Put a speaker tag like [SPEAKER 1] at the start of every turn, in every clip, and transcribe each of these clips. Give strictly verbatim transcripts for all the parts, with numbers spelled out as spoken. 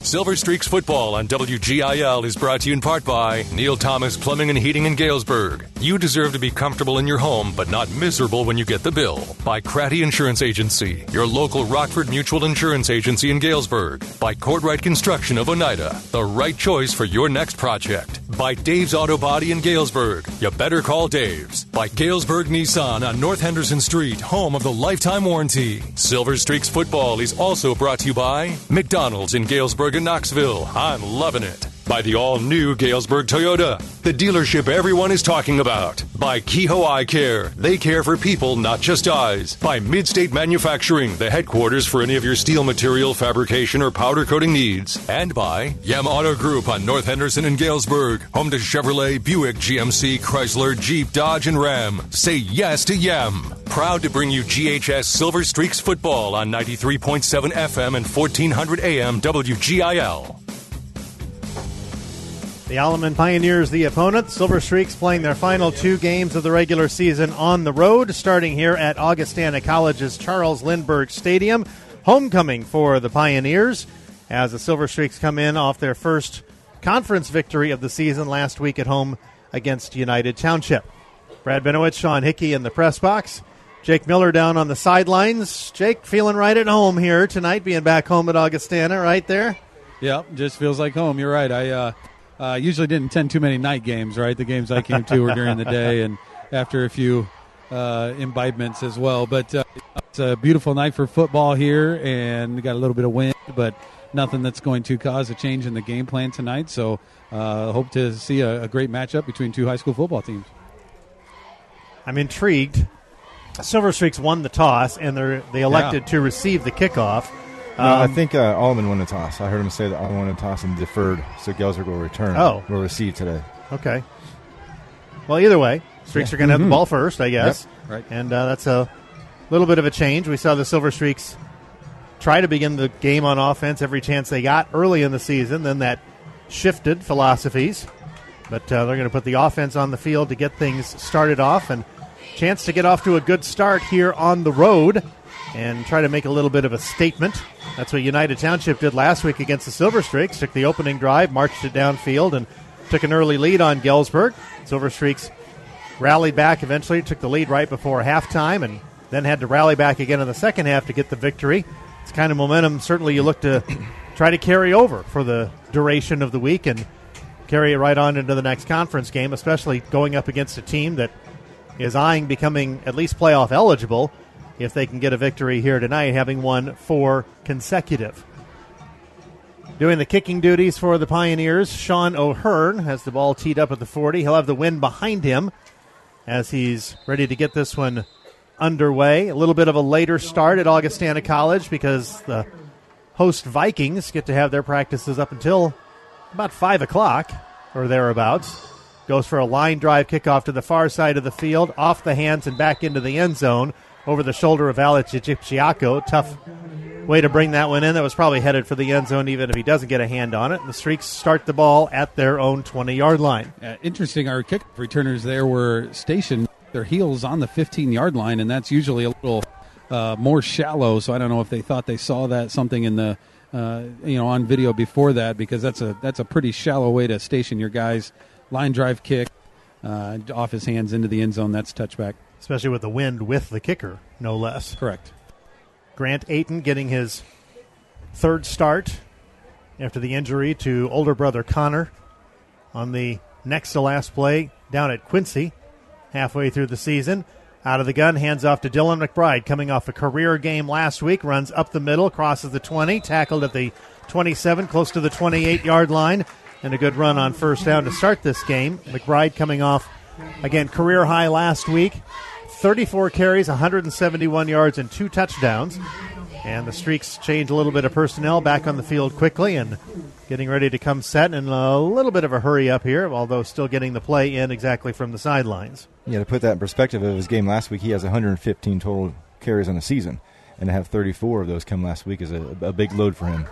[SPEAKER 1] Silver Streaks football on W G I L is brought to you in part by Neil Thomas Plumbing and Heating in Galesburg. You deserve to be comfortable in your home, but not miserable when you get the bill. By Cratty Insurance Agency, your local Rockford Mutual Insurance Agency in Galesburg. By Cordwright Construction of Oneida, the right choice for your next project. By Dave's Auto Body in Galesburg. You better call Dave's. By Galesburg Nissan on North Henderson Street, home of the lifetime warranty. Silver Streaks football is also brought to you by McDonald's in Galesburg and Knoxville. I'm loving it. By the all-new Galesburg Toyota, the dealership everyone is talking about. By Kehoe Eye Care, they care for people, not just eyes. By Midstate Manufacturing, the headquarters for any of your steel material fabrication or powder coating needs. And by Yem Auto Group on North Henderson and Galesburg, home to Chevrolet, Buick, G M C, Chrysler, Jeep, Dodge, and Ram. Say yes to Yem. Proud to bring you G H S Silver Streaks football on ninety-three point seven F M and fourteen hundred A M W G I L.
[SPEAKER 2] The Alleman Pioneers, the opponent. Silver Streaks playing their final two games of the regular season on the road, starting here at Augustana College's Charles Lindbergh Stadium. Homecoming for the Pioneers as the Silver Streaks come in off their first conference victory of the season last week at home against United Township. Brad Benowitz, Sean Hickey in the press box. Jake Miller down on the sidelines. Jake, feeling right at home here tonight, being back home at Augustana, right there?
[SPEAKER 3] Yeah, just feels like home. You're right. I uh, uh, usually didn't attend too many night games, right? The games I came to were during the day and after a few uh, imbibements as well. But uh, it's a beautiful night for football here, and we got a little bit of wind, but nothing that's going to cause a change in the game plan tonight. So uh, hope to see a, a great matchup between two high school football teams.
[SPEAKER 2] I'm intrigued. Silver Streaks won the toss, and they they elected yeah. to receive the kickoff.
[SPEAKER 4] No, um, I think uh, Alleman won the toss. I heard him say that Alleman won the toss and deferred, so Galesburg will return.
[SPEAKER 2] Oh.
[SPEAKER 4] Will receive today.
[SPEAKER 2] Okay. Well, either way, Streaks yeah. are going to
[SPEAKER 4] mm-hmm.
[SPEAKER 2] have the ball first, I guess.
[SPEAKER 4] Yep. Right.
[SPEAKER 2] And uh, that's a little bit of a change. We saw the Silver Streaks try to begin the game on offense every chance they got early in the season. Then that shifted philosophies. But uh, they're going to put the offense on the field to get things started off, and chance to get off to a good start here on the road and try to make a little bit of a statement. That's what United Township did last week against the Silver Streaks. Took the opening drive, marched it downfield, and took an early lead on Galesburg. Silver Streaks rallied back eventually, took the lead right before halftime, and then had to rally back again in the second half to get the victory. It's kind of momentum certainly you look to try to carry over for the duration of the week and carry it right on into the next conference game, especially going up against a team that is eyeing becoming at least playoff eligible if they can get a victory here tonight, having won four consecutive. Doing the kicking duties for the Pioneers, Sean O'Hearn has the ball teed up at the forty. He'll have the wind behind him as he's ready to get this one underway. A little bit of a later start at Augustana College because the host Vikings get to have their practices up until about five o'clock or thereabouts. Goes for a line drive kickoff to the far side of the field, off the hands and back into the end zone, over the shoulder of Alex Egipciaco. Tough way to bring that one in. That was probably headed for the end zone even if he doesn't get a hand on it. And the Streaks start the ball at their own twenty-yard line.
[SPEAKER 3] Uh, interesting, our kick returners there were stationed their heels on the fifteen-yard line, and that's usually a little uh, more shallow, so I don't know if they thought they saw that something in the uh, you know on video before that, because that's a that's a pretty shallow way to station your guys. Line drive kick uh, off his hands into the end zone. That's touchback.
[SPEAKER 2] Especially with the wind with the kicker, no less.
[SPEAKER 3] Correct.
[SPEAKER 2] Grant Ayton getting his third start after the injury to older brother Connor on the next to last play down at Quincy halfway through the season. Out of the gun, hands off to Dylan McBride, coming off a career game last week, runs up the middle, crosses the twenty, tackled at the twenty-seven, close to the twenty-eight-yard line. And a good run on first down to start this game. McBride coming off, again, career high last week. thirty-four carries, one hundred seventy-one yards, and two touchdowns. And the Streaks change a little bit of personnel back on the field quickly and getting ready to come set in a little bit of a hurry up here, although still getting the play in exactly from the sidelines.
[SPEAKER 4] Yeah, to put that in perspective of his game last week, he has one hundred fifteen total carries on the season. And to have thirty-four of those come last week is a, a big load for him.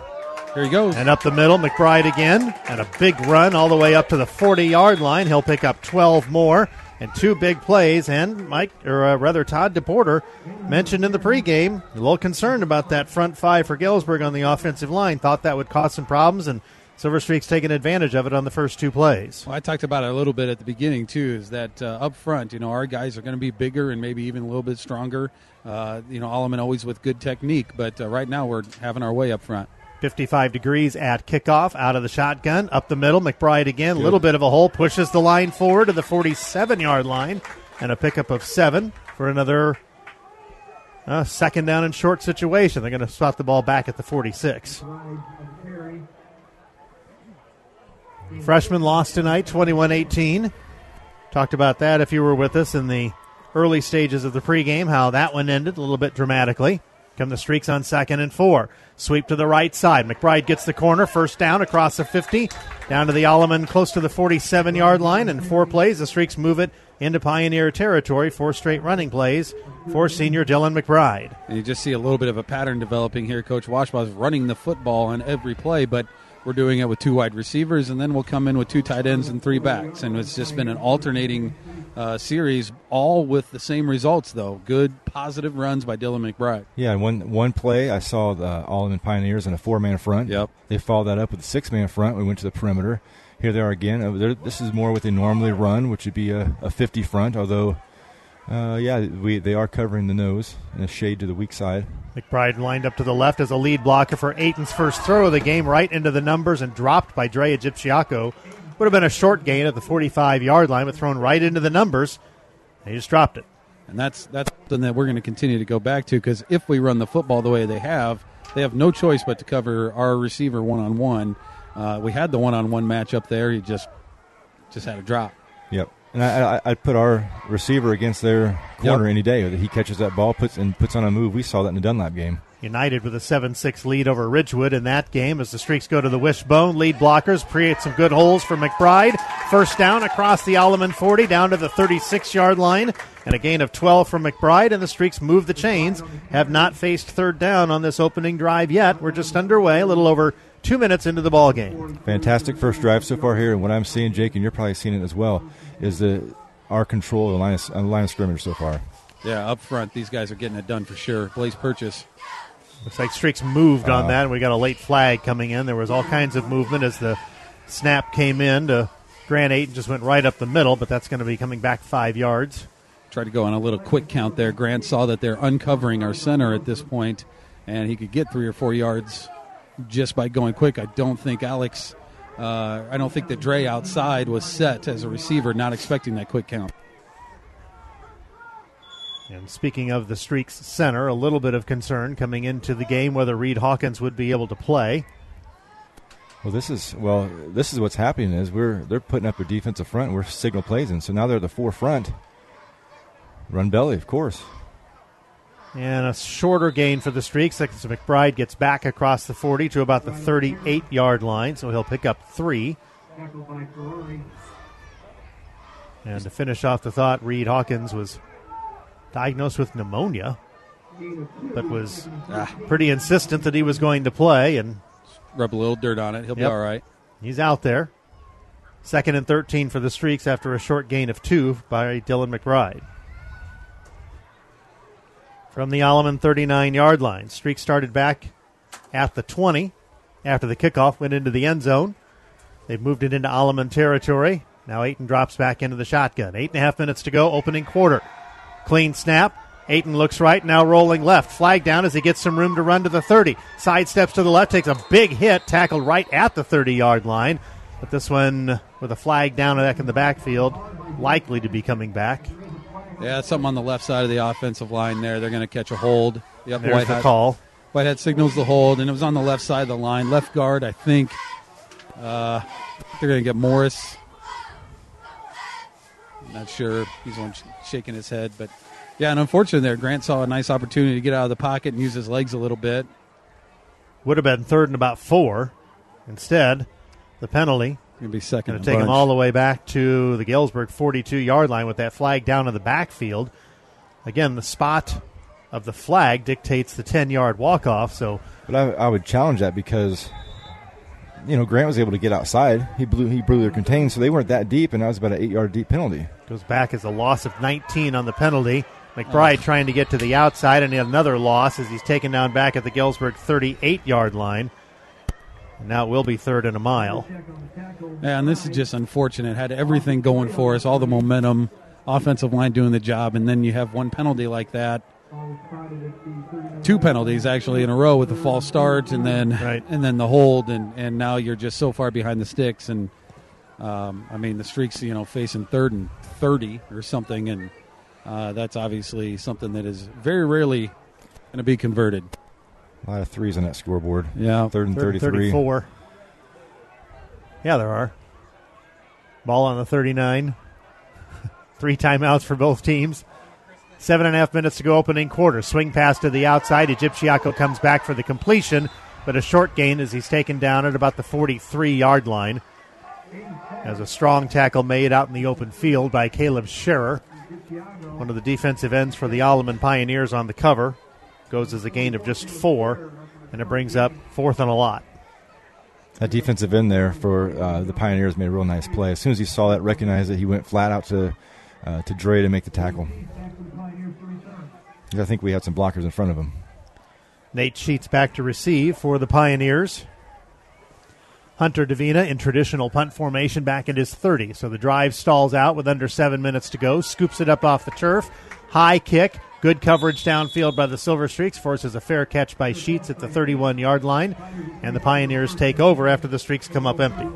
[SPEAKER 3] Here he goes.
[SPEAKER 2] And up the middle, McBride again, and a big run all the way up to the forty-yard line. He'll pick up twelve more and two big plays. And Mike, or uh, rather Todd DePorter, mentioned in the pregame, a little concerned about that front five for Galesburg on the offensive line. Thought that would cause some problems, and Silver Streak's taking advantage of it on the first two plays.
[SPEAKER 3] Well, I talked about it a little bit at the beginning, too, is that uh, up front, you know, our guys are going to be bigger and maybe even a little bit stronger. Uh, you know, Alleman always with good technique, but uh, right now we're having our way up front.
[SPEAKER 2] fifty-five degrees at kickoff, out of the shotgun, up the middle. McBride again, a little bit of a hole, pushes the line forward to the forty-seven-yard line, and a pickup of seven for another uh, second down and short situation. They're going to spot the ball back at the forty-six. Freshman lost tonight, twenty-one eighteen. Talked about that if you were with us in the early stages of the pregame, how that one ended a little bit dramatically. Come the Streaks on second and four. Sweep to the right side. McBride gets the corner. First down across the fifty. Down to the Alleman close to the forty-seven-yard line. And four plays, the Streaks move it into Pioneer territory. Four straight running plays for senior Dylan McBride.
[SPEAKER 3] And you just see a little bit of a pattern developing here. Coach Washbaugh is running the football on every play, but we're doing it with two wide receivers, and then we'll come in with two tight ends and three backs. And it's just been an alternating uh, series, all with the same results, though. Good, positive runs by Dylan McBride.
[SPEAKER 4] Yeah, one one play, I saw the Alleman Pioneers in a four-man front.
[SPEAKER 3] Yep.
[SPEAKER 4] They followed that up with a six-man front. We went to the perimeter. Here they are again. Uh, they're- This is more what they normally run, which would be a, a fifty front, although, uh, yeah, we they are covering the nose and a shade to the weak side.
[SPEAKER 2] McBride lined up to the left as a lead blocker for Ayton's first throw of the game, right into the numbers and dropped by Dre Egipciaco. Would have been a short gain at the forty-five-yard line, but thrown right into the numbers. He just dropped it.
[SPEAKER 3] And that's that's something that we're going to continue to go back to, because if we run the football the way they have, they have no choice but to cover our receiver one-on-one. Uh, we had the one-on-one matchup there. He just just had a drop.
[SPEAKER 4] Yep. And I, I, I'd put our receiver against their corner
[SPEAKER 3] Yep.
[SPEAKER 4] any day. He catches that ball puts and puts on a move. We saw that in the Dunlap game.
[SPEAKER 2] United with a seven six lead over Ridgewood in that game as the Streaks go to the wishbone. Lead blockers create some good holes for McBride. First down across the Alleman forty down to the thirty-six-yard line, and a gain of twelve from McBride, and the Streaks move the chains. Have not faced third down on this opening drive yet. We're just underway, a little over two minutes into the ball game.
[SPEAKER 4] Fantastic first drive so far here. And what I'm seeing, Jake, and you're probably seeing it as well, is the our control of the line of, uh, line of scrimmage so far.
[SPEAKER 3] Yeah, up front, these guys are getting it done for sure. Blaze Purchase.
[SPEAKER 2] Looks like Streaks moved on
[SPEAKER 4] Uh,
[SPEAKER 2] that, and we got a late flag coming in. There was all kinds of movement as the snap came in to Grant Ayton, just went right up the middle, but that's going to be coming back five yards.
[SPEAKER 3] Tried to go on a little quick count there. Grant saw that they're uncovering our center at this point, and he could get three or four yards just by going quick. I don't think Alex, uh, I don't think that Dre outside was set as a receiver, not expecting that quick count.
[SPEAKER 2] And speaking of the Streaks center, a little bit of concern coming into the game whether Reed Hawkins would be able to play.
[SPEAKER 4] Well, this is well, this is what's happening is we're they're putting up their defensive front. And we're signal plays in, so now they're at the forefront. Run belly, of course.
[SPEAKER 2] And a shorter gain for the Streaks. So McBride gets back across the forty to about the thirty-eight-yard line, so he'll pick up three. And to finish off the thought, Reed Hawkins was diagnosed with pneumonia, but was
[SPEAKER 3] Ah,
[SPEAKER 2] pretty insistent that he was going to play, and
[SPEAKER 3] rub a little dirt on it. He'll
[SPEAKER 2] Yep.
[SPEAKER 3] be all right.
[SPEAKER 2] he's out there. Second and thirteen for the Streaks after a short gain of two by Dylan McBride. From the Alleman thirty-nine-yard line, Streaks started back at the twenty after the kickoff, went into the end zone. They've moved it into Alleman territory. Now Ayton drops back into the shotgun. Eight and a half minutes to go, opening quarter. Clean snap. Ayton looks right, now rolling left. Flag down as he gets some room to run to the thirty. Sidesteps to the left, takes a big hit, tackled right at the thirty-yard line. But this one with a flag down back in the backfield, likely to be coming back.
[SPEAKER 3] Yeah, something on the left side of the offensive line there. They're going to catch a hold. Yep,
[SPEAKER 2] There's the
[SPEAKER 3] Whitehead,
[SPEAKER 2] call.
[SPEAKER 3] Whitehead signals the hold, and it was on the left side of the line. Left guard, I think. Uh, they're going to get Morris. Not sure. He's the one sh- shaking his head. But, yeah, and unfortunately there, Grant saw a nice opportunity to get out of the pocket and use his legs a little bit.
[SPEAKER 2] Would have been third and about four. Instead, the penalty
[SPEAKER 3] Going to be second
[SPEAKER 2] going
[SPEAKER 3] and
[SPEAKER 2] to take him
[SPEAKER 3] bunch.
[SPEAKER 2] all the way back to the Galesburg forty-two-yard line with that flag down in the backfield. Again, the spot of the flag dictates the ten-yard walk-off. So,
[SPEAKER 4] But I, I would challenge that because you know, Grant was able to get outside. He blew he blew their contain, so they weren't that deep, and that was about an eight-yard deep penalty.
[SPEAKER 2] Goes back as a loss of nineteen on the penalty. McBride oh. trying to get to the outside, and another loss as he's taken down back at the Galesburg thirty-eight-yard line. And now it will be third and a mile.
[SPEAKER 3] Yeah, and this is just unfortunate. Had everything going for us, all the momentum, offensive line doing the job, and then you have one penalty like that. Two penalties actually in a row with the false start, and then
[SPEAKER 2] right.
[SPEAKER 3] and then the hold, and, and now you're just so far behind the sticks. And um, I mean the streaks, you know, facing third and thirty or something, and uh, that's obviously something that is very rarely going to be converted.
[SPEAKER 4] A lot of threes on that scoreboard.
[SPEAKER 3] Yeah,
[SPEAKER 4] third and
[SPEAKER 2] third
[SPEAKER 4] thirty-three.
[SPEAKER 2] thirty-four. Yeah, there are. Ball on the thirty-nine. Three timeouts for both teams. Seven and a half minutes to go opening quarter. Swing pass to the outside. Egyptiaco comes back for the completion, but a short gain as he's taken down at about the forty-three-yard line. As a strong tackle made out in the open field by Caleb Scherer, one of the defensive ends for the Alleman Pioneers on the cover. Goes as a gain of just four, and it brings up fourth and a lot.
[SPEAKER 4] That defensive end there for uh, the Pioneers made a real nice play. As soon as he saw that, recognized that he went flat out to uh, to Dre to make the tackle. I think we had some blockers in front of him.
[SPEAKER 2] Nate Sheets back to receive for the Pioneers. Hunter Davina in traditional punt formation back in his thirty. So the drive stalls out with under seven minutes to go. Scoops it up off the turf. High kick. Good coverage downfield by the Silver Streaks. Forces a fair catch by Sheets at the thirty-one-yard line. And the Pioneers take over after the Streaks come up empty.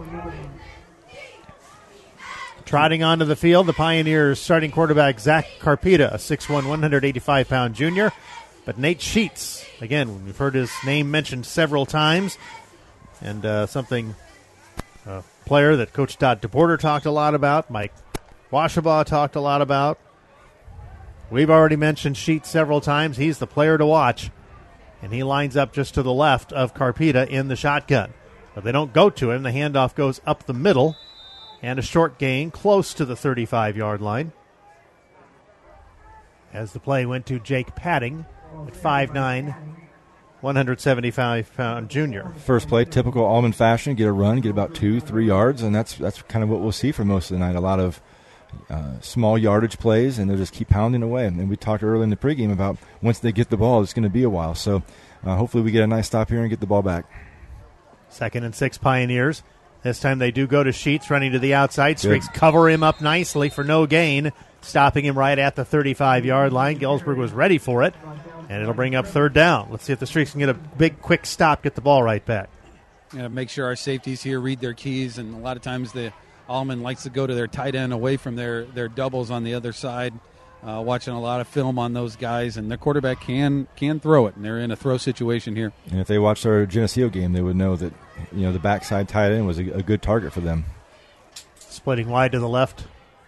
[SPEAKER 2] Trotting onto the field, the Pioneers starting quarterback Zach Carpita, a six one, one hundred eighty-five pound junior. But Nate Sheets, again, we've heard his name mentioned several times, and uh, something a player that Coach Todd DePorter talked a lot about, Mike Washabaugh talked a lot about. We've already mentioned Sheets several times. He's the player to watch, and he lines up just to the left of Carpita in the shotgun. But they don't go to him. The handoff goes up the middle. And a short gain close to the thirty-five-yard line. As the play went to Jake Padding at five nine, one hundred seventy-five pound junior.
[SPEAKER 4] First play, typical Allman fashion, get a run, get about two, three yards, and that's that's kind of what we'll see for most of the night. A lot of uh, small yardage plays, and they'll just keep pounding away. And we talked earlier in the pregame about once they get the ball, it's going to be a while. So uh, hopefully we get a nice stop here and get the ball back.
[SPEAKER 2] Second and six Pioneers. This time they do go to Sheets, running to the outside. Streaks cover him up nicely for no gain, stopping him right at the thirty-five-yard line. Galesburg was ready for it, and it'll bring up third down. Let's see if the Streaks can get a big, quick stop, get the ball right back.
[SPEAKER 3] Yeah, make sure our safeties here read their keys, and a lot of times the Allman likes to go to their tight end away from their, their doubles on the other side. Uh, watching a lot of film on those guys, and their quarterback can can throw it, and they're in a throw situation here.
[SPEAKER 4] And if they watched our Geneseo game, they would know that you know the backside tight end was a, a good target for them.
[SPEAKER 2] Splitting wide to the left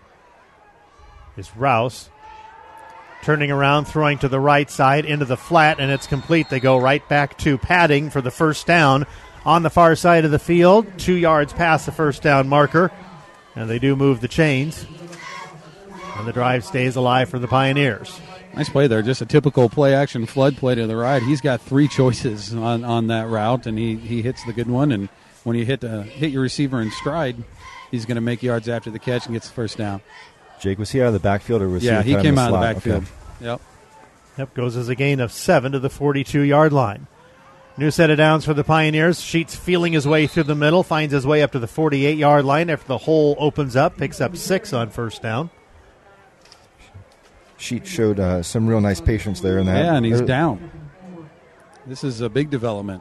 [SPEAKER 2] is Rouse. Turning around, throwing to the right side into the flat, and it's complete. They go right back to Padding for the first down on the far side of the field, two yards past the first down marker, and they do move the chains. And the drive stays alive for the Pioneers.
[SPEAKER 3] Nice play there. Just a typical play-action flood play to the right. He's got three choices on, on that route, and he, he hits the good one. And when you hit the, hit your receiver in stride, he's going to make yards after the catch and gets the first down.
[SPEAKER 4] Jake, was he out of the backfield or was
[SPEAKER 3] yeah,
[SPEAKER 4] he
[SPEAKER 3] he came
[SPEAKER 4] the
[SPEAKER 3] out of the
[SPEAKER 4] slot?
[SPEAKER 3] backfield.
[SPEAKER 4] Okay.
[SPEAKER 3] Yep.
[SPEAKER 2] Yep, goes as a gain of seven to the forty-two-yard line. New set of downs for the Pioneers. Sheets feeling his way through the middle, finds his way up to the forty-eight-yard line after the hole opens up, picks up six on first down.
[SPEAKER 4] Sheet showed uh, some real nice patience there in that.
[SPEAKER 3] Yeah, and he's
[SPEAKER 4] They're,
[SPEAKER 3] down. This is a big development.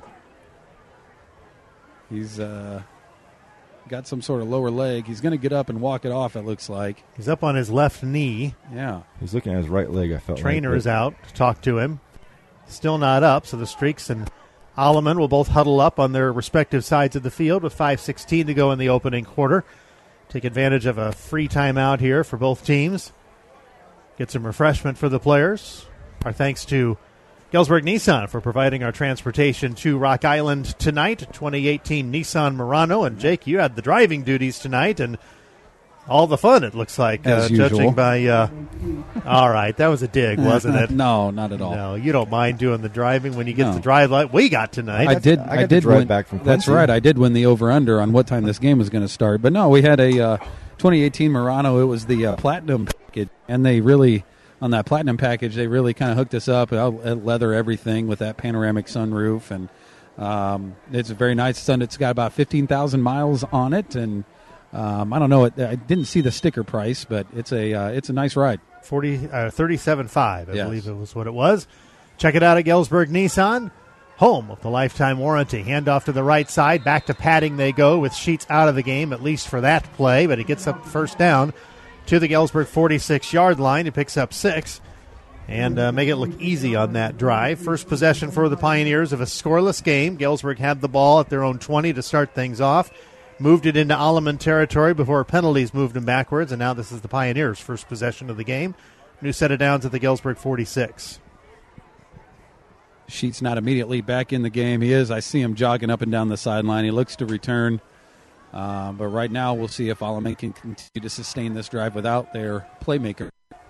[SPEAKER 3] He's uh, got some sort of lower leg. He's going to get up and walk it off, it looks like.
[SPEAKER 2] He's up on his left knee.
[SPEAKER 3] Yeah.
[SPEAKER 4] He's looking at his right leg, I felt
[SPEAKER 2] Trainer
[SPEAKER 4] like.
[SPEAKER 2] is out to talk to him. Still not up, so the Streaks and Alleman will both huddle up on their respective sides of the field with five sixteen to go in the opening quarter. Take advantage of a free timeout here for both teams. Get some refreshment for the players. Our thanks to Galesburg Nissan for providing our transportation to Rock Island tonight. twenty eighteen Nissan Murano. And Jake, you had the driving duties tonight, and all the fun, it looks like,
[SPEAKER 3] As
[SPEAKER 2] uh,
[SPEAKER 3] usual.
[SPEAKER 2] judging by. Uh, all right, that was a dig, wasn't it?
[SPEAKER 3] No, not at all.
[SPEAKER 2] No, you don't mind doing the driving when you get
[SPEAKER 3] No.
[SPEAKER 2] the drive like we got tonight.
[SPEAKER 3] I did.
[SPEAKER 4] I
[SPEAKER 3] I,
[SPEAKER 4] got to
[SPEAKER 3] did
[SPEAKER 4] drive
[SPEAKER 3] win.
[SPEAKER 4] back from
[SPEAKER 3] That's
[SPEAKER 4] Quincy.
[SPEAKER 3] right. I did win the over/under on what time this game was going to start. But no, we had a uh, twenty eighteen Murano. It was the uh, platinum package, and they really on that platinum package they really kind of hooked us up. Uh, leather everything with that panoramic sunroof, and um, it's a very nice sun. It's got about fifteen thousand miles on it, and um, I don't know. It, I didn't see the sticker price, but it's a uh, it's a nice ride.
[SPEAKER 2] forty, uh, thirty-seven five, I
[SPEAKER 3] Yes.
[SPEAKER 2] believe it was what it was. Check it out at Galesburg Nissan, home of the lifetime warranty. Handoff to the right side, back to padding they go with Sheets out of the game, at least for that play, but he gets up first down to the Galesburg forty-six-yard line. He picks up six and uh, make it look easy on that drive. First possession for the Pioneers of a scoreless game. Galesburg had the ball at their own twenty to start things off. Moved it into Alleman territory before penalties moved him backwards, and now this is the Pioneers' first possession of the game. New set of downs at the Galesburg forty-six.
[SPEAKER 3] Sheets not immediately back in the game. He is. I see him jogging up and down the sideline. He looks to return. Uh, but right now we'll see if Alleman can continue to sustain this drive without their playmaker.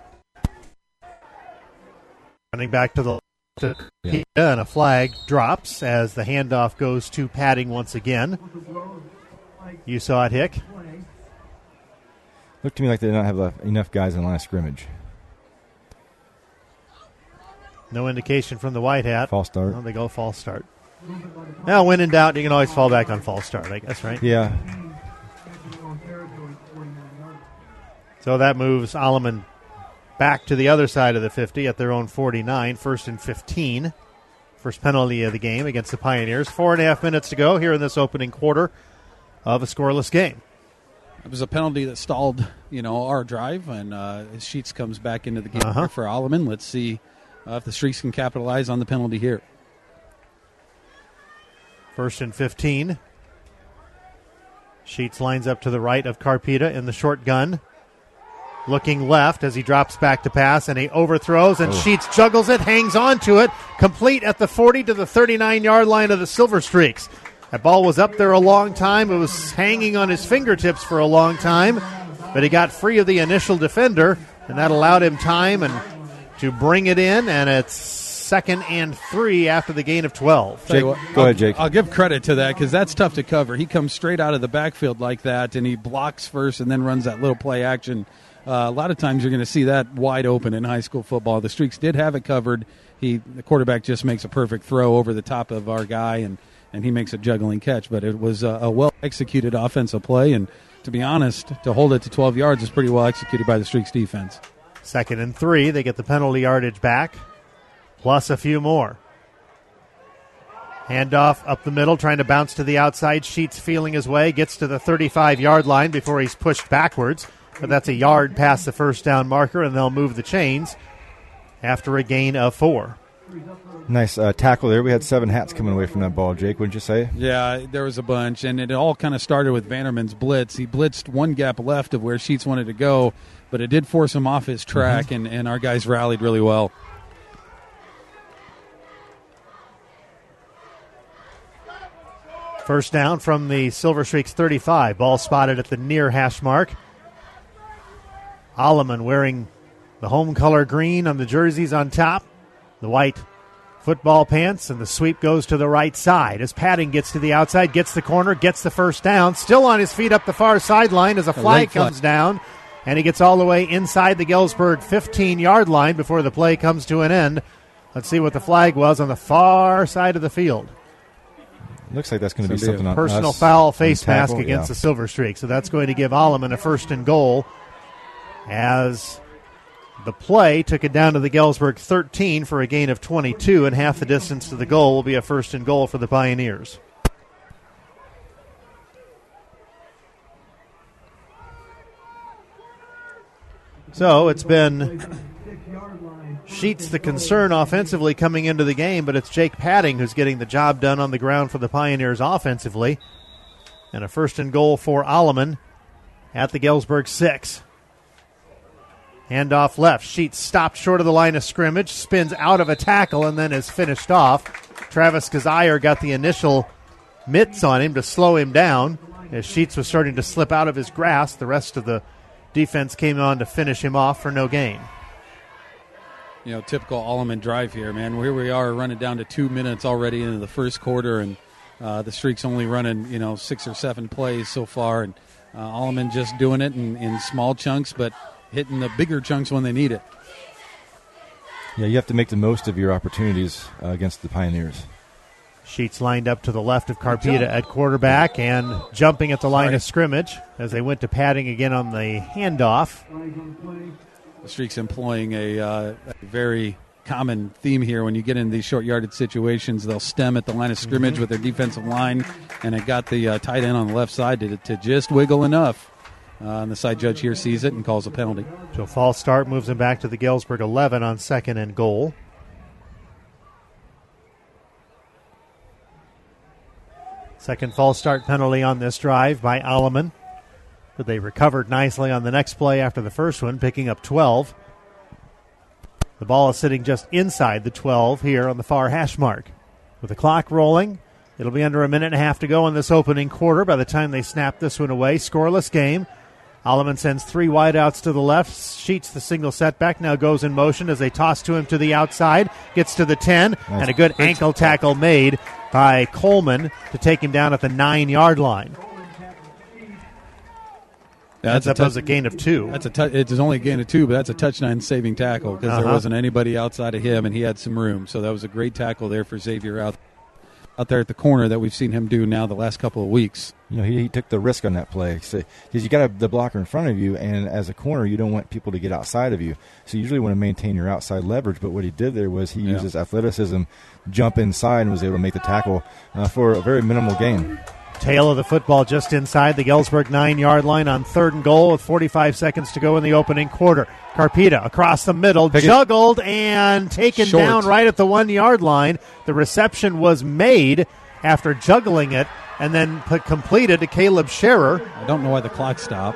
[SPEAKER 2] Running back to the to yeah. and a flag drops as the handoff goes to padding once again. You saw it, Hick.
[SPEAKER 4] Looked to me like they did not have enough guys in the line of scrimmage.
[SPEAKER 2] No indication from the white hat.
[SPEAKER 4] False start.
[SPEAKER 2] Well, they go false start. Now, when in doubt, you can always fall back on false start, I guess, right?
[SPEAKER 4] Yeah.
[SPEAKER 2] So that moves Alleman back to the other side of the fifty at their own forty-nine, first and fifteen. First penalty of the game against the Pioneers. Four and a half minutes to go here in this opening quarter of a scoreless game.
[SPEAKER 3] It was a penalty that stalled, you know, our drive, and uh, Sheets comes back into the game
[SPEAKER 2] Uh-huh.
[SPEAKER 3] for Alleman. Let's see uh, if the Streaks can capitalize on the penalty here.
[SPEAKER 2] First and fifteen. Sheets lines up to the right of Carpita in the short gun. Looking left as he drops back to pass, and he overthrows, and
[SPEAKER 4] Oh.
[SPEAKER 2] Sheets juggles it, hangs on to it, complete at the forty to the thirty-nine-yard line of the Silver Streaks. That ball was up there a long time. It was hanging on his fingertips for a long time, but he got free of the initial defender, and that allowed him time and to bring it in, and it's second and three after the gain of twelve.
[SPEAKER 3] Tell you what,
[SPEAKER 4] Go
[SPEAKER 3] I'll,
[SPEAKER 4] ahead, Jake.
[SPEAKER 3] I'll give credit to that because that's tough to cover. He comes straight out of the backfield like that, and he blocks first and then runs that little play action. Uh, a lot of times you're going to see that wide open in high school football. The Streaks did have it covered. He, the quarterback just makes a perfect throw over the top of our guy, and, and he makes a juggling catch. But it was a, a well-executed offensive play, and to be honest, to hold it to twelve yards is pretty well executed by the Streaks defense.
[SPEAKER 2] Second and three. They get the penalty yardage back, plus a few more. Handoff up the middle, trying to bounce to the outside. Sheets feeling his way, gets to the thirty-five-yard line before he's pushed backwards. But that's a yard past the first down marker, and they'll move the chains after a gain of four.
[SPEAKER 4] Nice uh, tackle there. We had seven hats coming away from that ball, Jake, wouldn't you say?
[SPEAKER 3] Yeah, there was a bunch, and it all kind of started with Vanderman's blitz. He blitzed one gap left of where Sheets wanted to go, but it did force him off his track, mm-hmm. and, and our guys rallied really well.
[SPEAKER 2] First down from the Silver Streaks thirty-five. Ball spotted at the near hash mark. Alleman wearing the home color green on the jerseys on top, the white football pants, and the sweep goes to the right side as Padding gets to the outside, gets the corner, gets the first down, still on his feet up the far sideline as a flag comes down, and he gets all the way inside the Galesburg fifteen-yard line before the play comes to an end. Let's see what the flag was on the far side of the field.
[SPEAKER 4] Looks like that's going to be
[SPEAKER 3] Somebody
[SPEAKER 4] something on
[SPEAKER 2] Personal
[SPEAKER 4] us.
[SPEAKER 2] foul face
[SPEAKER 4] Tackle,
[SPEAKER 2] mask against
[SPEAKER 4] yeah.
[SPEAKER 2] the Silver Streak. So that's going to give Alleman a first and goal as the play took it down to the Galesburg thirteen for a gain of twenty-two, and half the distance to the goal will be a first and goal for the Pioneers. So it's been Sheets the concern offensively coming into the game, but it's Jake Padding who's getting the job done on the ground for the Pioneers offensively. And a first and goal for Alleman at the Galesburg six. Handoff left. Sheets stopped short of the line of scrimmage, spins out of a tackle, and then is finished off. Travis Kazire got the initial mitts on him to slow him down. As Sheets was starting to slip out of his grasp, the rest of the defense came on to finish him off for no gain.
[SPEAKER 3] You know, typical Alleman drive here, man. Here we are running down to two minutes already into the first quarter, and uh, the streak's only running, you know, six or seven plays so far. And uh, Alleman just doing it in, in small chunks, but hitting the bigger chunks when they need it.
[SPEAKER 4] Yeah, you have to make the most of your opportunities uh, against the Pioneers.
[SPEAKER 2] Sheets lined up to the left of Carpita at quarterback and jumping at the line
[SPEAKER 3] Sorry.
[SPEAKER 2] of scrimmage as they went to padding again on the handoff.
[SPEAKER 3] The Streak's employing a, uh, a very common theme here. When you get in these short yardage situations, they'll stem at the line of scrimmage mm-hmm. with their defensive line, and it got the uh, tight end on the left side to, to just wiggle enough. Uh, and the side judge here sees it and calls a penalty.
[SPEAKER 2] So false start moves him back to the Galesburg eleven on second and goal. Second false start penalty on this drive by Alleman. But they recovered nicely on the next play after the first one, picking up twelve. The ball is sitting just inside the twelve here on the far hash mark. With the clock rolling, it'll be under a minute and a half to go in this opening quarter by the time they snap this one away. Scoreless game. Alleman sends three wideouts to the left. Sheets the single setback, now goes in motion as they toss to him to the outside. Gets to the ten, nice. And a good ankle tackle made by Coleman to take him down at the nine-yard line. That's, that's up as a gain of two.
[SPEAKER 3] That's a tu- it's only a gain of two, but that's a touchdown-saving tackle because uh-huh. there wasn't anybody outside of him, and he had some room. So that was a great tackle there for Xavier out out there at the corner that we've seen him do now the last couple of weeks.
[SPEAKER 4] You know, he, he took the risk on that play because so, you got a, the blocker in front of you, and as a corner, you don't want people to get outside of you. So you usually want to maintain your outside leverage. But what he did there was he yeah. used his athleticism, jump inside, and was able to make the tackle uh, for a very minimal gain.
[SPEAKER 2] Tail of the football just inside the Galesburg nine-yard line on third and goal with forty-five seconds to go in the opening quarter. Carpita across the middle, Pick juggled it. and taken Short. down right at the one-yard line. The reception was made after juggling it and then put completed to Caleb Scherer.
[SPEAKER 3] I don't know why the clock stopped.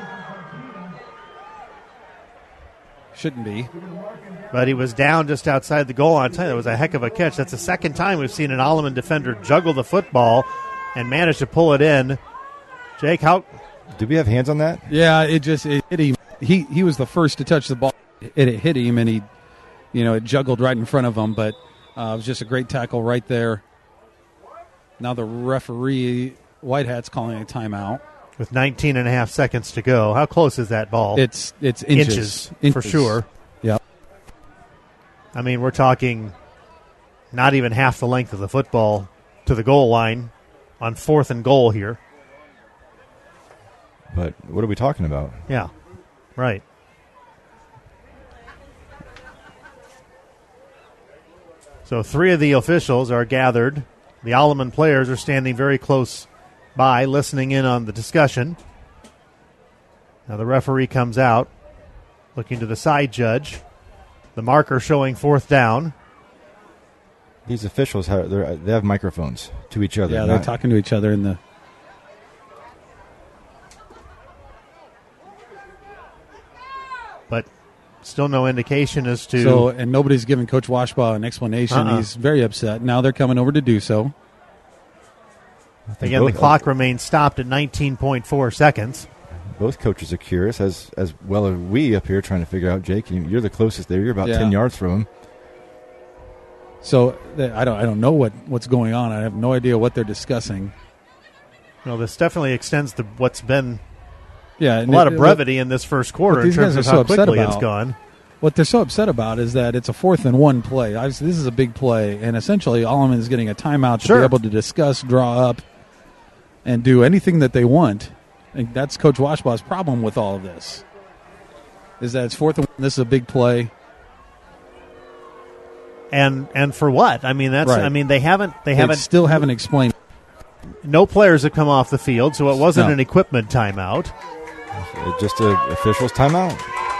[SPEAKER 3] Shouldn't be.
[SPEAKER 2] But he was down just outside the goal line. That was a heck of a catch. That's the second time we've seen an Alleman defender juggle the football and managed to pull it in. Jake, how...
[SPEAKER 4] Did we have hands on that?
[SPEAKER 3] Yeah, it just it hit him. He he was the first to touch the ball. It, it hit him, and he, you know, it juggled right in front of him. But uh, it was just a great tackle right there. Now the referee, Whitehat's calling a timeout.
[SPEAKER 2] With nineteen and a half seconds to go. How close is that ball?
[SPEAKER 3] It's it's inches.
[SPEAKER 2] Inches, inches. For sure.
[SPEAKER 3] Yeah.
[SPEAKER 2] I mean, we're talking not even half the length of the football to the goal line on fourth and goal here.
[SPEAKER 4] But what are we talking about?
[SPEAKER 2] Yeah, right. So three of the officials are gathered. The Alleman players are standing very close by, listening in on the discussion. Now the referee comes out, looking to the side judge. The marker showing fourth down.
[SPEAKER 4] These officials have they have microphones to each other.
[SPEAKER 3] Yeah, they're talking to each other in the.
[SPEAKER 2] But still no indication as to.
[SPEAKER 3] So, and nobody's giving Coach Washbaugh an explanation.
[SPEAKER 2] Uh-uh.
[SPEAKER 3] He's very upset. Now they're coming over to do so.
[SPEAKER 2] Again, the clock remains stopped at nineteen point four seconds.
[SPEAKER 4] Both coaches are curious, as as well as we up here trying to figure out. Jake, you're the closest there. You're about
[SPEAKER 3] yeah.
[SPEAKER 4] ten yards from him.
[SPEAKER 3] So I don't I don't know what, what's going on. I have no idea what they're discussing.
[SPEAKER 2] Well, this definitely extends to what's been
[SPEAKER 3] yeah,
[SPEAKER 2] a lot it, of brevity in this first quarter in terms of how so quickly
[SPEAKER 3] about,
[SPEAKER 2] it's gone.
[SPEAKER 3] What they're so upset about is that it's a fourth and one play. Obviously, this is a big play, and essentially Alleman is getting a timeout to
[SPEAKER 2] sure.
[SPEAKER 3] be able to discuss, draw up, and do anything that they want. And that's Coach Washbaugh's problem with all of this, is that it's fourth and one. This is a big play.
[SPEAKER 2] And and for what? I mean, that's.
[SPEAKER 3] Right.
[SPEAKER 2] I mean, they haven't. They,
[SPEAKER 3] they
[SPEAKER 2] haven't.
[SPEAKER 3] Still haven't explained.
[SPEAKER 2] No players have come off the field, so it wasn't
[SPEAKER 3] no.
[SPEAKER 2] an equipment timeout.
[SPEAKER 4] Just an official's timeout.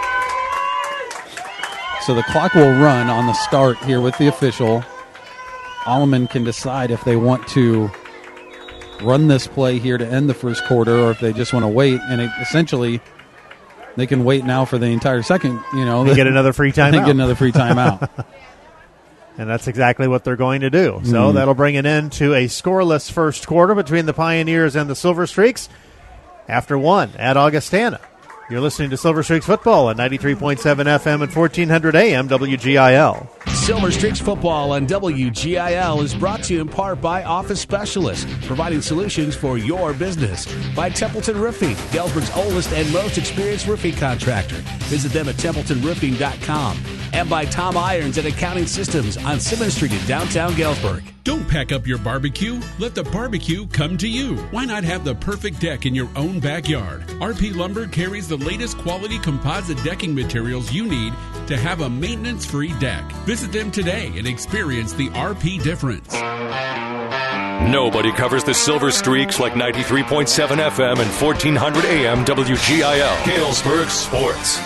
[SPEAKER 3] So the clock will run on the start here with the official. Alleman can decide if they want to run this play here to end the first quarter, or if they just want to wait. And it, essentially, they can wait now for the entire second. You know,
[SPEAKER 2] they get another free timeout.
[SPEAKER 3] They get another free timeout.
[SPEAKER 2] And that's exactly what they're going to do. So mm. that'll bring an end to a scoreless first quarter between the Pioneers and the Silver Streaks after one at Augustana. You're listening to Silver Streaks Football on ninety-three point seven F M and fourteen hundred A M W G I L.
[SPEAKER 5] Silver Streaks Football on W G I L is brought to you in part by Office Specialists, providing solutions for your business. By Templeton Roofing, Galesburg's oldest and most experienced roofing contractor. Visit them at templeton roofing dot com. And by Tom Irons and Accounting Systems on Simmons Street in downtown Galesburg.
[SPEAKER 6] Don't pack up your barbecue. Let the barbecue come to you. Why not have the perfect deck in your own backyard? R P Lumber carries the latest quality composite decking materials you need to have a maintenance-free deck. Visit them today and experience the R P difference.
[SPEAKER 1] Nobody covers the Silver Streaks like ninety-three point seven F M and fourteen hundred A M W G I L. Galesburg Sports.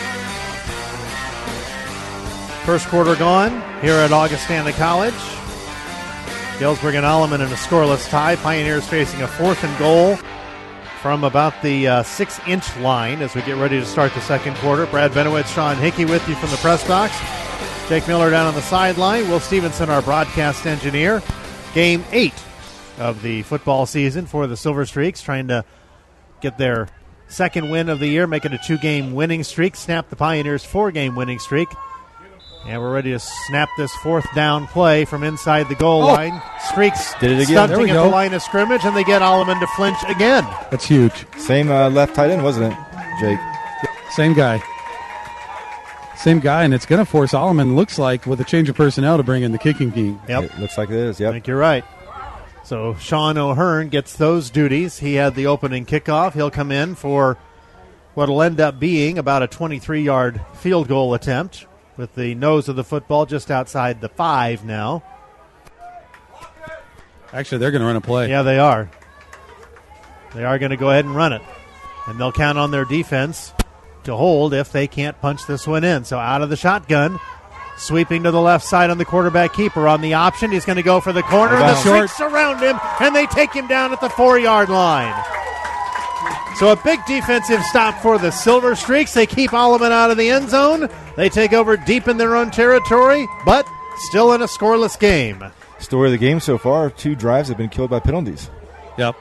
[SPEAKER 2] First quarter gone here at Augustana College. Galesburg and Alleman in a scoreless tie. Pioneers facing a fourth and goal from about the uh, six-inch line as we get ready to start the second quarter. Brad Benowitz, Sean Hickey with you from the press box. Jake Miller down on the sideline. Will Stevenson, our broadcast engineer. Game eight of the football season for the Silver Streaks, trying to get their second win of the year, make it a two-game winning streak, snap the Pioneers' four-game winning streak. And we're ready to snap this fourth down play from inside the goal
[SPEAKER 3] Oh.
[SPEAKER 2] line. Streaks
[SPEAKER 4] Did it again.
[SPEAKER 2] stunting
[SPEAKER 3] There we
[SPEAKER 2] at
[SPEAKER 3] go.
[SPEAKER 2] the line of scrimmage, and they get Alleman to flinch again.
[SPEAKER 3] That's huge.
[SPEAKER 4] Same uh, left tight end, wasn't it, Jake?
[SPEAKER 3] Same guy. Same guy, and it's going to force Alleman, looks like, with a change of personnel to bring in the kicking team.
[SPEAKER 2] Yep.
[SPEAKER 4] It looks like it is,
[SPEAKER 2] I
[SPEAKER 4] yep.
[SPEAKER 2] think you're right. So Sean O'Hearn gets those duties. He had the opening kickoff. He'll come in for what will end up being about a twenty-three-yard field goal attempt with the nose of the football just outside the five now.
[SPEAKER 3] Actually, they're going to run a play.
[SPEAKER 2] Yeah, they are. They are going to go ahead and run it. And they'll count on their defense to hold if they can't punch this one in. So out of the shotgun, sweeping to the left side on the quarterback keeper on the option. He's going to go for the corner.
[SPEAKER 4] Down.
[SPEAKER 2] The Streaks surround him, and they take him down at the four-yard line. So a big defensive stop for the Silver Streaks. They keep Alleman out of the end zone. They take over deep in their own territory, but still in a scoreless game.
[SPEAKER 4] Story of the game so far, two drives have been killed by penalties.
[SPEAKER 3] Yep.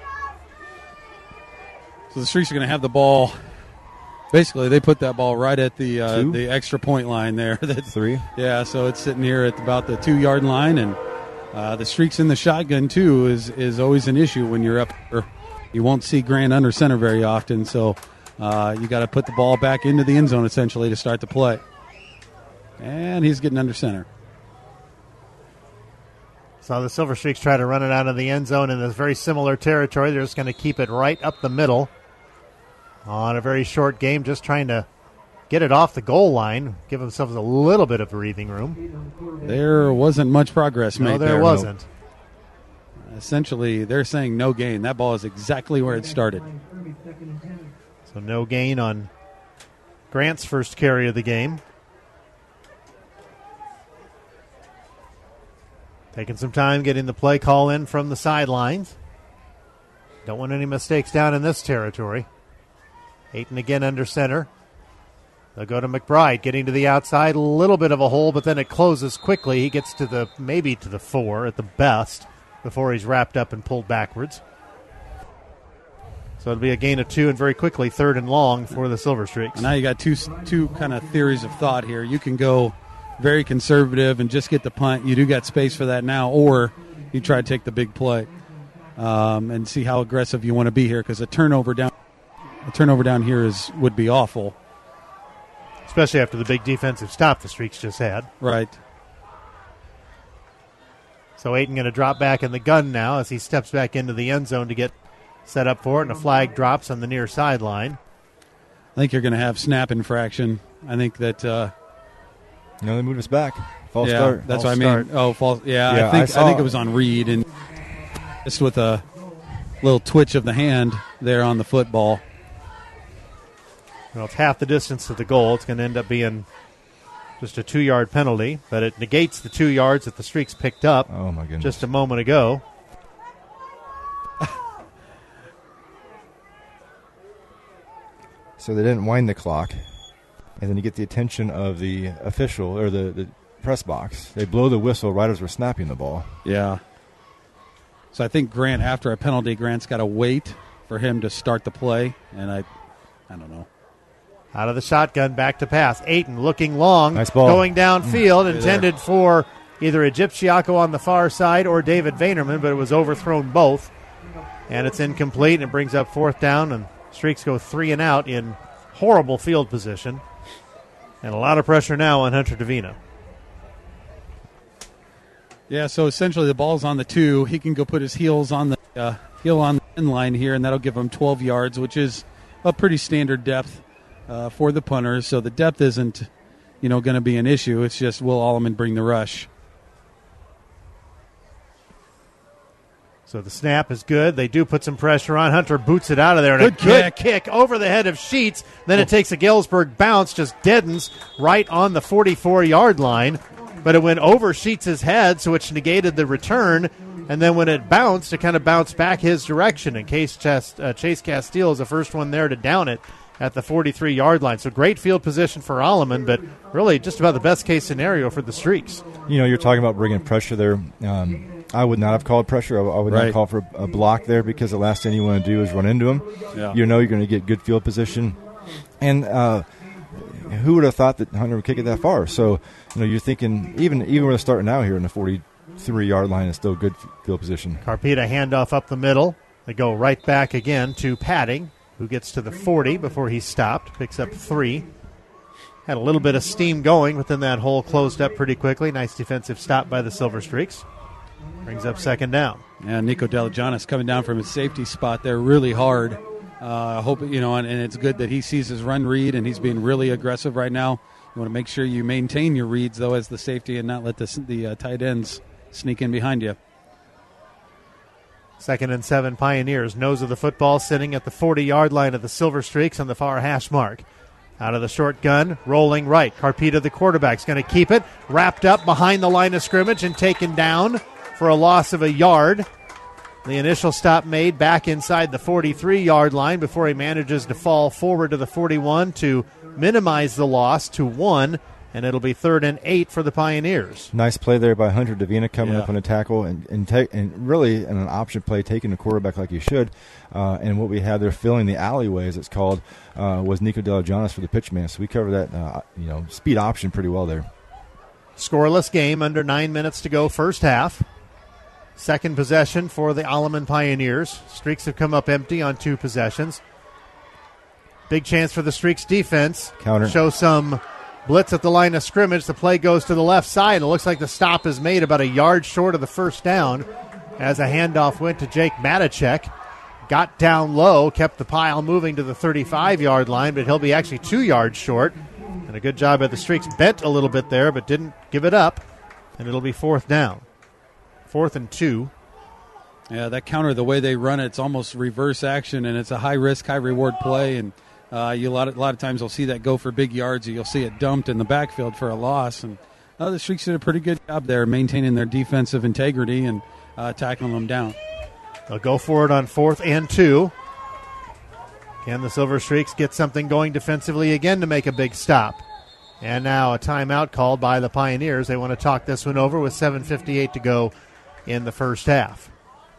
[SPEAKER 3] So the Streaks are going to have the ball. Basically, they put that ball right at the uh,
[SPEAKER 4] Two?
[SPEAKER 3] the extra point line there. That's,
[SPEAKER 4] Three.
[SPEAKER 3] yeah, so it's sitting here at about the two-yard line, and uh, the Streaks in the shotgun, too, is, is always an issue when you're up there. You won't see Grant under center very often, so uh, you got to put the ball back into the end zone, essentially, to start the play. And he's getting under center.
[SPEAKER 2] So the Silver Streaks try to run it out of the end zone in this very similar territory. They're just going to keep it right up the middle on a very short game, just trying to get it off the goal line, give themselves a little bit of breathing room.
[SPEAKER 3] There wasn't much progress made
[SPEAKER 2] No, there
[SPEAKER 3] there.
[SPEAKER 2] wasn't.
[SPEAKER 3] Essentially, they're saying no gain. That ball is exactly where it started.
[SPEAKER 2] So no gain on Grant's first carry of the game. Taking some time getting the play call in from the sidelines. Don't want any mistakes down in this territory. Ayton again under center. They'll go to McBride, getting to the outside. A little bit of a hole, but then it closes quickly. He gets to the, maybe to the four at the best, before he's wrapped up and pulled backwards. So it'll be a gain of two, and very quickly third and long for the Silver Streaks.
[SPEAKER 3] Now you got two two kind of theories of thought here. You can go very conservative and just get the punt. You do got space for that now, or you try to take the big play um, and see how aggressive you want to be here, because a turnover down a turnover down here is would be awful.
[SPEAKER 2] Especially after the big defensive stop the Streaks just had.
[SPEAKER 3] Right.
[SPEAKER 2] So Ayton going to drop back in the gun now as he steps back into the end zone to get set up for it, and a flag drops on the near sideline.
[SPEAKER 3] I think you're going to have snap infraction. I think that. Uh,
[SPEAKER 4] No, they moved us back. False
[SPEAKER 3] yeah,
[SPEAKER 4] start.
[SPEAKER 3] that's
[SPEAKER 2] False
[SPEAKER 3] what I mean.
[SPEAKER 2] start.
[SPEAKER 3] Oh, false. Yeah,
[SPEAKER 4] Yeah,
[SPEAKER 3] I think
[SPEAKER 4] I
[SPEAKER 3] I,
[SPEAKER 4] saw-
[SPEAKER 3] think it was on Reed, and just with a little twitch of the hand there on the football.
[SPEAKER 2] Well, it's half the distance to the goal. It's going to end up being just a two-yard penalty, but it negates the two yards that the Streaks picked up
[SPEAKER 4] Oh, my goodness.
[SPEAKER 2] just a moment ago.
[SPEAKER 4] So they didn't wind the clock. And then you get the attention of the official or the, the press box. They blow the whistle right as we're snapping the ball.
[SPEAKER 3] Yeah. So I think Grant, after a penalty, Grant's got to wait for him to start the play, and I I don't know.
[SPEAKER 2] Out of the shotgun, back to pass. Ayton looking long,
[SPEAKER 4] nice ball.
[SPEAKER 2] Going downfield,
[SPEAKER 3] Mm,
[SPEAKER 2] intended
[SPEAKER 3] there.
[SPEAKER 2] for either Egyptiaco on the far side or David Vaynerman, but it was overthrown both. And it's incomplete, and it brings up fourth down, and Streaks go three and out in horrible field position. And a lot of pressure now on Hunter Davina.
[SPEAKER 3] Yeah, so essentially the ball's on the two. He can go put his heels on the uh, heel on the end line here, and that'll give him twelve yards, which is a pretty standard depth uh, for the punters. So the depth isn't, you know, going to be an issue. It's just will Alleman bring the rush.
[SPEAKER 2] So the snap is good. They do put some pressure on. Hunter boots it out of there. And
[SPEAKER 3] Good
[SPEAKER 2] a good
[SPEAKER 3] kick.
[SPEAKER 2] kick over the head of Sheets. Then it takes a Galesburg bounce, just deadens right on the forty-four-yard line. But it went over Sheets' head, so which negated the return. And then when it bounced, it kind of bounced back his direction. And Case, Chest, uh, Chase Castile is the first one there to down it at the forty-three-yard line. So great field position for Alleman, but really just about the best-case scenario for the Streaks.
[SPEAKER 4] You know, you're talking about bringing pressure there. Um, I would not have called pressure. I, I would
[SPEAKER 3] Right.
[SPEAKER 4] not call for a block there because the last thing you want to do is run into him.
[SPEAKER 3] Yeah.
[SPEAKER 4] You know you're going to get good field position. And uh, who would have thought that Hunter would kick it that far? So, you know, you're thinking even even when they're starting out here in the forty-three-yard line, it's still good field position.
[SPEAKER 2] Carpeta handoff up the middle. They go right back again to Padding, who gets to the forty before he stopped, picks up three. Had a little bit of steam going, but then that hole closed up pretty quickly. Nice defensive stop by the Silver Streaks. Brings up second down.
[SPEAKER 3] Yeah, Nico Delagianis coming down from his safety spot there really hard. I uh, hope, you know, and, and it's good that he sees his run read, and he's being really aggressive right now. You want to make sure you maintain your reads, though, as the safety and not let the, the uh, tight ends sneak in behind you.
[SPEAKER 2] Second and seven, Pioneers. Nose of the football sitting at the forty-yard line of the Silver Streaks on the far hash mark. Out of the short gun, rolling right. Carpeta, the quarterback, is going to keep it. Wrapped up behind the line of scrimmage and taken down for a loss of a yard. The initial stop made back inside the forty-three-yard line before he manages to fall forward to the forty-one to minimize the loss to one, and it'll be third and eight for the Pioneers.
[SPEAKER 4] Nice play there by Hunter Davina coming
[SPEAKER 3] Yeah.
[SPEAKER 4] up on a tackle and and, ta- and really in an option play, taking the quarterback like you should. Uh, and what we had there filling the alleyway, as it's called, uh, was Nico Delagianis for the pitch man. So we covered that uh, you know speed option pretty well there.
[SPEAKER 2] Scoreless game, under nine minutes to go, first half. Second possession for the Alleman Pioneers. Streaks have come up empty on two possessions. Big chance for the Streaks defense.
[SPEAKER 4] Counter.
[SPEAKER 2] Show some blitz at the line of scrimmage. The play goes to the left side. It looks like the stop is made about a yard short of the first down as a handoff went to Jake Matacek. Got down low, kept the pile moving to the thirty-five-yard line, but he'll be actually two yards short. And a good job by the Streaks. Bent a little bit there, but didn't give it up. And it'll be fourth down. Fourth and two.
[SPEAKER 3] Yeah, that counter, the way they run it, it's almost reverse action, and it's a high-risk, high-reward play. And uh, you a lot, of, a lot of times you'll see that go for big yards, or you'll see it dumped in the backfield for a loss. And uh, the Streaks did a pretty good job there maintaining their defensive integrity and uh, tackling them down.
[SPEAKER 2] They'll go for it on fourth and two. Can the Silver Streaks get something going defensively again to make a big stop? And now a timeout called by the Pioneers. They want to talk this one over with seven fifty-eight to go in the first half.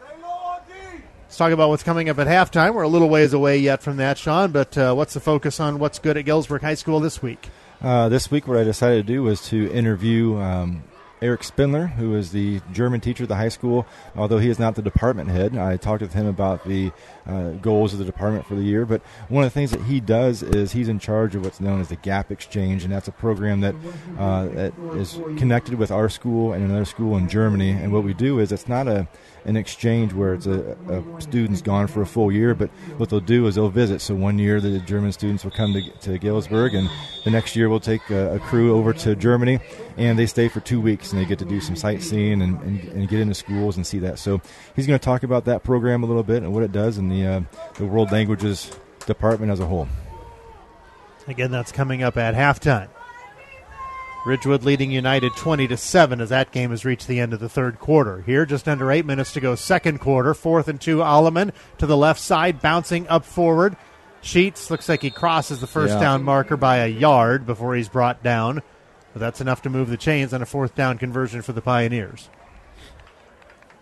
[SPEAKER 2] Let's talk about what's coming up at halftime. We're a little ways away yet from that, Sean, but uh, what's the focus on what's good at Galesburg High School this week?
[SPEAKER 4] Uh, this week, what I decided to do was to interview um, Eric Spindler, who is the German teacher at the high school. Although he is not the department head, I talked with him about the uh, goals of the department for the year. But one of the things that he does is he's in charge of what's known as the Gap Exchange, and that's a program that, uh, that is connected with our school and another school in Germany. And what we do is it's not a an exchange where it's a, a student's gone for a full year, but what they'll do is they'll visit. So one year the German students will come to, to Galesburg, and the next year we'll take a, a crew over to Germany, and they stay for two weeks, and they get to do some sightseeing and, and, and get into schools and see that. So he's going to talk about that program a little bit and what it does in the, uh, the world languages department as a whole.
[SPEAKER 2] Again, that's coming up at halftime. Ridgewood leading United twenty to seven as that game has reached the end of the third quarter. Here, just under eight minutes to go, second quarter. Fourth and two, Alleman to the left side, bouncing up forward. Sheets looks like he crosses the first
[SPEAKER 4] Yeah.
[SPEAKER 2] down marker by a yard before he's brought down. But that's enough to move the chains on a fourth down conversion for the Pioneers.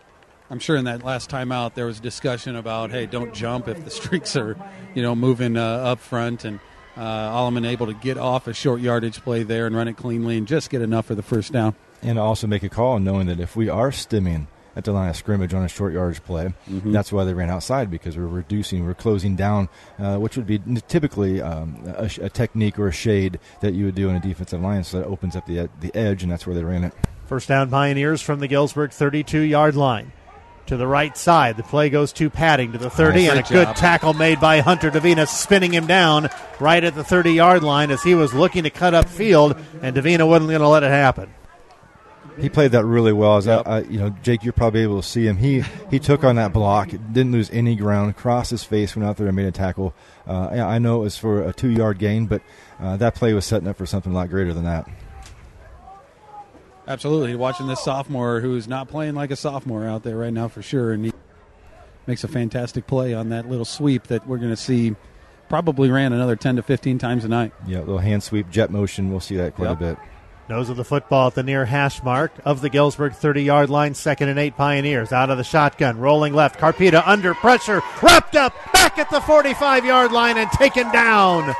[SPEAKER 3] I'm sure in that last timeout there was discussion about, hey, don't jump if the streaks are, you know, moving uh, up front, and uh, Alleman able to get off a short yardage play there and run it cleanly and just get enough for the first down.
[SPEAKER 4] And also make a call knowing that if we are stimming at the line of scrimmage on a short yardage play, mm-hmm. that's why they ran outside, because we're reducing, we're closing down, uh, which would be typically um, a, a technique or a shade that you would do in a defensive line, so that opens up the, the edge, and that's where they ran it.
[SPEAKER 2] First down Pioneers from the Galesburg thirty-two-yard line. To the right side, the play goes to Padding to the thirty,
[SPEAKER 3] nice.
[SPEAKER 2] and a
[SPEAKER 3] Great
[SPEAKER 2] good
[SPEAKER 3] job.
[SPEAKER 2] tackle made by Hunter Davina, spinning him down right at the thirty-yard line as he was looking to cut up field, and Davina wasn't going to let it happen.
[SPEAKER 4] He played that really well. As
[SPEAKER 3] Yep.
[SPEAKER 4] I, I, you know, Jake, you're probably able to see him. He he took on that block, didn't lose any ground, crossed his face, went out there and made a tackle. Uh, I know it was for a two-yard gain, but uh, that play was setting up for something a lot greater than that.
[SPEAKER 3] Absolutely. Watching this sophomore who's not playing like a sophomore out there right now for sure, and he makes a fantastic play on that little sweep that we're going to see probably ran another ten to fifteen times a night.
[SPEAKER 4] Yeah, little hand sweep, jet motion. We'll see that quite
[SPEAKER 3] Yep.
[SPEAKER 4] a bit.
[SPEAKER 2] Nose of the football at the near hash mark of the Galesburg thirty-yard line. Second and eight Pioneers. Out of the shotgun. Rolling left. Carpita under pressure. Wrapped up. Back at the forty-five-yard line and taken down.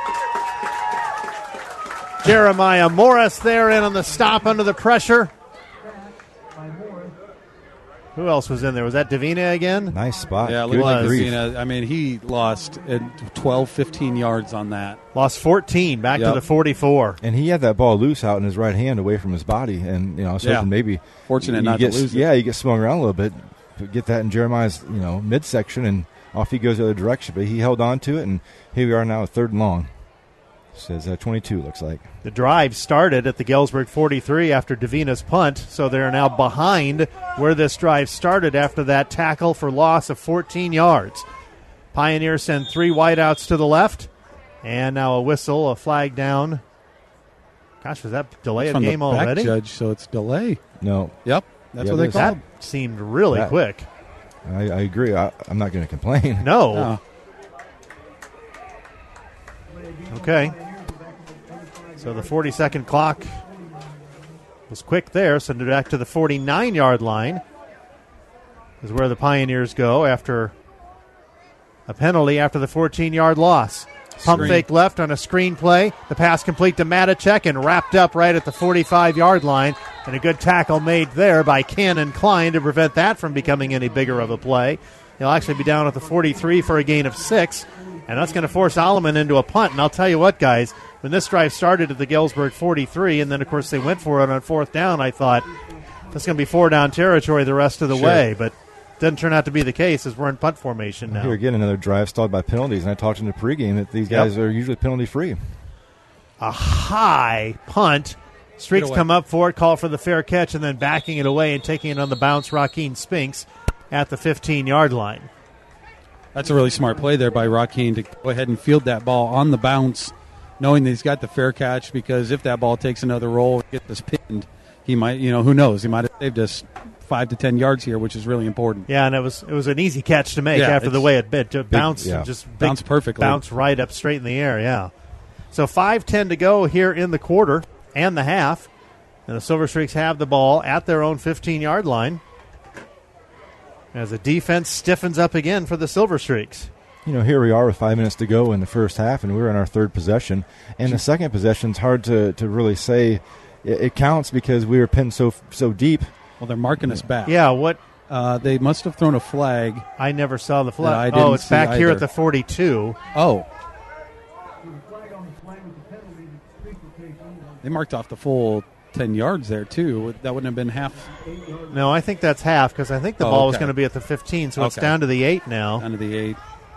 [SPEAKER 2] Jeremiah Morris there in on the stop under the pressure. Who else was in there? Was that Davina again?
[SPEAKER 4] Nice spot.
[SPEAKER 3] Yeah,
[SPEAKER 4] Good
[SPEAKER 3] look like
[SPEAKER 4] grief.
[SPEAKER 3] Davina. I mean, he lost uh, twelve, fifteen yards on that.
[SPEAKER 2] Lost fourteen. Back to
[SPEAKER 3] Yep.
[SPEAKER 2] the forty-four.
[SPEAKER 4] And he had that ball loose out in his right hand away from his body. And, you know, I was
[SPEAKER 3] Yeah.
[SPEAKER 4] hoping maybe.
[SPEAKER 3] Fortunate
[SPEAKER 4] you
[SPEAKER 3] not
[SPEAKER 4] get,
[SPEAKER 3] to lose it.
[SPEAKER 4] Yeah, you get swung around a little bit. But get that in Jeremiah's, you know, midsection, and off he goes the other direction. But he held on to it, and here we are now at third and long. Says uh, twenty-two, looks like.
[SPEAKER 2] The drive started at the Galesburg forty-three after Davina's punt, so they're now behind where this drive started after that tackle for loss of fourteen yards. Pioneers send three wideouts to the left, and now a whistle, a flag down. Gosh, was that delay of
[SPEAKER 3] From
[SPEAKER 2] game
[SPEAKER 3] the back
[SPEAKER 2] already?
[SPEAKER 3] judge, so it's delay.
[SPEAKER 4] No,
[SPEAKER 3] Yep, that's
[SPEAKER 4] Yeah,
[SPEAKER 3] what they
[SPEAKER 4] there's-
[SPEAKER 3] called.
[SPEAKER 2] That seemed really
[SPEAKER 4] That-
[SPEAKER 2] quick.
[SPEAKER 4] I, I agree. I, I'm not going to complain.
[SPEAKER 2] No.
[SPEAKER 3] Oh.
[SPEAKER 2] Okay. So the forty-second clock was quick there. Send it back to the forty-nine-yard line is where the Pioneers go after a penalty after the fourteen-yard loss. Pump
[SPEAKER 3] Screen.
[SPEAKER 2] fake left on a screen play. The pass complete to Matacek and wrapped up right at the forty-five-yard line. And a good tackle made there by Cannon Klein to prevent that from becoming any bigger of a play. He'll actually be down at the forty-three for a gain of six. And that's going to force Alleman into a punt. And I'll tell you what, guys, when this drive started at the Galesburg forty-three, and then, of course, they went for it on fourth down, I thought, that's going to be four-down territory the rest of the
[SPEAKER 3] Sure.
[SPEAKER 2] way. But doesn't turn out to be the case as we're in punt formation now.
[SPEAKER 4] Here again, another drive stalled by penalties. And I talked in the pregame that these
[SPEAKER 2] Yep.
[SPEAKER 4] guys are usually penalty-free.
[SPEAKER 2] A high punt. Streaks
[SPEAKER 3] Get away.
[SPEAKER 2] come up for it, call for the fair catch, and then backing it away and taking it on the bounce, Joaquin Spinks at the fifteen-yard line.
[SPEAKER 3] That's a really smart play there by Joaquin to go ahead and field that ball on the bounce, knowing that he's got the fair catch, because if that ball takes another roll and gets us pinned, he might, you know, who knows, he might have saved us five to ten yards here, which is really important.
[SPEAKER 2] Yeah, and it was it was an easy catch to make
[SPEAKER 3] Yeah,
[SPEAKER 2] after the
[SPEAKER 3] it's
[SPEAKER 2] way it bit. Just bounce
[SPEAKER 4] yeah.
[SPEAKER 2] and just big
[SPEAKER 3] Bounce perfectly.
[SPEAKER 2] Bounce right up straight in the air, yeah. So five ten to go here in the quarter and the half. And the Silver Streaks have the ball at their own fifteen-yard line as the defense stiffens up again for the Silver Streaks.
[SPEAKER 4] You know, here we are with five minutes to go in the first half, and we're in our third possession. And the second possession's hard to, to really say it, it counts because we were pinned so so deep.
[SPEAKER 3] Well, they're marking us back.
[SPEAKER 2] Yeah, what
[SPEAKER 3] Uh, they must have thrown a flag.
[SPEAKER 2] I never saw the
[SPEAKER 3] That
[SPEAKER 2] flag.
[SPEAKER 3] I didn't
[SPEAKER 2] Oh, it's
[SPEAKER 3] see
[SPEAKER 2] back here
[SPEAKER 3] either.
[SPEAKER 2] at the forty-two.
[SPEAKER 3] Oh. They marked off the full ten yards there, too. That wouldn't have been half
[SPEAKER 2] No, I think that's half because I think the
[SPEAKER 3] Oh,
[SPEAKER 2] ball was
[SPEAKER 3] okay.
[SPEAKER 2] going to be at the fifteen, so it's
[SPEAKER 3] Okay.
[SPEAKER 2] down to the eight now.
[SPEAKER 3] down to the eight.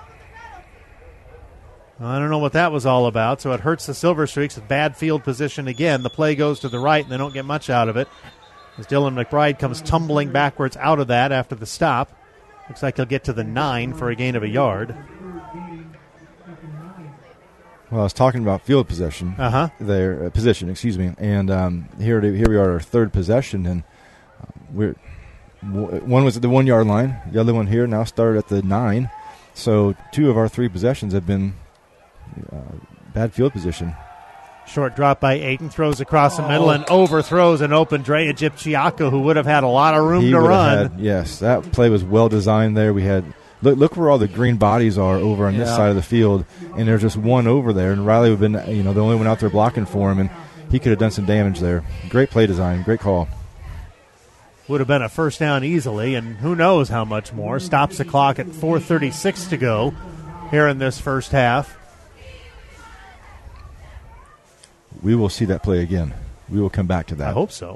[SPEAKER 2] I don't know what that was all about, so it hurts the Silver Streaks with bad field position again. The play goes to the right, and they don't get much out of it as Dylan McBride comes tumbling backwards out of that after the stop. Looks like he'll get to the nine for a gain of a yard.
[SPEAKER 4] Well, I was talking about field possession.
[SPEAKER 2] Uh-huh.
[SPEAKER 4] Their uh, position, excuse me. And um, here to, here we are, our third possession, and uh, we're w- one was at the one yard line. The other one here now started at the nine. So two of our three possessions have been uh, bad field position.
[SPEAKER 2] Short drop by Ayton, throws across the
[SPEAKER 4] Oh.
[SPEAKER 2] middle and overthrows an open Drea Gypchiako, who would have had a lot of room
[SPEAKER 4] He
[SPEAKER 2] to
[SPEAKER 4] would have
[SPEAKER 2] run.
[SPEAKER 4] had- yes, that play was well designed there. We had look, look where all the green bodies are over on this
[SPEAKER 3] Yeah.
[SPEAKER 4] side of the field, and there's just one over there. And Riley would have been, you know, the only one out there blocking for him, and he could have done some damage there. Great play design, great call.
[SPEAKER 2] Would have been a first down easily, and who knows how much more. Stops the clock at four thirty-six to go here in this first half.
[SPEAKER 4] We will see that play again. We will come back to that.
[SPEAKER 2] I hope so.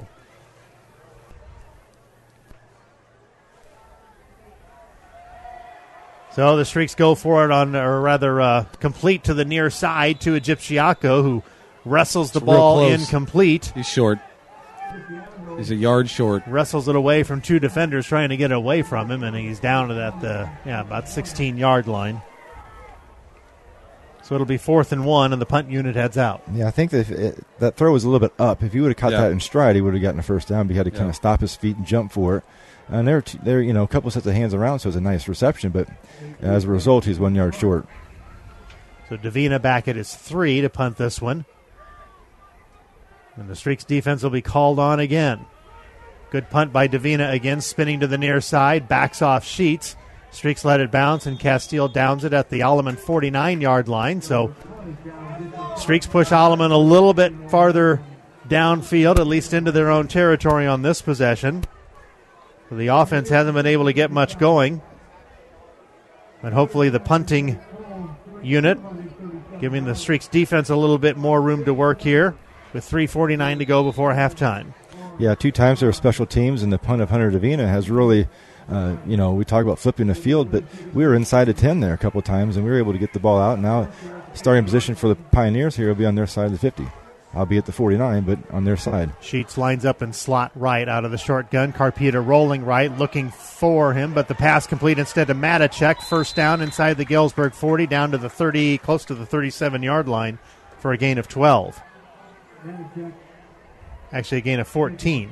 [SPEAKER 2] So the Streaks go for it on, or rather uh, complete to the near side to Gypchiako, who wrestles the
[SPEAKER 3] It's real
[SPEAKER 2] ball
[SPEAKER 3] close.
[SPEAKER 2] incomplete.
[SPEAKER 3] He's short. He's a yard short.
[SPEAKER 2] Wrestles it away from two defenders trying to get away from him, and he's down to that, uh, yeah, about sixteen-yard line. So it'll be fourth and one, and the punt unit heads out.
[SPEAKER 4] Yeah, I think that if it, that throw was a little bit up. If he would have caught
[SPEAKER 3] Yeah.
[SPEAKER 4] that in stride, he would have gotten a first down. But he had to kind
[SPEAKER 3] Yeah.
[SPEAKER 4] of stop his feet and jump for it. And there, there, you know, a couple sets of hands around, so it was a nice reception. But as a result, he's one yard short.
[SPEAKER 2] So Davina back at his three to punt this one. And the Streaks defense will be called on again. Good punt by Davina again, spinning to the near side, backs off Sheets. Streaks let it bounce, and Castile downs it at the Alleman forty-nine-yard line. So Streaks push Alleman a little bit farther downfield, at least into their own territory on this possession. The offense hasn't been able to get much going. But hopefully the punting unit giving the Streaks defense a little bit more room to work here with three forty-nine to go before halftime.
[SPEAKER 4] Yeah, two times there were special teams, and the punt of Hunter Davina has really, uh, you know, we talk about flipping the field, but we were inside the ten there a couple of times, and we were able to get the ball out. And now starting position for the Pioneers here will be on their side of the fifty. I'll be at the forty-nine, but on their side.
[SPEAKER 2] Sheets lines up in slot right out of the shotgun. Carpita rolling right, looking for him, but the pass complete instead to Matacek. First down inside the Galesburg forty, down to the thirty, close to the thirty-seven-yard line for a gain of twelve. Actually, a gain of fourteen.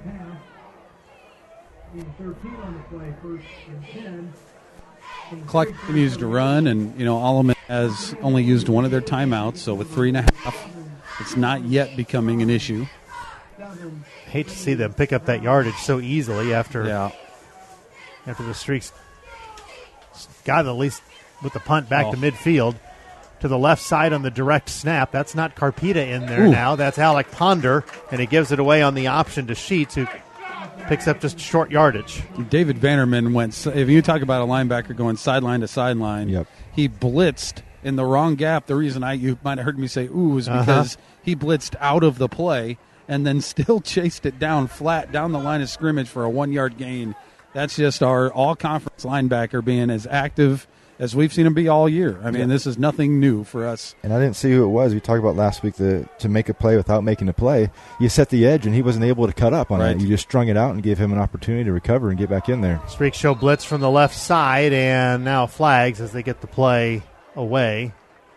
[SPEAKER 3] Clock continues to run, and you know Alleman has only used one of their timeouts, so with three and a half, it's not yet becoming an issue.
[SPEAKER 2] Hate to see them pick up that yardage so easily after
[SPEAKER 3] Yeah,
[SPEAKER 2] after the Streaks got at least with the punt back
[SPEAKER 3] Oh.
[SPEAKER 2] to midfield. To the left side on the direct snap. That's not Carpita in there
[SPEAKER 3] Ooh.
[SPEAKER 2] now. That's Alec Ponder, and he gives it away on the option to Sheets, who picks up just short yardage.
[SPEAKER 3] David Vanderman went. If you talk about a linebacker going sideline to sideline,
[SPEAKER 4] Yep.
[SPEAKER 3] he blitzed in the wrong gap. The reason I you might have heard me say "ooh" is
[SPEAKER 2] Uh-huh.
[SPEAKER 3] because he blitzed out of the play and then still chased it down flat down the line of scrimmage for a one-yard gain. That's just our all-conference linebacker being as active as we've seen him be all year. I mean,
[SPEAKER 4] Yeah.
[SPEAKER 3] this is nothing new for us.
[SPEAKER 4] And I didn't see who it was. We talked about last week the, to make a play without making a play. You set the edge, and he wasn't able to cut up on
[SPEAKER 3] Right.
[SPEAKER 4] it. You just strung it out and gave him an opportunity to recover and get back in there.
[SPEAKER 2] Streaks show blitz from the left side, and now flags as they get the play away.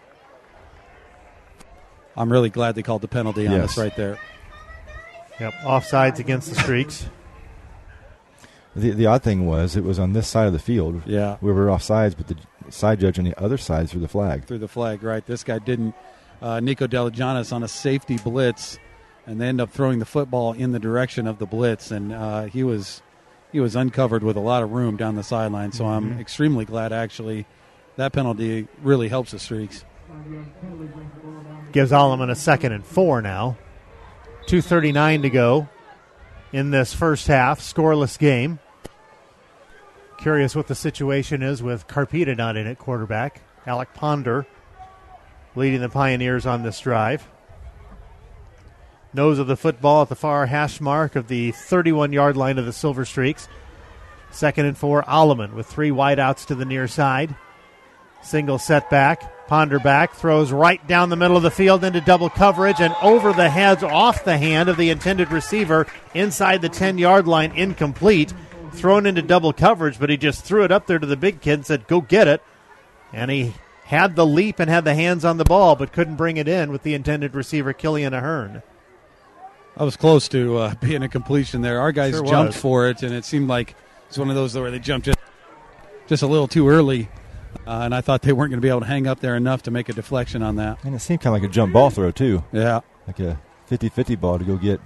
[SPEAKER 3] I'm really glad they called the penalty on
[SPEAKER 4] Yes.
[SPEAKER 3] us right there.
[SPEAKER 2] Yep, offsides against the Streaks.
[SPEAKER 4] The, the odd thing was it was on this side of the field.
[SPEAKER 3] Yeah.
[SPEAKER 4] We were offsides, but the side judge on the other side threw the flag.
[SPEAKER 3] Through the flag, right. This guy didn't. Uh, Nico Delagianis on a safety blitz, and they end up throwing the football in the direction of the blitz, and uh, he was he was uncovered with a lot of room down the sideline. So
[SPEAKER 2] Mm-hmm.
[SPEAKER 3] I'm extremely glad, actually, that penalty really helps the Streaks.
[SPEAKER 2] Gives Alleman a second and four now. two thirty-nine to go in this first half. Scoreless game. Curious what the situation is with Carpita not in at quarterback. Alec Ponder leading the Pioneers on this drive. Nose of the football at the far hash mark of the thirty-one-yard line of the Silver Streaks. Second and four, Alleman with three wideouts to the near side. Single setback. Ponder back, throws right down the middle of the field into double coverage and over the heads, off the hand of the intended receiver inside the ten-yard line, incomplete. Thrown into double coverage, but he just threw it up there to the big kid and said, go get it. And he had the leap and had the hands on the ball, but couldn't bring it in with the intended receiver, Killian Ahern.
[SPEAKER 3] I was close to uh, being a completion there. Our guys
[SPEAKER 2] Sure
[SPEAKER 3] jumped
[SPEAKER 2] was.
[SPEAKER 3] for it, and it seemed like it's one of those where they jumped just, just a little too early. uh, and I thought they weren't going to be able to hang up there enough to make a deflection on that.
[SPEAKER 4] And it seemed kind of like a jump ball throw, too.
[SPEAKER 3] Yeah.
[SPEAKER 4] Like a fifty-fifty ball to go get.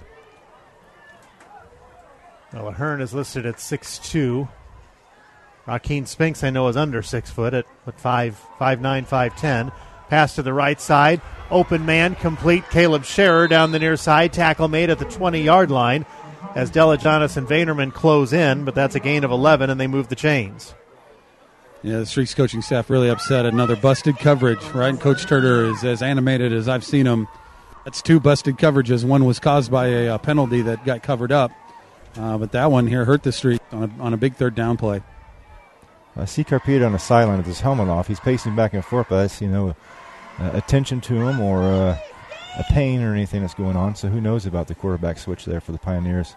[SPEAKER 2] Well, Ahern is listed at six two. Rakeem Spinks, I know, is under six foot at five nine, five ten. Pass to the right side. Open man, complete. Caleb Scherer down the near side. Tackle made at the twenty-yard line as Delajanis and Vaynerman close in, but that's a gain of eleven, and they move the chains.
[SPEAKER 3] Yeah, the Streaks coaching staff really upset. Another busted coverage, right? And Coach Turner is as animated as I've seen him. That's two busted coverages. One was caused by a, a penalty that got covered up. Uh, but that one here hurt the Streaks on a, on a big third down play.
[SPEAKER 4] I see Carpita on the sideline with his helmet off. He's pacing back and forth, but I see no uh, attention to him or uh, a pain or anything that's going on. So who knows about the quarterback switch there for the Pioneers.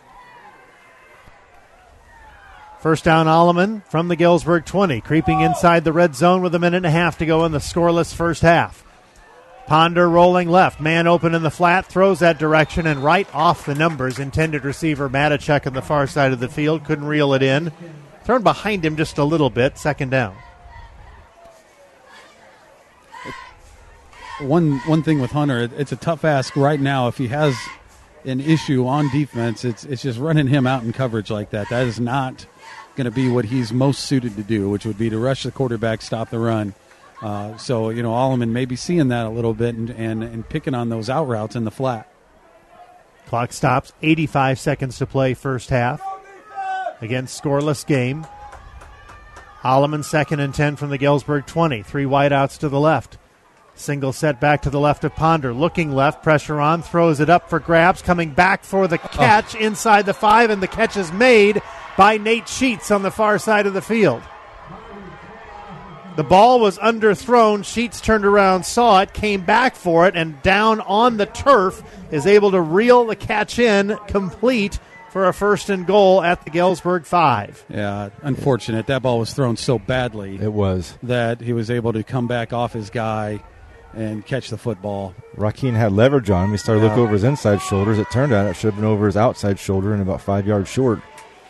[SPEAKER 2] First down, Alleman from the Galesburg twenty, creeping inside the red zone with a minute and a half to go in the scoreless first half. Ponder rolling left, man open in the flat, throws that direction, and right off the numbers, intended receiver Matichuk on the far side of the field, couldn't reel it in. Thrown behind him just a little bit, second down.
[SPEAKER 3] One one thing with Hunter, it, it's a tough ask right now. If he has an issue on defense, it's it's just running him out in coverage like that. That is not going to be what he's most suited to do, which would be to rush the quarterback, stop the run. Uh, so, you know, Alleman may be seeing that a little bit and, and, and picking on those out routes in the flat.
[SPEAKER 2] Clock stops, eighty-five seconds to play first half. Again, scoreless game. Alleman second and ten from the Galesburg twenty. Three wideouts to the left. Single set back to the left of Ponder. Looking left, pressure on, throws it up for grabs. Coming back for the catch oh. inside the five, and the catch is made by Nate Sheets on the far side of the field. The ball was underthrown. Sheets turned around, saw it, came back for it, and down on the turf is able to reel the catch in complete for a first and goal at the Galesburg five.
[SPEAKER 3] Yeah, unfortunate. That ball was thrown so badly.
[SPEAKER 4] It was.
[SPEAKER 3] That he was able to come back off his guy and catch the football.
[SPEAKER 4] Rakeem had leverage on him. He started to
[SPEAKER 3] yeah.
[SPEAKER 4] look over his inside shoulders. It turned out it should have been over his outside shoulder and about five yards short.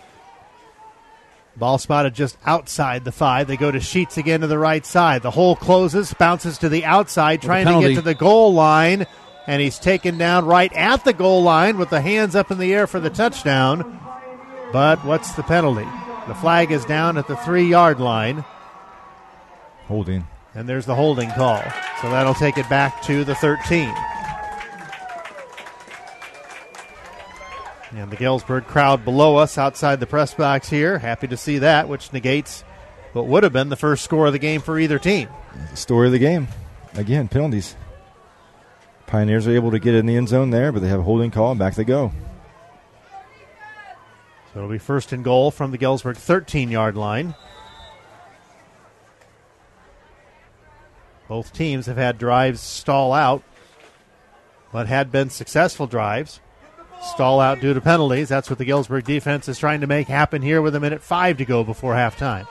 [SPEAKER 2] Ball spotted just outside the five. They go to Sheets again to the right side. The hole closes, bounces to the outside, trying to get to the goal line, and he's taken down right at the goal line with the hands up in the air for the touchdown. But what's the penalty? The flag is down at the three-yard line.
[SPEAKER 4] Holding.
[SPEAKER 2] And there's the holding call. So that'll take it back to the thirteen. And the Galesburg crowd below us outside the press box here. Happy to see that, which negates what would have been the first score of the game for either team.
[SPEAKER 4] The story of the game. Again, penalties. Pioneers are able to get in the end zone there, but they have a holding call, and back they go.
[SPEAKER 2] So it'll be first and goal from the Galesburg thirteen-yard line. Both teams have had drives stall out, but had been successful drives. Stall out due to penalties. That's what the Galesburg defense is trying to make happen here with a minute five to go before halftime.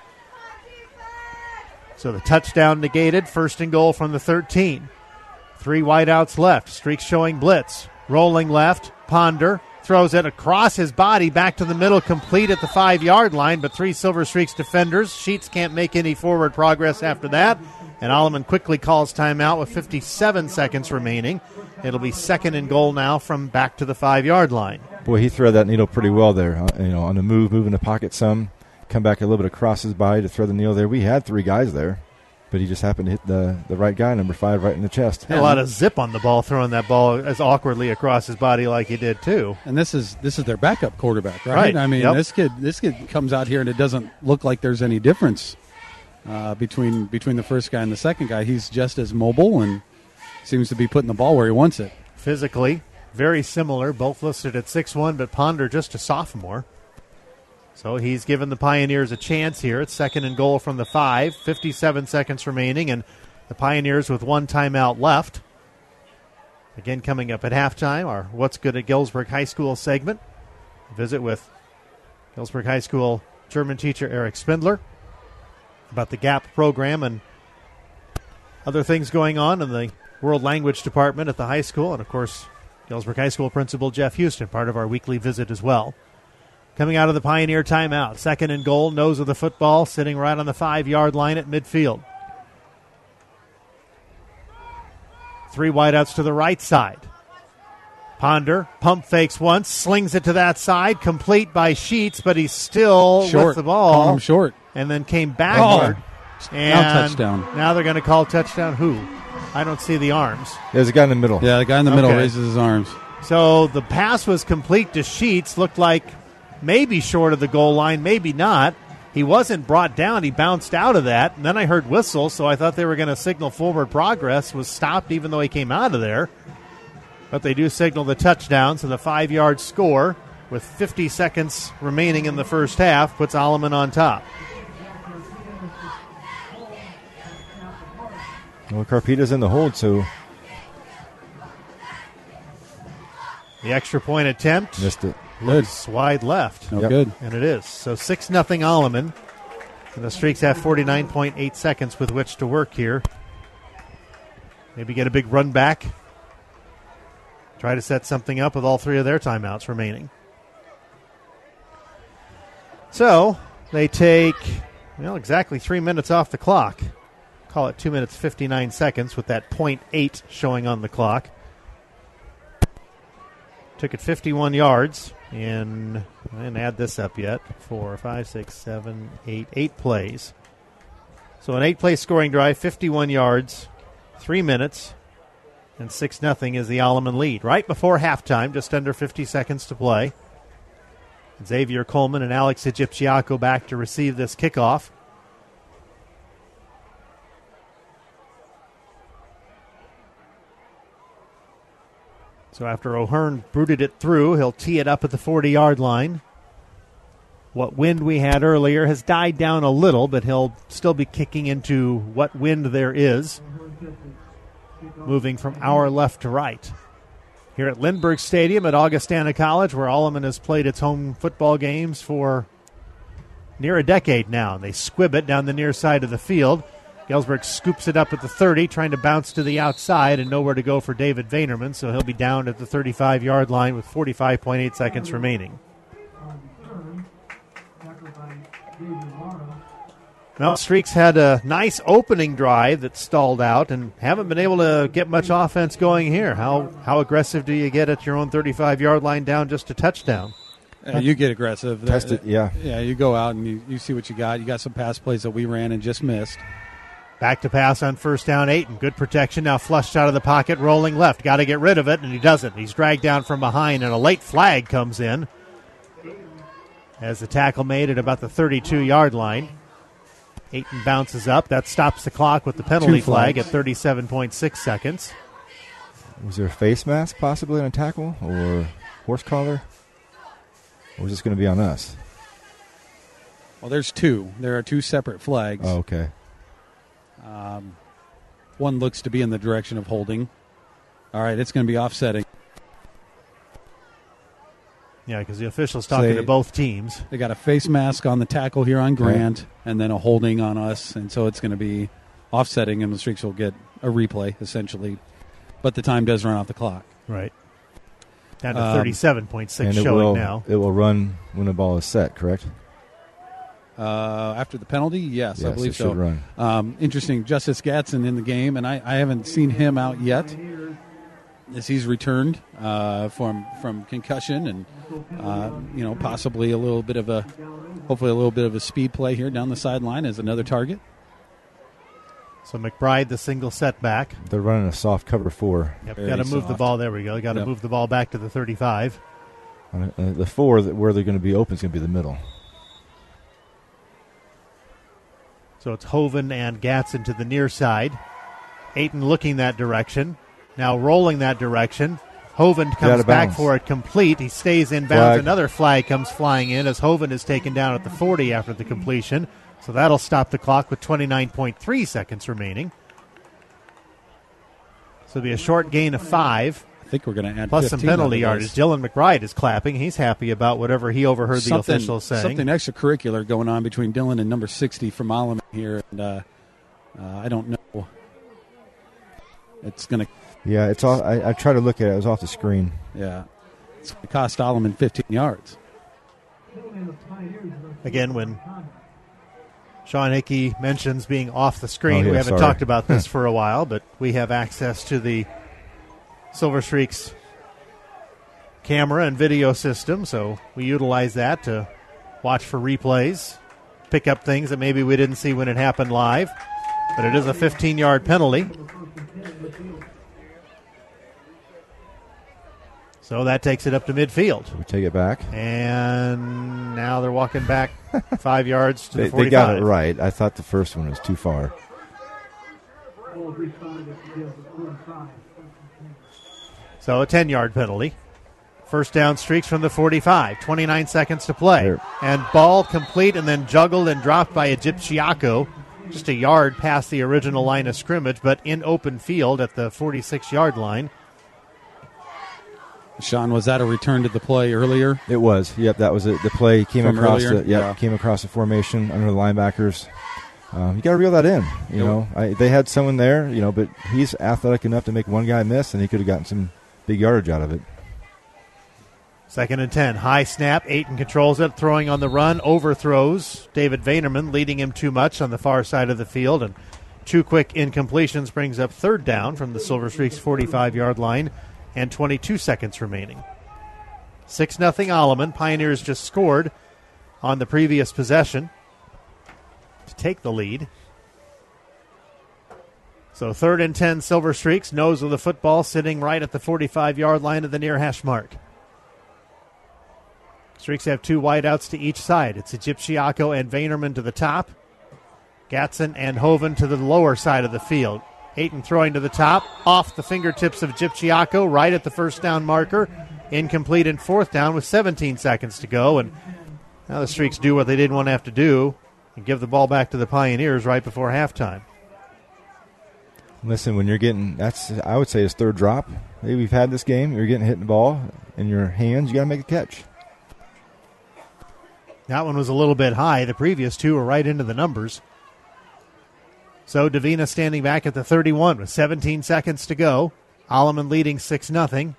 [SPEAKER 2] So the touchdown negated. First and goal from the thirteen. Three wideouts left. Streaks showing blitz. Rolling left. Ponder throws it across his body back to the middle, complete at the five-yard line, but three Silver Streaks defenders. Sheets can't make any forward progress after that, and Alleman quickly calls timeout with fifty-seven seconds remaining. It'll be second and goal now from back to the five-yard line.
[SPEAKER 4] Boy, he threaded that needle pretty well there. Uh, you know, on the move, moving the pocket some, come back a little bit across his body to thread the needle there. We had three guys there, but he just happened to hit the, the right guy, number five, right in the chest.
[SPEAKER 2] Had a lot of zip on the ball, throwing that ball as awkwardly across his body like he did too.
[SPEAKER 3] And this is this is their backup quarterback, right?
[SPEAKER 2] Right.
[SPEAKER 3] I mean,
[SPEAKER 2] Yep.
[SPEAKER 3] this kid this kid comes out here and it doesn't look like there's any difference uh, between between the first guy and the second guy. He's just as mobile and seems to be putting the ball where he wants it.
[SPEAKER 2] Physically, very similar, both listed at six one, but Ponder just a sophomore. So he's given the Pioneers a chance here. It's second and goal from the five, fifty-seven seconds remaining, and the Pioneers with one timeout left. Again, coming up at halftime, our What's Good at Galesburg High School segment. A visit with Galesburg High School German teacher Eric Spindler about the GAP program and other things going on in the World Language Department at the high school, and of course, Galesburg High School Principal Jeff Houston, part of our weekly visit as well. coming out of the Pioneer timeout. Second and goal, nose of the football, sitting right on the five-yard line at midfield. Three wideouts to the right side. Ponder, pump fakes once, slings it to that side, complete by Sheets, but he's still
[SPEAKER 3] short.
[SPEAKER 2] with the ball.
[SPEAKER 3] Calling him short.
[SPEAKER 2] And then came backward.
[SPEAKER 3] Oh.
[SPEAKER 2] And
[SPEAKER 3] now touchdown.
[SPEAKER 2] Now they're going to call touchdown who? I don't see the arms.
[SPEAKER 4] There's a guy in the middle.
[SPEAKER 3] Yeah, the guy in the middle
[SPEAKER 2] Okay.
[SPEAKER 3] raises his arms.
[SPEAKER 2] So the pass was complete to Sheets, looked like maybe short of the goal line, maybe not. He wasn't brought down. He bounced out of that. And then I heard whistle, so I thought they were going to signal forward progress. Was stopped even though he came out of there. But they do signal the touchdown, so the five-yard score with fifty seconds remaining in the first half puts Alleman on top.
[SPEAKER 4] Well, Carpeta's in the hold, so
[SPEAKER 2] The extra point attempt
[SPEAKER 4] missed it.
[SPEAKER 2] looks wide left.
[SPEAKER 3] No
[SPEAKER 4] Yep.
[SPEAKER 3] good.
[SPEAKER 2] And it is. So six nothing Alleman. And the Streaks have forty-nine point eight seconds with which to work here. Maybe get a big run back. Try to set something up with all three of their timeouts remaining. So they take, well, exactly three minutes off the clock. Call it two minutes, fifty-nine seconds with that point eight showing on the clock. Took it fifty-one yards in, I didn't add this up yet, four, five, six, seven, eight, eight plays. So an eight-play scoring drive, fifty-one yards, three minutes, and six nothing is the Alleman lead. Right before halftime, just under fifty seconds to play. Xavier Coleman and Alex Egyptiaco back to receive this kickoff. So after O'Hearn booted it through, he'll tee it up at the forty-yard line. What wind we had earlier has died down a little, but he'll still be kicking into what wind there is, moving from our left to right. Here at Lindbergh Stadium at Augustana College, where Alleman has played its home football games for near a decade now. They squib it down the near side of the field. Galesburg scoops it up at the thirty, trying to bounce to the outside and nowhere to go for David Vaynerman, so he'll be down at the thirty-five-yard line with forty-five point eight seconds remaining. Well, Streaks had a nice opening drive that stalled out and haven't been able to get much offense going here. How how aggressive do you get at your own thirty-five-yard line down just a touchdown?
[SPEAKER 3] Uh, you get aggressive.
[SPEAKER 4] Test it, yeah.
[SPEAKER 3] Yeah, you go out and you, you see what you got. You got some pass plays that we ran and just missed.
[SPEAKER 2] Back to pass on first down, Ayton. Good protection. Now flushed out of the pocket, rolling left. Got to get rid of it, and he doesn't. He's dragged down from behind, and a late flag comes in as the tackle made at about the thirty-two-yard line. Ayton bounces up. That stops the clock with the penalty flag at thirty-seven point six seconds.
[SPEAKER 4] Was there a face mask possibly on a tackle or horse collar? Or was this going to be on us?
[SPEAKER 3] Well, there's two. There are two separate flags.
[SPEAKER 4] Oh, okay.
[SPEAKER 3] Um, one looks to be in the direction of holding. All right, it's going to be offsetting.
[SPEAKER 2] Yeah, because the official's talking
[SPEAKER 3] they,
[SPEAKER 2] to both teams.
[SPEAKER 3] They got a face mask on the tackle here on Grant, right, and then a holding on us, and so it's going to be offsetting, and the Streaks will get a replay, essentially. But the time does run off the clock.
[SPEAKER 2] Right. Down to
[SPEAKER 3] Um,
[SPEAKER 2] thirty-seven point six
[SPEAKER 4] and it
[SPEAKER 2] showing
[SPEAKER 4] will,
[SPEAKER 2] now.
[SPEAKER 4] It will run when the ball is set, correct?
[SPEAKER 3] Uh, after the penalty, yes,
[SPEAKER 4] yes
[SPEAKER 3] I believe
[SPEAKER 4] it
[SPEAKER 3] so.
[SPEAKER 4] Should run.
[SPEAKER 3] Um, interesting, Justice Gatson in the game, and I, I haven't seen him out yet as he's returned uh, from from concussion and uh, you know possibly a little bit of a hopefully a little bit of a speed play here down the sideline as another target.
[SPEAKER 2] So McBride, the single setback.
[SPEAKER 4] They're running a soft cover four.
[SPEAKER 2] Yep,
[SPEAKER 3] Very
[SPEAKER 2] got to move
[SPEAKER 3] soft.
[SPEAKER 2] the ball. There we go. Got to
[SPEAKER 3] Yep.
[SPEAKER 2] move the ball back to the thirty-five.
[SPEAKER 4] Uh, the four that where they're going to be open is going to be the middle.
[SPEAKER 2] So it's Hoven and Gatson to the near side. Ayton looking that direction. Now rolling that direction. Hoven
[SPEAKER 4] out
[SPEAKER 2] comes
[SPEAKER 4] of
[SPEAKER 2] back
[SPEAKER 4] bounds.
[SPEAKER 2] for it complete. He stays in bounds.
[SPEAKER 4] Flag.
[SPEAKER 2] Another flag comes flying in as Hoven is taken down at the forty after the completion. So that'll stop the clock with twenty-nine point three seconds remaining. So it'll be a short gain of five,
[SPEAKER 3] I think we're going to add
[SPEAKER 2] plus some
[SPEAKER 3] fifteen
[SPEAKER 2] penalty
[SPEAKER 3] onto
[SPEAKER 2] yardage.
[SPEAKER 3] this.
[SPEAKER 2] Dylan McBride is clapping. He's happy about whatever he overheard the
[SPEAKER 3] Something-
[SPEAKER 2] officials saying.
[SPEAKER 3] Something extracurricular going on between Dylan and number sixty from Alleman here, and uh, uh, I don't know. It's going to,
[SPEAKER 4] Yeah, it's off. I, I tried to look at it. It was off the screen.
[SPEAKER 3] yeah, it's going to cost Alleman fifteen yards.
[SPEAKER 2] Again, when Sean Hickey mentions being off the screen,
[SPEAKER 4] oh, yeah,
[SPEAKER 2] we haven't
[SPEAKER 4] sorry.
[SPEAKER 2] talked about this for a while, but we have access to the Silver Streaks camera and video system, so we utilize that to watch for replays, pick up things that maybe we didn't see when it happened live. But it is a fifteen-yard penalty. So that takes it up to midfield.
[SPEAKER 4] We take it back.
[SPEAKER 2] And now they're walking back five yards to
[SPEAKER 4] They,
[SPEAKER 2] the forty-five.
[SPEAKER 4] they got it right. I thought the first one was too far.
[SPEAKER 2] So a ten-yard penalty. First down Streaks from the forty-five. twenty-nine seconds to play.
[SPEAKER 4] There.
[SPEAKER 2] And ball complete and then juggled and dropped by Egyptiaco. Just a yard past the original line of scrimmage, but in open field at the forty-six-yard line.
[SPEAKER 3] Sean, was that a return to the play earlier?
[SPEAKER 4] It was. Yep, that was it. The play came
[SPEAKER 3] From
[SPEAKER 4] across
[SPEAKER 3] earlier?
[SPEAKER 4] the yep,
[SPEAKER 3] Yeah.
[SPEAKER 4] came across the formation under the linebackers. Um, you got to reel that in. You
[SPEAKER 3] Yep.
[SPEAKER 4] know, I, they had someone there, you know, but he's athletic enough to make one guy miss, and he could have gotten some big yardage out of it.
[SPEAKER 2] Second and ten. High snap. Ayton controls it. Throwing on the run. Overthrows. David Vaynerman leading him too much on the far side of the field. And two quick incompletions brings up third down from the Silver Streaks forty-five-yard line. And twenty-two seconds remaining. six nothing Alleman. Pioneers just scored on the previous possession to take the lead. So third and ten Silver Streaks. Nose of the football sitting right at the forty-five-yard line of the near hash mark. Streaks have two wideouts to each side. It's Egyptiaco and Vaynerman to the top. Gatson and Hoven to the lower side of the field. Ayton throwing to the top, off the fingertips of Egyptiaco, right at the first down marker. Incomplete in fourth down with seventeen seconds to go. And now the Streaks do what they didn't want to have to do and give the ball back to the Pioneers right before halftime.
[SPEAKER 4] Listen, when you're getting, that's I would say his third drop. Maybe we've had this game. You're getting hit in the ball in your hands. You got to make a catch.
[SPEAKER 2] That one was a little bit high. The previous two were right into the numbers. So Davina standing back at the thirty-one with seventeen seconds to go. Alleman leading six nothing.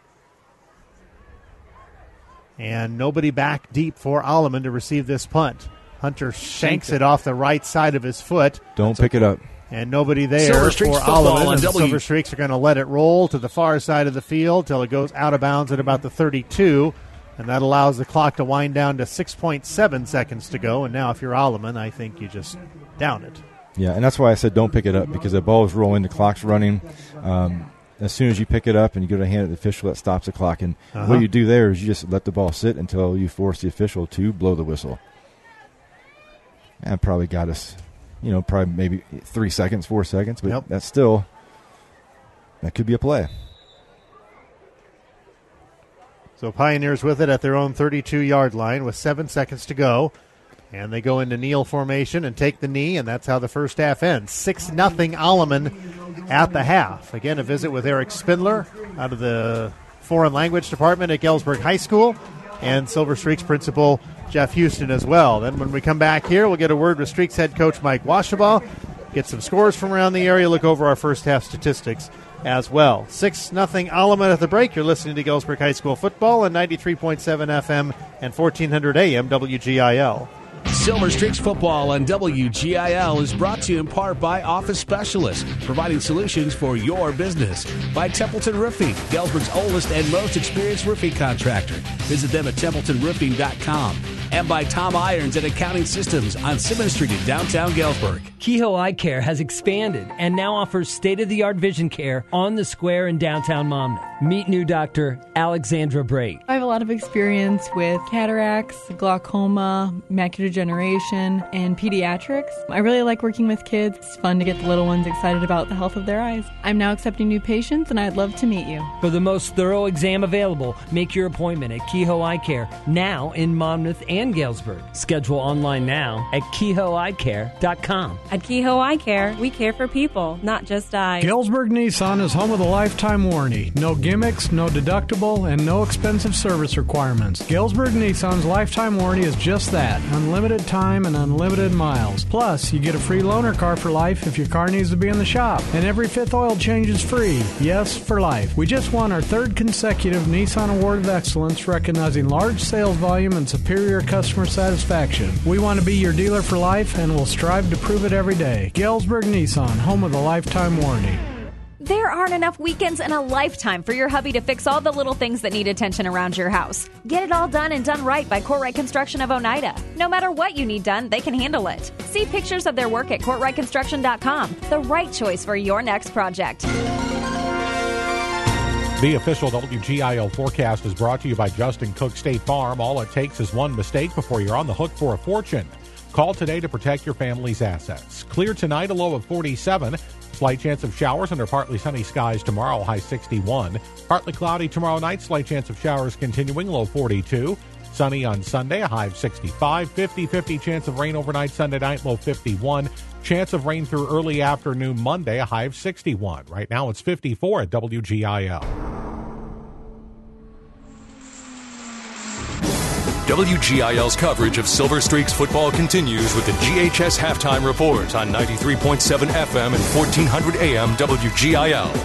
[SPEAKER 2] And nobody back deep for Alleman to receive this punt. Hunter shanks it off the right side of his foot.
[SPEAKER 4] Don't pick it up.
[SPEAKER 2] And nobody there
[SPEAKER 5] Silver
[SPEAKER 2] for
[SPEAKER 5] Streaks football
[SPEAKER 2] Alleman.
[SPEAKER 5] on
[SPEAKER 2] And the
[SPEAKER 5] W.
[SPEAKER 2] Silver Streaks are going to let it roll to the far side of the field till it goes out of bounds at about the thirty-two. And that allows the clock to wind down to six point seven seconds to go. And now if you're Alleman, I think you just down it.
[SPEAKER 4] Yeah, and that's why I said don't pick it up, because the ball is rolling, the clock's running. Um, as soon as you pick it up and you go to hand it to the official, that stops the clock. And
[SPEAKER 2] Uh-huh.
[SPEAKER 4] what you do there is you just let the ball sit until you force the official to blow the whistle. That probably got us, you know, probably maybe three seconds, four seconds, but
[SPEAKER 2] Yep.
[SPEAKER 4] that's still, that could be a play.
[SPEAKER 2] So Pioneers with it at their own thirty-two-yard line with seven seconds to go. And they go into kneel formation and take the knee, and that's how the first half ends. six nothing Alleman at the half. Again, a visit with Eric Spindler out of the foreign language department at Galesburg High School, and Silver Streaks principal Jeff Houston as well. Then when we come back here, we'll get a word with Streaks head coach Mike Washabaugh, get some scores from around the area, look over our first half statistics as well. six nothing Alleman at the break. You're listening to Galesburg High School football on ninety-three point seven F M and fourteen hundred A M W G I L.
[SPEAKER 5] Silver Streaks football on W G I L is brought to you in part by Office Specialists, providing solutions for your business. By Templeton Roofing, Galesburg's oldest and most experienced roofing contractor. Visit them at templeton roofing dot com. And by Tom Irons and Accounting Systems on Simmons Street in downtown Galesburg.
[SPEAKER 7] Kehoe Eye Care has expanded and now offers state-of-the-art vision care on the square in downtown Monmouth. Meet new doctor Alexandra Bray.
[SPEAKER 8] I have a lot of experience with cataracts, glaucoma, macular degeneration, and pediatrics. I really like working with kids. It's fun to get the little ones excited about the health of their eyes. I'm now accepting new patients, and I'd love to meet you.
[SPEAKER 7] For the most thorough exam available, make your appointment at Kehoe Eye Care, now in Monmouth and Galesburg. Schedule online now at kehoe eye care dot com.
[SPEAKER 9] At Kehoe Eye Care, we care for people, not just eyes.
[SPEAKER 10] Galesburg Nissan is home of the lifetime warranty. No gimmicks, no deductible, and no expensive service requirements. Galesburg Nissan's lifetime warranty is just that, unlimited time and unlimited miles. Plus, you get a free loaner car for life if your car needs to be in the shop. And every fifth oil change is free. Yes, for life. We just won our third consecutive Nissan Award of Excellence, recognizing large sales volume and superior customer satisfaction. We want to be your dealer for life, and we'll strive to prove it every day. Galesburg Nissan, home of the lifetime warranty.
[SPEAKER 11] There aren't enough weekends in a lifetime for your hubby to fix all the little things that need attention around your house. Get it all done and done right by Courtright Construction of Oneida. No matter what you need done, they can handle it. See pictures of their work at courtright construction dot com. The right choice for your next project.
[SPEAKER 12] The official W G I L forecast is brought to you by Justin Cook State Farm. All it takes is one mistake before you're on the hook for a fortune. Call today to protect your family's assets. Clear tonight, a low of forty-seven. Slight chance of showers under partly sunny skies tomorrow, high sixty-one. Partly cloudy tomorrow night, slight chance of showers continuing, low forty-two. Sunny on Sunday, a high of sixty-five. fifty-fifty chance of rain overnight Sunday night, low fifty-one. Chance of rain through early afternoon Monday, a high of sixty-one. Right now it's fifty-four at W G I L.
[SPEAKER 1] W G I L's coverage of Silver Streaks football continues with the G H S Halftime Report on ninety-three point seven F M and fourteen hundred A M W G I L.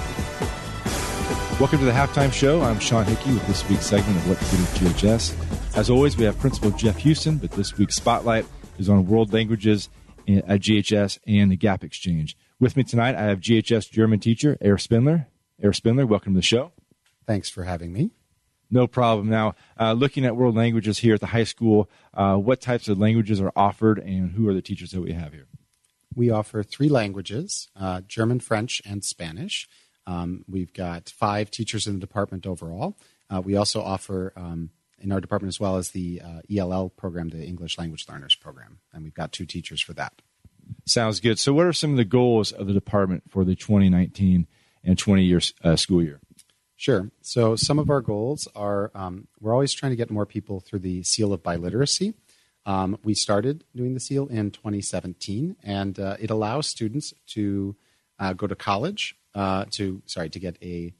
[SPEAKER 13] Welcome to the Halftime Show. I'm Sean Hickey with this week's segment of What to Do with G H S. As always, we have Principal Jeff Houston, but this week's spotlight is on world languages at G H S and the Gap Exchange. With me tonight, I have G H S German teacher, Air Spindler. Air Spindler, welcome to the show.
[SPEAKER 14] Thanks for having me.
[SPEAKER 13] No problem. Now, uh, looking at world languages here at the high school, uh, what types of languages are offered and who are the teachers that we have here?
[SPEAKER 14] We offer three languages, uh, German, French, and Spanish. Um, we've got five teachers in the department overall. Uh, we also offer, um, in our department as well as the uh, E L L program, the English Language Learners program, and we've got two teachers for that.
[SPEAKER 13] Sounds good. So what are some of the goals of the department for the twenty nineteen and twenty year uh, school year?
[SPEAKER 14] Sure. So some of our goals are um, we're always trying to get more people through the Seal of Biliteracy. Um, we started doing the Seal in twenty seventeen, and uh, it allows students to uh, go to college uh, to sorry to get a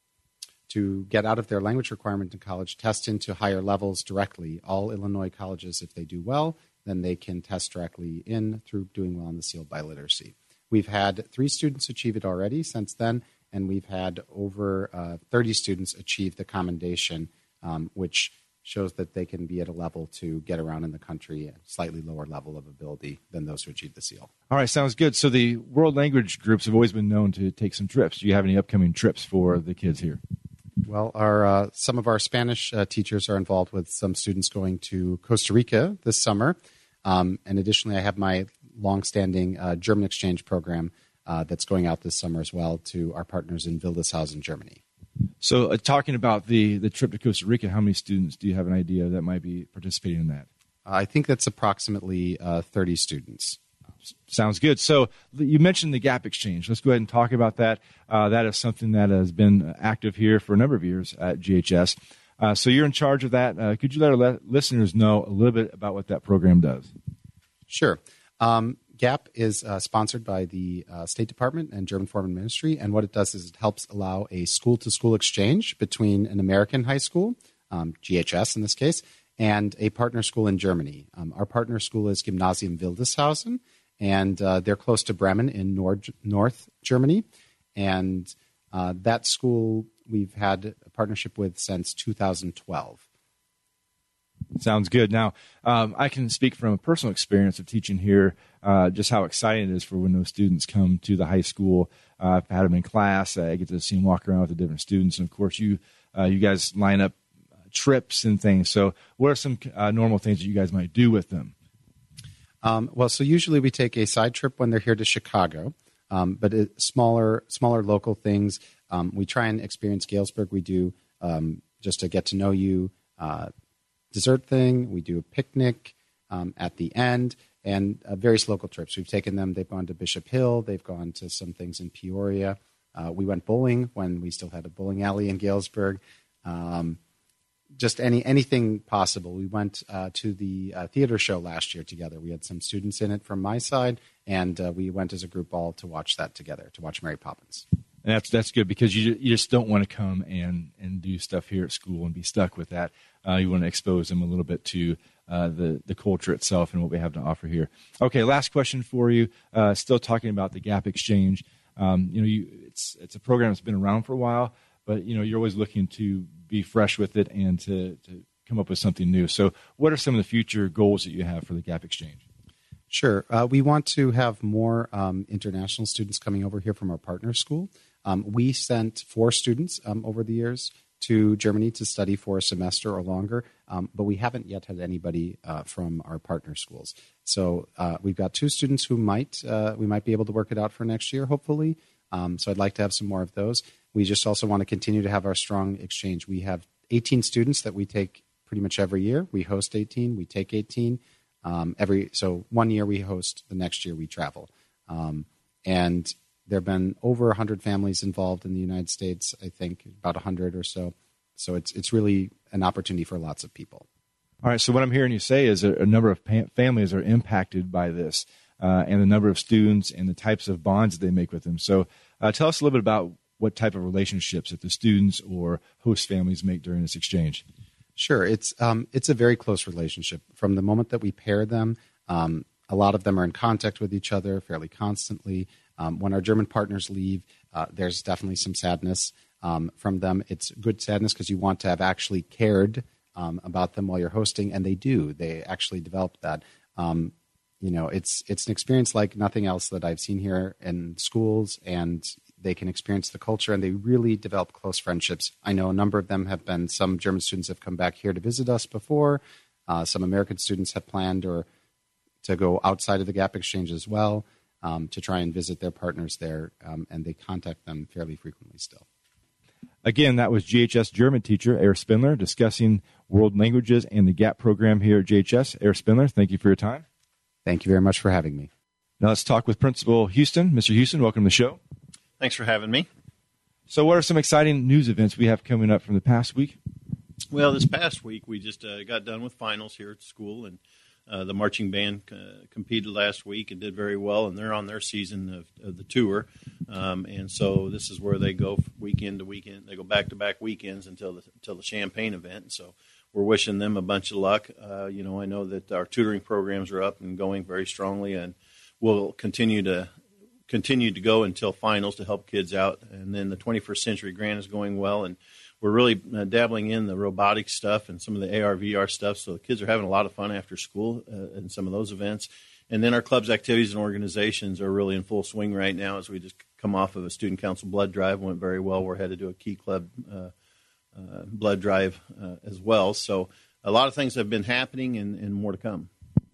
[SPEAKER 14] to get out of their language requirement in college, test into higher levels directly. All Illinois colleges, if they do well, then they can test directly in through doing well on the Seal of Biliteracy. We've had three students achieve it already since then. And we've had over uh, thirty students achieve the commendation, um, which shows that they can be at a level to get around in the country at a slightly lower level of ability than those who achieve the Seal.
[SPEAKER 13] All right, sounds good. So the world language groups have always been known to take some trips. Do you have any upcoming trips for the kids here?
[SPEAKER 14] Well, our uh, some of our Spanish uh, teachers are involved with some students going to Costa Rica this summer. Um, and additionally, I have my longstanding uh, German exchange program Uh, that's going out this summer as well to our partners in Wildeshausen, Germany.
[SPEAKER 13] So uh, talking about the, the trip to Costa Rica, how many students do you have an idea that might be participating in that?
[SPEAKER 14] Uh, I think that's approximately uh, thirty students.
[SPEAKER 13] Sounds good. So you mentioned the Gap Exchange. Let's go ahead and talk about that. Uh, that is something that has been active here for a number of years at G H S. Uh, so you're in charge of that. Uh, could you let our le- listeners know a little bit about what that program does?
[SPEAKER 14] Sure. Um, Gap is uh, sponsored by the uh, State Department and German Foreign Ministry, and what it does is it helps allow a school-to-school exchange between an American high school, um, G H S in this case, and a partner school in Germany. Um, our partner school is Gymnasium Wildeshausen, and uh, they're close to Bremen in Nord- North Germany, and uh, that school we've had a partnership with since two thousand twelve.
[SPEAKER 13] Sounds good. Now, um, I can speak from a personal experience of teaching here, uh, just how exciting it is for when those students come to the high school. Uh, I've had them in class. I get to see them walk around with the different students. And, of course, you uh, you guys line up trips and things. So what are some uh, normal things that you guys might do with them?
[SPEAKER 14] Um, well, so usually we take a side trip when they're here to Chicago, um, but it, smaller smaller local things. Um, we try and experience Galesburg. We do um, just a get-to-know-you uh dessert thing. We do a picnic um, at the end, and uh, various local trips. We've taken them. They've gone to Bishop Hill. They've gone to some things in Peoria. Uh, we went bowling when we still had a bowling alley in Galesburg. Um, just any anything possible. We went uh, to the uh, theater show last year together. We had some students in it from my side, and uh, we went as a group all to watch that together, to watch Mary Poppins.
[SPEAKER 13] And that's that's good because you you just don't want to come and, and do stuff here at school and be stuck with that. Uh, you want to expose them a little bit to uh, the the culture itself and what we have to offer here. Okay, last question for you. Uh, still talking about the Gap Exchange. Um, you know, you, it's it's a program that's been around for a while, but you know you're always looking to be fresh with it and to, to come up with something new. So what are some of the future goals that you have for the Gap Exchange?
[SPEAKER 14] Sure. Uh, we want to have more um, international students coming over here from our partner school. Um, we sent four students um, over the years to Germany to study for a semester or longer, um, but we haven't yet had anybody uh, from our partner schools. So uh, we've got two students who might uh, we might be able to work it out for next year, hopefully. Um, so I'd like to have some more of those. We just also want to continue to have our strong exchange. We have eighteen students that we take pretty much every year. We host eighteen, we take eighteen. Um, every so one year we host, the next year we travel. Um, and there have been over one hundred families involved in the United States, I think, about one hundred or so. So it's it's really an opportunity for lots of people.
[SPEAKER 13] All right, so what I'm hearing you say is a, a number of pa- families are impacted by this, uh, and the number of students and the types of bonds that they make with them. So uh, tell us a little bit about what type of relationships that the students or host families make during this exchange.
[SPEAKER 14] Sure. It's um, it's a very close relationship. From the moment that we pair them, um, a lot of them are in contact with each other fairly constantly. Um, when our German partners leave, uh, there's definitely some sadness um, from them. It's good sadness because you want to have actually cared um, about them while you're hosting, and they do. They actually develop that. Um, you know, it's it's an experience like nothing else that I've seen here in schools, and they can experience the culture, and they really develop close friendships. I know a number of them have been, some German students have come back here to visit us before. Uh, some American students have planned or to go outside of the Gap Exchange as well um, to try and visit their partners there, um, and they contact them fairly frequently still.
[SPEAKER 13] Again, that was G H S German teacher Eric Spindler discussing world languages and the Gap program here at G H S. Eric Spindler, thank you for your time.
[SPEAKER 14] Thank you very much for having me.
[SPEAKER 13] Now let's talk with Principal Houston. Mister Houston, welcome to the show.
[SPEAKER 15] Thanks for having me.
[SPEAKER 13] So what are some exciting news events we have coming up from the past week?
[SPEAKER 15] Well, this past week we just uh, got done with finals here at school, and uh, the marching band uh, competed last week and did very well, and they're on their season of, of the tour. Um, and so this is where they go weekend to weekend. They go back-to-back weekends until the, until the Champaign event. And so we're wishing them a bunch of luck. Uh, you know, I know that our tutoring programs are up and going very strongly, and we'll continue to continue to go until finals to help kids out. And then the twenty-first Century Grant is going well, and we're really uh, dabbling in the robotics stuff and some of the A R, V R stuff. So the kids are having a lot of fun after school uh, in some of those events. And then our club's activities and organizations are really in full swing right now as we just come off of a student council blood drive. Went very well. We're headed to a key club uh, uh, blood drive uh, as well. So a lot of things have been happening and, and more to come.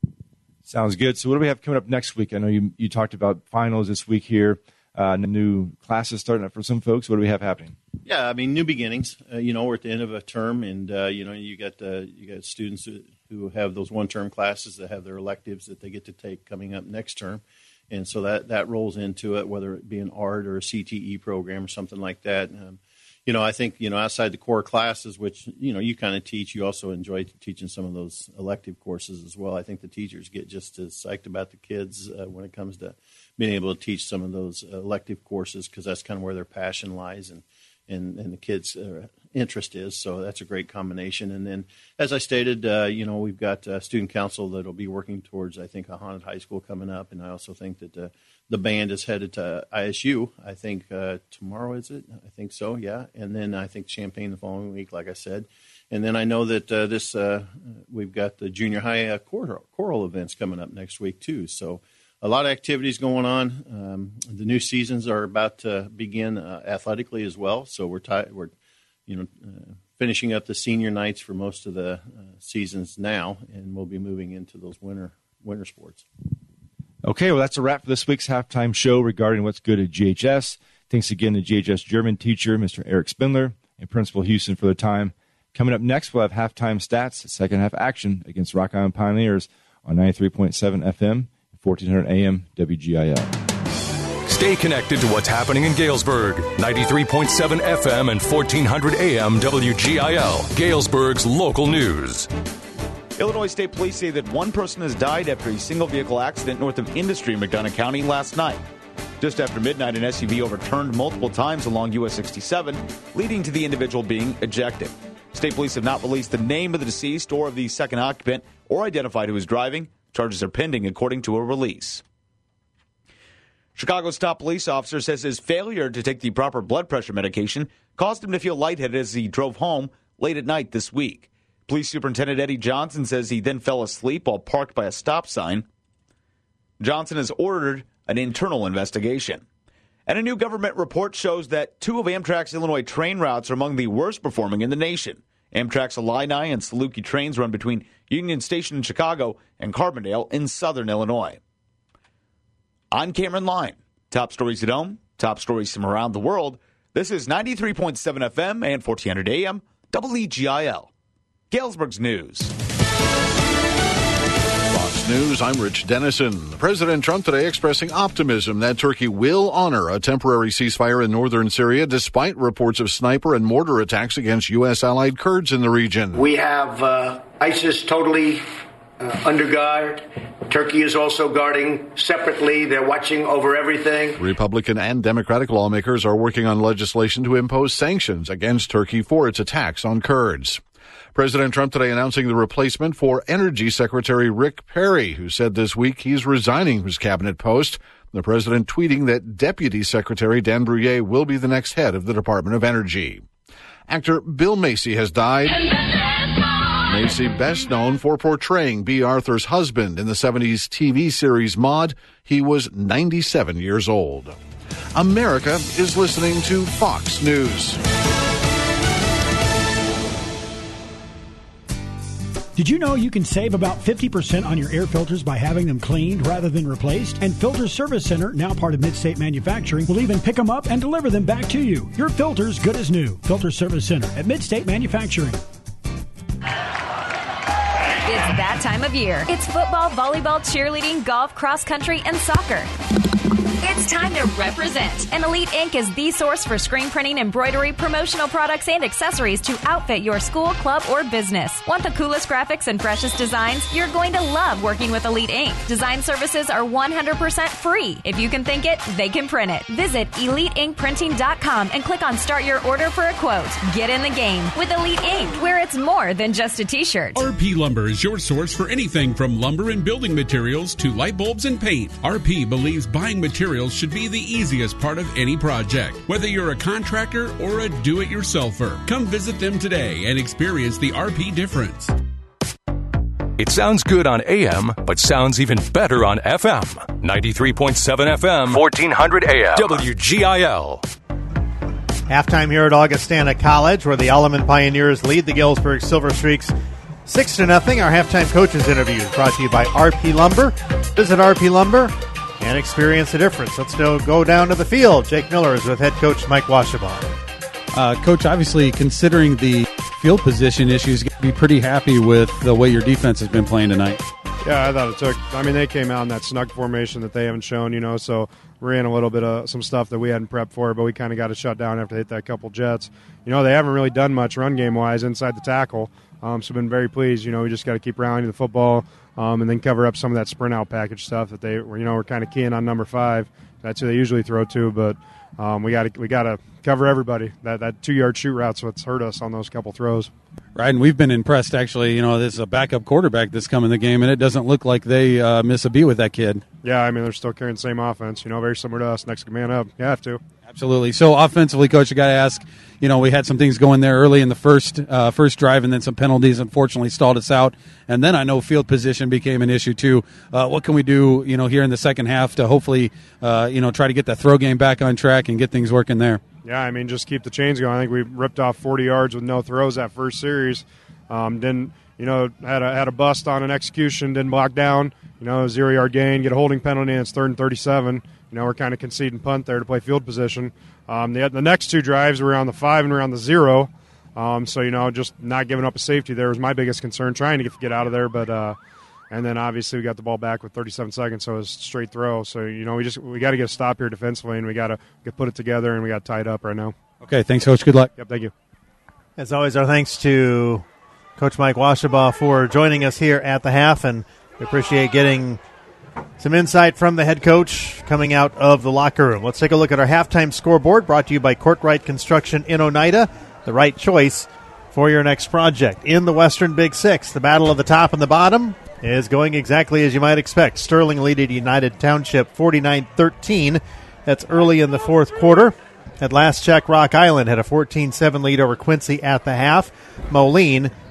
[SPEAKER 13] Sounds good. So what do we have coming up next week? I know you you talked about finals this week here, uh, new classes starting up for some folks. What do we have happening?
[SPEAKER 15] Yeah, I mean, new beginnings. Uh, you know, we're at the end of a term, and uh, you know, you got uh, you got students who, who have those one-term classes that have their electives that they get to take coming up next term, and so that that rolls into it, whether it be an art or a C T E program or something like that. Um, You know, I think, you know, outside the core classes, which, you know, you kind of teach, you also enjoy teaching some of those elective courses as well. I think the teachers get just as psyched about the kids uh, when it comes to being able to teach some of those elective courses, because that's kind of where their passion lies and, and, and the kids' uh, interest is. So that's a great combination. And then, as I stated, uh, you know, we've got uh, student council that will be working towards, I think, a haunted high school coming up. And I also think that uh, the band is headed to I S U, I think uh, tomorrow, is it? I think so, yeah. And then I think Champaign the following week, like I said. And then I know that uh, this uh, we've got the junior high uh, choral, choral events coming up next week, too. So a lot of activities going on. Um, the new seasons are about to begin uh, athletically as well. So we're, t- we're you know, uh, finishing up the senior nights for most of the uh, seasons now, and we'll be moving into those winter winter sports.
[SPEAKER 13] Okay, well, that's a wrap for this week's halftime show regarding what's good at G H S. Thanks again to G H S German teacher, Mister Eric Spindler, and Principal Houston for their time. Coming up next, we'll have halftime stats, second half action against Rock Island Pioneers on ninety-three point seven F M, fourteen hundred A M, W G I L.
[SPEAKER 1] Stay connected to what's happening in Galesburg. ninety-three point seven F M and fourteen hundred A M, W G I L, Galesburg's local news.
[SPEAKER 16] Illinois State Police say that one person has died after a single-vehicle accident north of Industry in McDonough County last night. Just after midnight, an S U V overturned multiple times along U S sixty-seven, leading to the individual being ejected. State police have not released the name of the deceased or of the second occupant or identified who was driving. Charges are pending, according to a release. Chicago's top police officer says his failure to take the proper blood pressure medication caused him to feel lightheaded as he drove home late at night this week. Police Superintendent Eddie Johnson says he then fell asleep while parked by a stop sign. Johnson has ordered an internal investigation. And a new government report shows that two of Amtrak's Illinois train routes are among the worst performing in the nation. Amtrak's Illini and Saluki trains run between Union Station in Chicago and Carbondale in southern Illinois. I'm Cameron Line. Top stories at home, top stories from around the world. This is ninety-three point seven F M and fourteen hundred A M, W E G I L. Galesburg's News.
[SPEAKER 17] Fox News, I'm Rich Dennison. President Trump today expressing optimism that Turkey will honor a temporary ceasefire in northern Syria despite reports of sniper and mortar attacks against U S allied Kurds in the region.
[SPEAKER 18] We have uh, ISIS totally uh, under guard. Turkey is also guarding separately. They're watching over everything.
[SPEAKER 17] Republican and Democratic lawmakers are working on legislation to impose sanctions against Turkey for its attacks on Kurds. President Trump today announcing the replacement for Energy Secretary Rick Perry, who said this week he's resigning his cabinet post. The president tweeting that Deputy Secretary Dan Brouillet will be the next head of the Department of Energy. Actor Bill Macy has died. Macy, best known for portraying B. Arthur's husband in the seventies T V series Maude. He was ninety-seven years old. America is listening to Fox News.
[SPEAKER 19] Did you know you can save about fifty percent on your air filters by having them cleaned rather than replaced? And Filter Service Center, now part of Midstate Manufacturing, will even pick them up and deliver them back to you. Your filter's good as new. Filter Service Center at Midstate Manufacturing.
[SPEAKER 11] It's that time of year. It's football, volleyball, cheerleading, golf, cross country, and soccer. It's time to represent. And Elite Ink is the source for screen printing, embroidery, promotional products, and accessories to outfit your school, club, or business. Want the coolest graphics and freshest designs? You're going to love working with Elite Ink. Design services are one hundred percent free. If you can think it, they can print it. Visit elite ink printing dot com and click on Start Your Order for a quote. Get in the game with Elite Ink, where it's more than just a t-shirt.
[SPEAKER 6] R P Lumber is your source for anything from lumber and building materials to light bulbs and paint. R P believes buying materials should be the easiest part of any project, whether you're a contractor or a do-it-yourselfer. Come visit them today and experience the R P difference.
[SPEAKER 1] It sounds good on A M, but sounds even better on F M. ninety-three point seven F M, fourteen hundred A M, W G I L.
[SPEAKER 2] Halftime here at Augustana College, where the Alleman Pioneers lead the Galesburg Silver Streaks six to nothing. Our halftime coaches interview is brought to you by R P Lumber. Visit R P Lumber and experience the difference. Let's go, go down to the field. Jake Miller is with head coach Mike Washabaugh.
[SPEAKER 3] Uh, coach, obviously, considering the field position issues, you got to be pretty happy with the way your defense has been playing tonight.
[SPEAKER 20] Yeah, I thought it took. I mean, they came out in that snug formation that they haven't shown, you know, so we ran a little bit of some stuff that we hadn't prepped for, but we kind of got it shut down after they hit that couple jets. You know, they haven't really done much run game-wise inside the tackle, um, so I've been very pleased. You know, we just got to keep rallying the football. Um, and then cover up some of that sprint out package stuff that they were, you know, we're kind of keying on number five. That's who they usually throw to, but um, we got to we got to cover everybody. That that two yard shoot route's what's hurt us on those couple throws.
[SPEAKER 3] Right, and we've been impressed. Actually, you know, there's a backup quarterback that's come in the game, and it doesn't look like they uh, miss a beat with that kid.
[SPEAKER 20] Yeah, I mean, they're still carrying the same offense. You know, very similar to us. Next man up, you have to.
[SPEAKER 3] Absolutely. So offensively, coach, you got to ask. You know, we had some things going there early in the first uh, first drive, and then some penalties unfortunately stalled us out. And then I know field position became an issue too. Uh, what can we do, you know, here in the second half to hopefully, uh, you know, try to get that throw game back on track and get things working there?
[SPEAKER 20] Yeah, I mean, just keep the chains going. I think we ripped off forty yards with no throws that first series. Um, didn't, you know, had a had a bust on an execution, didn't block down. You know, zero yard gain, get a holding penalty, and it's third and thirty-seven. You know, we're kind of conceding punt there to play field position. Um, the, the next two drives, we were on the five and we were on the zero. Um, so, you know, just not giving up a safety there was my biggest concern, trying to get, get out of there. But uh, and then obviously we got the ball back with thirty-seven seconds, so it was straight throw. So, you know, we just we got to get a stop here defensively, and we got to get put it together, and we got tied up right now.
[SPEAKER 3] Okay, thanks, Coach. Good luck.
[SPEAKER 20] Yep, thank you.
[SPEAKER 2] As always, our thanks to Coach Mike Washabaugh for joining us here at the half, and we appreciate getting some insight from the head coach coming out of the locker room. Let's take a look at our halftime scoreboard, brought to you by Courtright Construction in Oneida, the right choice for your next project. In the Western Big Six, the battle of the top and the bottom is going exactly as you might expect. Sterling leaded United Township forty-nine thirteen. That's early in the fourth quarter. At last check, Rock Island had a fourteen seven lead over Quincy at the half. Moline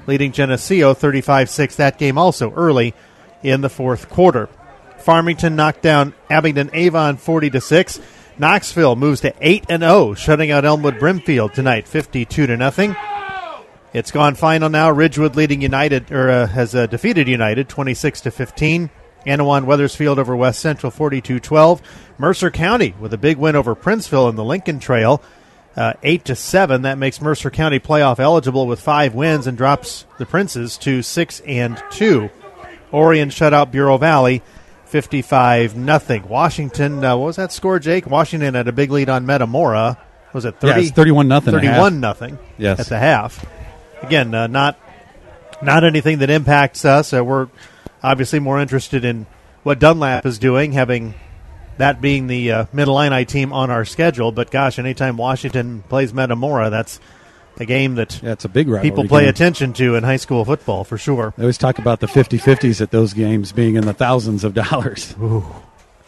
[SPEAKER 2] leading Geneseo thirty-five six. That game also early in the fourth quarter. Farmington knocked down Abingdon Avon forty to six. Knoxville moves to eight and oh, shutting out Elmwood Brimfield tonight fifty-two to nothing. It's gone final now. Ridgewood leading United or uh, has uh, defeated United twenty-six to fifteen. Anawan Weathersfield over West Central forty-two twelve. Mercer County with a big win over Princeville in the Lincoln Trail uh, eight to seven. That makes Mercer County playoff eligible with five wins and drops the Princes to six and two. Orion shut out Bureau Valley fifty-five nothing. Washington, uh, what was that score, Jake? Washington had a big lead on Metamora. Was it thirty?
[SPEAKER 3] Yeah, it's thirty-one nothing.
[SPEAKER 2] thirty-one nothing.
[SPEAKER 3] Yes.
[SPEAKER 2] At the half. Again, uh, not not anything that impacts us. Uh, we're obviously more interested in what Dunlap is doing, having that being the uh, Mid-Illini team on our schedule. But, gosh, anytime Washington plays Metamora, that's a game that
[SPEAKER 3] yeah, it's a big rivalry
[SPEAKER 2] people play
[SPEAKER 3] game.
[SPEAKER 2] attention to in high school football, for sure.
[SPEAKER 3] They always talk about the fifty-fifties at those games being in the thousands of dollars.
[SPEAKER 2] Ooh. All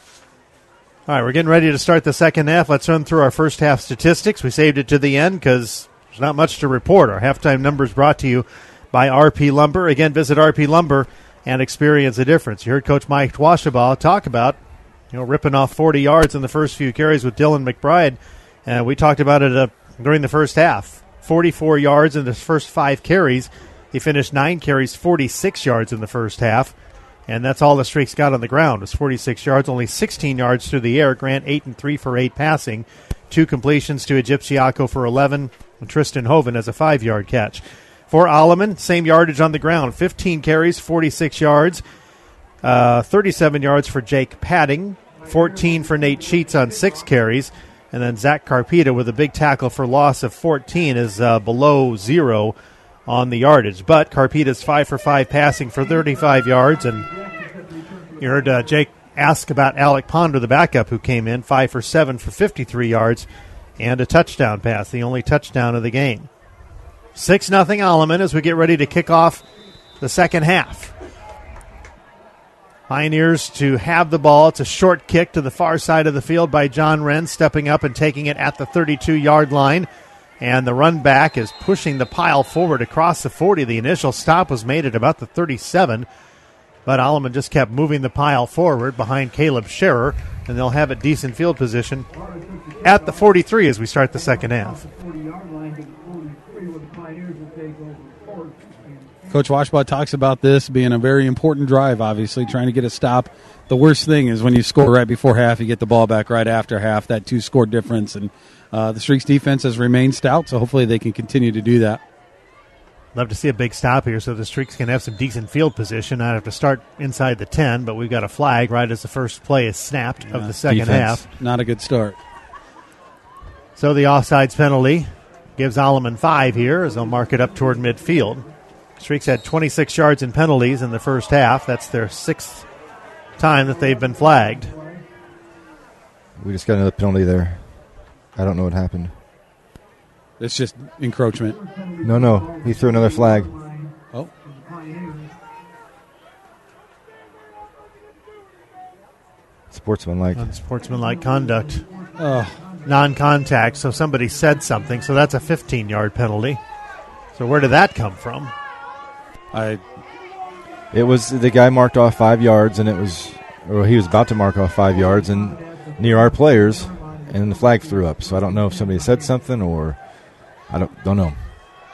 [SPEAKER 2] right, we're getting ready to start the second half. Let's run through our first half statistics. We saved it to the end because there's not much to report. Our halftime numbers brought to you by R P Lumber. Again, visit R P Lumber and experience the difference. You heard Coach Mike Washabaugh talk about, you know, ripping off forty yards in the first few carries with Dylan McBride. And we talked about it uh, during the first half. forty-four yards in the first five carries. He finished nine carries, forty-six yards in the first half. And that's all the Streaks got on the ground was forty-six yards, only sixteen yards through the air. Grant eight and three for eight passing. Two completions to Egyptiaco for eleven. And Tristan Hoven has a five-yard catch. For Alleman, same yardage on the ground. fifteen carries, forty-six yards. Uh, thirty-seven yards for Jake Padding. fourteen for Nate Sheets on six carries. And then Zach Carpita with a big tackle for loss of fourteen is uh, below zero on the yardage. But Carpita's five for five passing for thirty-five yards. And you heard uh, Jake ask about Alec Ponder, the backup who came in, five for seven for fifty-three yards and a touchdown pass, the only touchdown of the game. six nothing Alleman as we get ready to kick off the second half. Pioneers to have the ball. It's a short kick to the far side of the field by John Wren, stepping up and taking it at the thirty-two-yard line. And the run back is pushing the pile forward across the forty. The initial stop was made at about the thirty-seven. But Alleman just kept moving the pile forward behind Caleb Scherer, and they'll have a decent field position at the forty-three as we start the second half.
[SPEAKER 3] Coach Washbaugh talks about this being a very important drive, obviously, trying to get a stop. The worst thing is when you score right before half, you get the ball back right after half, that two-score difference. And uh, the Streaks defense has remained stout, so hopefully they can continue to do that.
[SPEAKER 2] Love to see a big stop here so the Streaks can have some decent field position. Not have to start inside the ten, but we've got a flag right as the first play is snapped yeah, of the second
[SPEAKER 3] defense,
[SPEAKER 2] half.
[SPEAKER 3] Not a good start.
[SPEAKER 2] So the offsides penalty gives Alleman five here as they'll mark it up toward midfield. Streaks had twenty-six yards in penalties in the first half. That's their sixth time that they've been flagged.
[SPEAKER 4] We just got another penalty there. I don't know what happened.
[SPEAKER 3] It's just encroachment.
[SPEAKER 4] No, no. He threw another flag.
[SPEAKER 3] Oh.
[SPEAKER 4] Sportsmanlike.
[SPEAKER 2] Unsportsmanlike conduct.
[SPEAKER 3] Oh.
[SPEAKER 2] Non-contact, so somebody said something, so that's a fifteen-yard penalty. So where did that come from?
[SPEAKER 3] I.
[SPEAKER 4] It was the guy marked off five yards, and it was, or he was about to mark off five yards, and near our players, and the flag threw up. So I don't know if somebody said something or I don't don't know.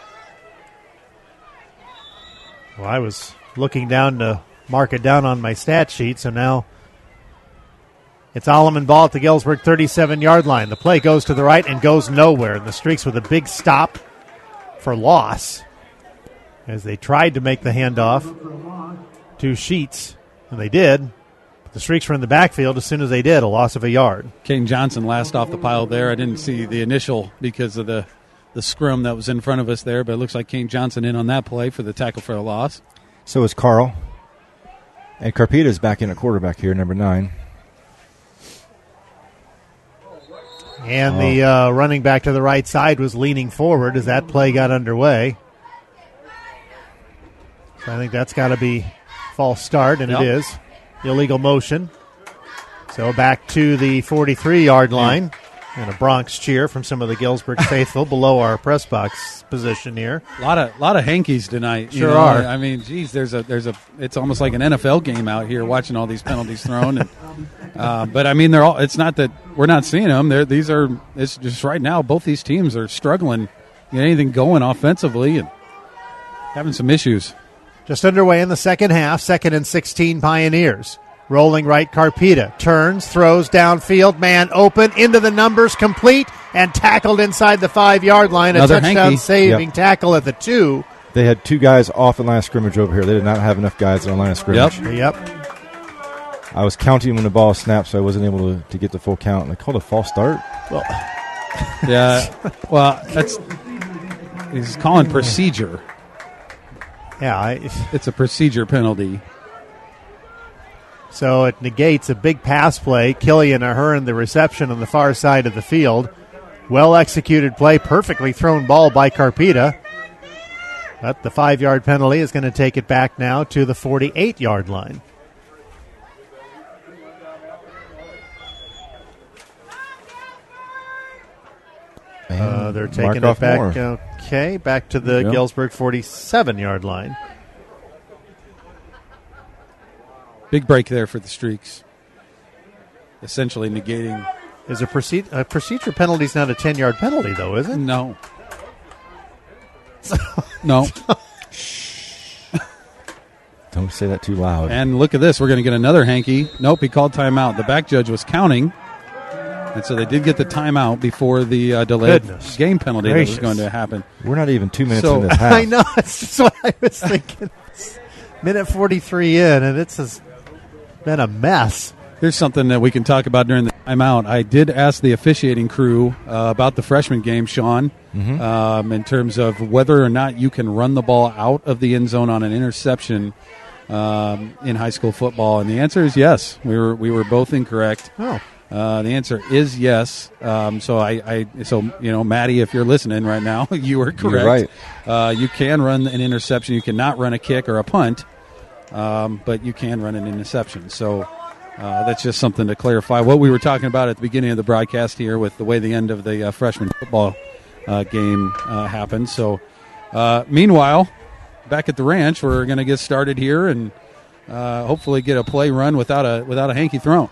[SPEAKER 2] Well, I was looking down to mark it down on my stat sheet, so now it's Alleman ball at the Galesburg thirty-seven-yard line. The play goes to the right and goes nowhere. And the Streaks with a big stop for loss as they tried to make the handoff to Sheets, and they did. But the Streaks were in the backfield as soon as they did, a loss of a yard.
[SPEAKER 3] Caden Johnson last off the pile there. I didn't see the initial because of the, the scrum that was in front of us there, but it looks like Caden Johnson in on that play for the tackle for a loss.
[SPEAKER 4] So is Carl. And Carpita's back in at quarterback here, number nine.
[SPEAKER 2] And
[SPEAKER 4] oh.
[SPEAKER 2] the uh, running back to the right side was leaning forward as that play got underway. So I think that's got to be false start, and yep. It is. Illegal motion. So back to the forty-three-yard line. And a Bronx cheer from some of the Galesburg faithful below our press box position here.
[SPEAKER 3] A lot of lot of hankies tonight.
[SPEAKER 2] Sure
[SPEAKER 3] you know?
[SPEAKER 2] are.
[SPEAKER 3] I mean, geez, there's a there's a. It's almost like an N F L game out here watching all these penalties thrown. And, uh, but I mean, they're all. It's not that we're not seeing them. They're, these are. It's just right now. Both these teams are struggling to get anything going offensively and having some issues.
[SPEAKER 2] Just underway in the second half. Second and sixteen Pioneers. Rolling right, Carpita turns, throws downfield, man open, into the numbers, complete, and tackled inside the five-yard line.
[SPEAKER 4] Another
[SPEAKER 2] a touchdown
[SPEAKER 4] hanky.
[SPEAKER 2] saving
[SPEAKER 4] Yep.
[SPEAKER 2] tackle at the two.
[SPEAKER 4] They had two guys off the line of scrimmage over here. They did not have enough guys on the line of scrimmage.
[SPEAKER 2] Yep. Yep.
[SPEAKER 4] I was counting when the ball snapped, so I wasn't able to, to get the full count. And they called a false start.
[SPEAKER 2] Well,
[SPEAKER 3] yeah. Well, that's he's calling procedure.
[SPEAKER 2] Yeah, I,
[SPEAKER 3] it's a procedure penalty.
[SPEAKER 2] So it negates a big pass play. Killian Ahern, the reception on the far side of the field. Well-executed play, perfectly thrown ball by Carpita. But the five-yard penalty is going to take it back now to the forty-eight-yard line. Uh, they're taking it back.
[SPEAKER 4] More.
[SPEAKER 2] Okay, back to the
[SPEAKER 4] Yep.
[SPEAKER 2] Galesburg forty-seven-yard line.
[SPEAKER 3] Big break there for the Streaks. Essentially negating.
[SPEAKER 2] Is a, proce- a procedure penalty is not a ten-yard penalty, though, is it?
[SPEAKER 3] No. No.
[SPEAKER 4] Don't say that too loud.
[SPEAKER 3] And look at this. We're going to get another hanky. Nope, he called timeout. The back judge was counting. And so they did get the timeout before the uh, delayed
[SPEAKER 2] Goodness
[SPEAKER 3] game penalty
[SPEAKER 2] gracious.
[SPEAKER 3] that was going to happen.
[SPEAKER 4] We're not even two minutes
[SPEAKER 3] So-
[SPEAKER 4] in this half.
[SPEAKER 2] I know. That's just what I was thinking. Minute forty-three in, and it's has been a mess.
[SPEAKER 3] Here's something that we can talk about during the timeout. I did ask the officiating crew uh, about the freshman game, Sean,
[SPEAKER 4] Mhm.
[SPEAKER 3] um, in terms of whether or not you can run the ball out of the end zone on an interception um, in high school football, and the answer is yes. We were we were both incorrect.
[SPEAKER 2] Oh.
[SPEAKER 3] Uh, the answer is yes. Um, so I, I, so you know, Maddie, if you're listening right now, you are correct.
[SPEAKER 4] You're right.
[SPEAKER 3] Uh, you can run an interception. You cannot run a kick or a punt, um, but you can run an interception. So uh, that's just something to clarify. What we were talking about at the beginning of the broadcast here, with the way the end of the uh, freshman football uh, game uh, happened. So, uh, meanwhile, back at the ranch, we're going to get started here and uh, hopefully get a play run without a without a hanky thrown.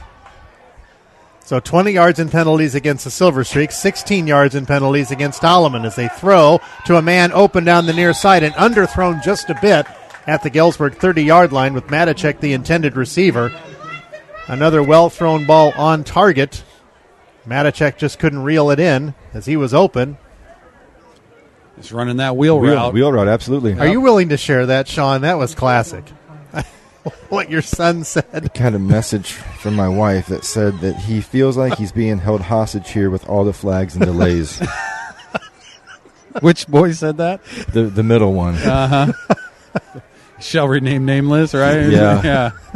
[SPEAKER 2] So twenty yards in penalties against the Silver Streaks, sixteen yards in penalties against Alleman as they throw to a man open down the near side and underthrown just a bit at the Galesburg thirty-yard line with Matacek, the intended receiver. Another well-thrown ball on target. Matacek just couldn't reel it in as he was open.
[SPEAKER 3] Just running that wheel,
[SPEAKER 4] Wheel-
[SPEAKER 3] route.
[SPEAKER 4] wheel route, absolutely.
[SPEAKER 2] Are you willing to share that, Sean? That was classic. What your son said.
[SPEAKER 21] Got a message from my wife that said that he feels like he's being held hostage here with all the flags and delays.
[SPEAKER 3] Which boy said that?
[SPEAKER 4] The the middle one.
[SPEAKER 3] Uh huh. Shall rename nameless, right?
[SPEAKER 4] Yeah.
[SPEAKER 3] Yeah.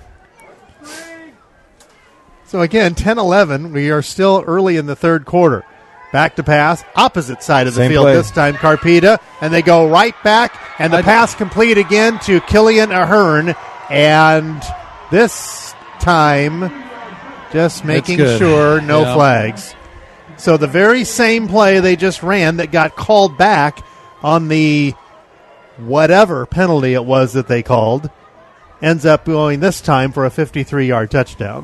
[SPEAKER 2] So again, ten eleven, we are still early in the third quarter. Back to pass, opposite side of the
[SPEAKER 4] Same
[SPEAKER 2] field
[SPEAKER 4] play.
[SPEAKER 2] this time, Carpita, and they go right back, and the
[SPEAKER 3] I-
[SPEAKER 2] pass complete again to Killian Ahern, and this time just making
[SPEAKER 3] good.
[SPEAKER 2] sure no
[SPEAKER 3] Yeah.
[SPEAKER 2] flags. So the very same play they just ran that got called back on the whatever penalty it was that they called ends up going this time for a fifty-three-yard touchdown.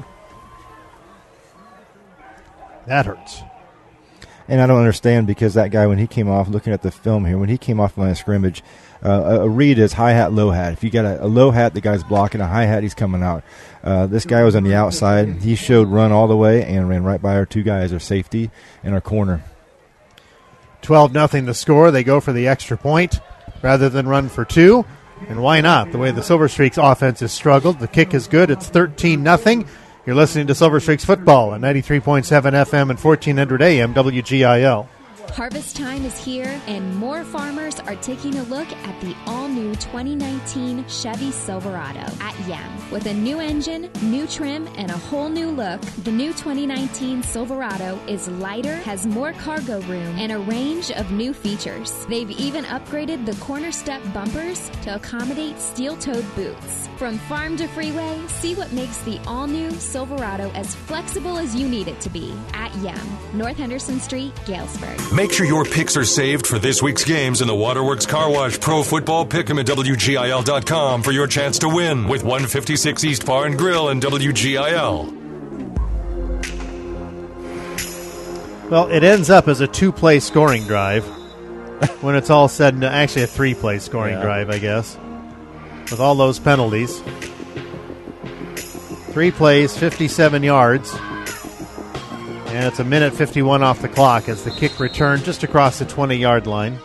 [SPEAKER 2] That hurts.
[SPEAKER 21] And I don't understand because that guy, when he came off, looking at the film here, when he came off the line of scrimmage, uh, a, a read is high hat, low hat. If you got a, a low hat, the guy's blocking. A high hat, he's coming out. Uh, this guy was on the outside. He showed run all the way and ran right by our two guys, our safety and our corner.
[SPEAKER 2] twelve nothing the score. They go for the extra point rather than run for two. And why not? The way the Silver Streaks offense has struggled. The kick is good. It's thirteen nothing. You're listening to Silver Streaks football at ninety-three point seven F M and fourteen hundred A M W G I L.
[SPEAKER 5] Harvest time is here, and more farmers are taking a look at the all-new twenty nineteen Chevy Silverado at Yem. With a new engine, new trim, and a whole new look, the new twenty nineteen Silverado is lighter, has more cargo room, and a range of new features. They've even upgraded the corner step bumpers to accommodate steel-toed boots. From farm to freeway, see what makes the all-new Silverado as flexible as you need it to be at Yem, North Henderson Street, Galesburg.
[SPEAKER 1] Make sure your picks are saved for this week's games in the Waterworks Car Wash Pro Football Pick'em at W G I L dot com for your chance to win with one fifty-six East Bar and Grill and W G I L.
[SPEAKER 2] Well, it ends up as a two-play scoring drive when it's all said and done. Actually, a three-play scoring
[SPEAKER 21] Yeah.
[SPEAKER 2] drive, I guess, with all those penalties. Three plays, fifty-seven yards. And it's a minute fifty-one off the clock as the kick returned just across the twenty-yard line.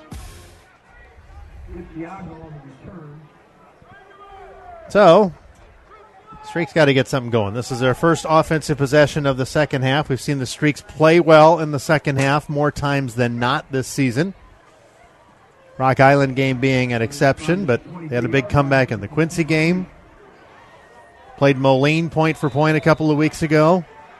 [SPEAKER 2] So, Streaks got to get something going. This is their first offensive possession of the second half. We've seen the Streaks play well in the second half more times than not this season. Rock Island game being an exception, but they had a big comeback in the Quincy game. Played Moline point for point a couple of weeks ago.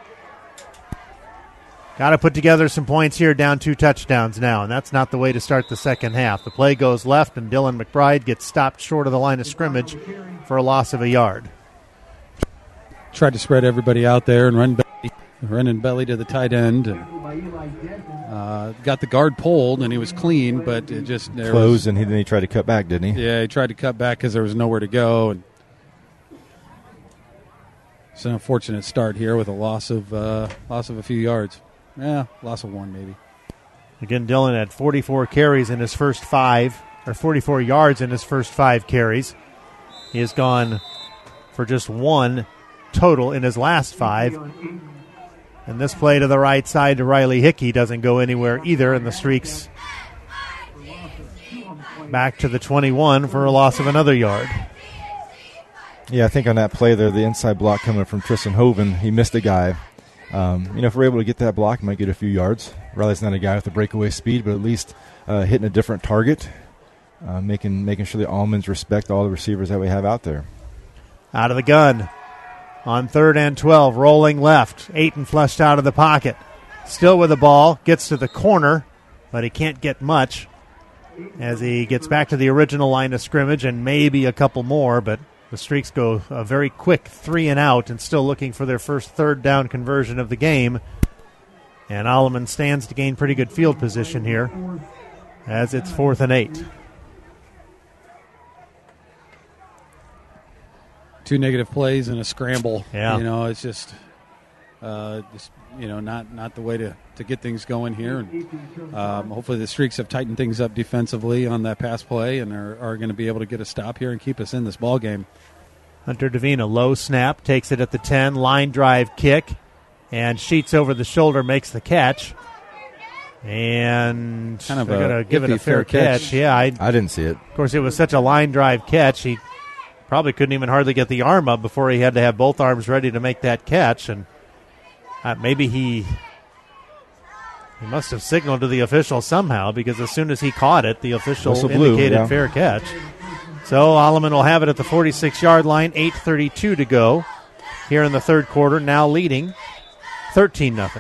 [SPEAKER 2] Got to put together some points here, down two touchdowns now, and that's not the way to start the second half. The play goes left, and Dylan McBride gets stopped short of the line of scrimmage for a loss of a yard.
[SPEAKER 3] Tried to spread everybody out there and run belly, running belly to the tight end. And, uh, got the guard pulled, and he was clean, but it just there
[SPEAKER 21] Closed,
[SPEAKER 3] was,
[SPEAKER 21] and he, then he tried to cut back, didn't he?
[SPEAKER 3] Yeah, he tried to cut back because there was nowhere to go. And it's an unfortunate start here with a loss of uh, loss of a few yards. Yeah, loss of one maybe.
[SPEAKER 2] Again, Dylan had forty-four carries in his first five, or forty-four yards in his first five carries. He has gone for just one total in his last five. And this play to the right side to Riley Hickey doesn't go anywhere either, and the Streaks back to the twenty-one for a loss of another yard.
[SPEAKER 21] Yeah, I think on that play there, the inside block coming from Tristan Hoven, he missed a guy. Um, you know, if we're able to get that block, he might get a few yards. Riley's not a guy with a breakaway speed, but at least uh, hitting a different target, uh, making making sure the Almonds respect all the receivers that we have out there.
[SPEAKER 2] Out of the gun. On third and twelve, rolling left. Ayton flushed out of the pocket. Still with the ball, gets to the corner, but he can't get much as he gets back to the original line of scrimmage and maybe a couple more, but the Streaks go a very quick three and out and still looking for their first third down conversion of the game. And Alleman stands to gain pretty good field position here as it's fourth and eight.
[SPEAKER 3] Two negative plays and a scramble.
[SPEAKER 2] Yeah.
[SPEAKER 3] You know, it's just, uh, just you know, not, not the way to, to get things going here. And um, hopefully the Streaks have tightened things up defensively on that pass play and are, are going to be able to get a stop here and keep us in this ball game.
[SPEAKER 2] Hunter Davina, low snap, takes it at the ten, line drive kick, and Sheets over the shoulder makes the catch. And
[SPEAKER 21] Kind of
[SPEAKER 2] they're
[SPEAKER 21] a
[SPEAKER 2] going to give it a
[SPEAKER 21] iffy
[SPEAKER 2] fair,
[SPEAKER 21] fair
[SPEAKER 2] catch.
[SPEAKER 21] catch.
[SPEAKER 2] Yeah, I,
[SPEAKER 21] I didn't see it.
[SPEAKER 2] Of course, it was such a line drive catch. He probably couldn't even hardly get the arm up before he had to have both arms ready to make that catch. And uh, maybe he he must have signaled to the official somehow, because as soon as he caught it, the official
[SPEAKER 21] Whistle blew,
[SPEAKER 2] indicated
[SPEAKER 21] yeah.
[SPEAKER 2] fair catch. So Alleman will have it at the forty-six-yard line, eight thirty-two to go here in the third quarter, now leading thirteen nothing.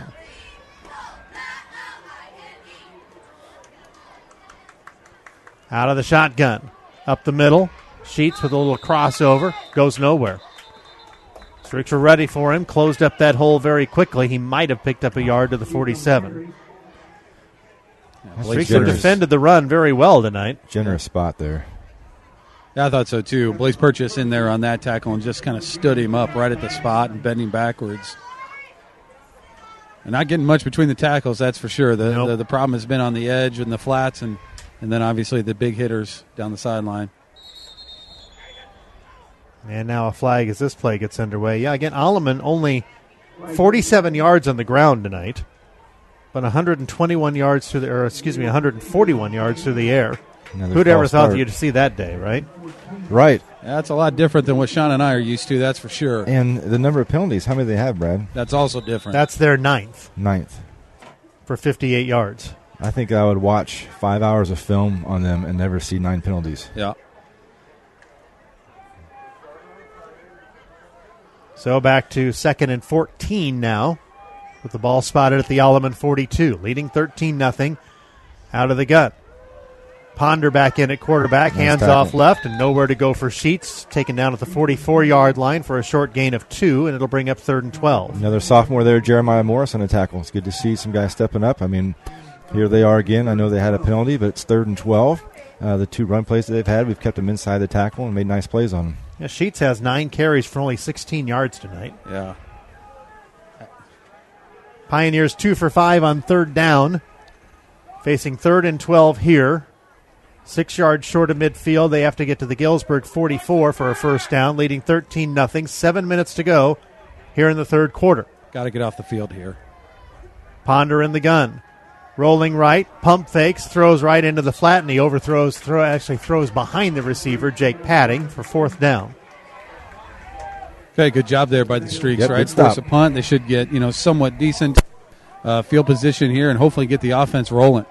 [SPEAKER 2] Out of the shotgun, up the middle, Sheets with a little crossover, goes nowhere. Streaks were ready for him, closed up that hole very quickly. He might have picked up a yard to the forty-seven.
[SPEAKER 21] Yeah,
[SPEAKER 2] Streaks have defended the run very well tonight.
[SPEAKER 21] Generous spot there.
[SPEAKER 3] Yeah, I thought so too. Blaze Purchase in there on that tackle and just kind of stood him up right at the spot and bending backwards. And not getting much between the tackles, that's for sure. The
[SPEAKER 2] Nope.
[SPEAKER 3] the, the problem has been on the edge and the flats, and, and then obviously the big hitters down the sideline.
[SPEAKER 2] And now a flag as this play gets underway. Yeah, again, Alleman only forty-seven yards on the ground tonight, but one hundred twenty-one yards through the, or excuse me, one hundred forty-one yards through the air.
[SPEAKER 21] Another
[SPEAKER 2] Who'd ever
[SPEAKER 21] false
[SPEAKER 2] thought
[SPEAKER 21] start.
[SPEAKER 2] you'd see that day, right?
[SPEAKER 21] Right.
[SPEAKER 3] Yeah, that's a lot different than what Sean and I are used to, that's for sure.
[SPEAKER 21] And the number of penalties, how many do they have, Brad?
[SPEAKER 3] That's also different.
[SPEAKER 2] That's their ninth
[SPEAKER 21] Ninth.
[SPEAKER 2] for fifty-eight yards.
[SPEAKER 21] I think I would watch five hours of film on them and never see nine penalties.
[SPEAKER 3] Yeah.
[SPEAKER 2] So back to second and fourteen now, with the ball spotted at the Alleman forty-two, leading thirteen nothing out of the gun. Ponder back in at quarterback,
[SPEAKER 21] Nice
[SPEAKER 2] hands
[SPEAKER 21] tackle.
[SPEAKER 2] off left, and nowhere to go for Sheets. Taken down at the forty-four-yard line for a short gain of two, and it'll bring up third and twelve.
[SPEAKER 21] Another sophomore there, Jeremiah Morris, on a tackle. It's good to see some guys stepping up. I mean, here they are again. I know they had a penalty, but it's third and twelve. Uh, the two run plays that they've had, we've kept them inside the tackle and made nice plays on them.
[SPEAKER 2] Yeah, Sheets has nine carries for only sixteen yards tonight.
[SPEAKER 3] Yeah.
[SPEAKER 2] Pioneers two for five on third down, facing third and twelve here. Six yards short of midfield. They have to get to the Galesburg forty-four for a first down, leading thirteen nothing. Seven minutes to go here in the third quarter.
[SPEAKER 3] Got to get off the field here.
[SPEAKER 2] Ponder in the gun. Rolling right, pump fakes, throws right into the flat, and he overthrows, throw, actually throws behind the receiver, Jake Padding, for fourth down.
[SPEAKER 3] Okay, good job there by the Streaks,
[SPEAKER 21] Yep,
[SPEAKER 3] right?
[SPEAKER 21] good stop.
[SPEAKER 3] Force a punt. They should get, you know, somewhat decent uh, field position here and hopefully get the offense rolling.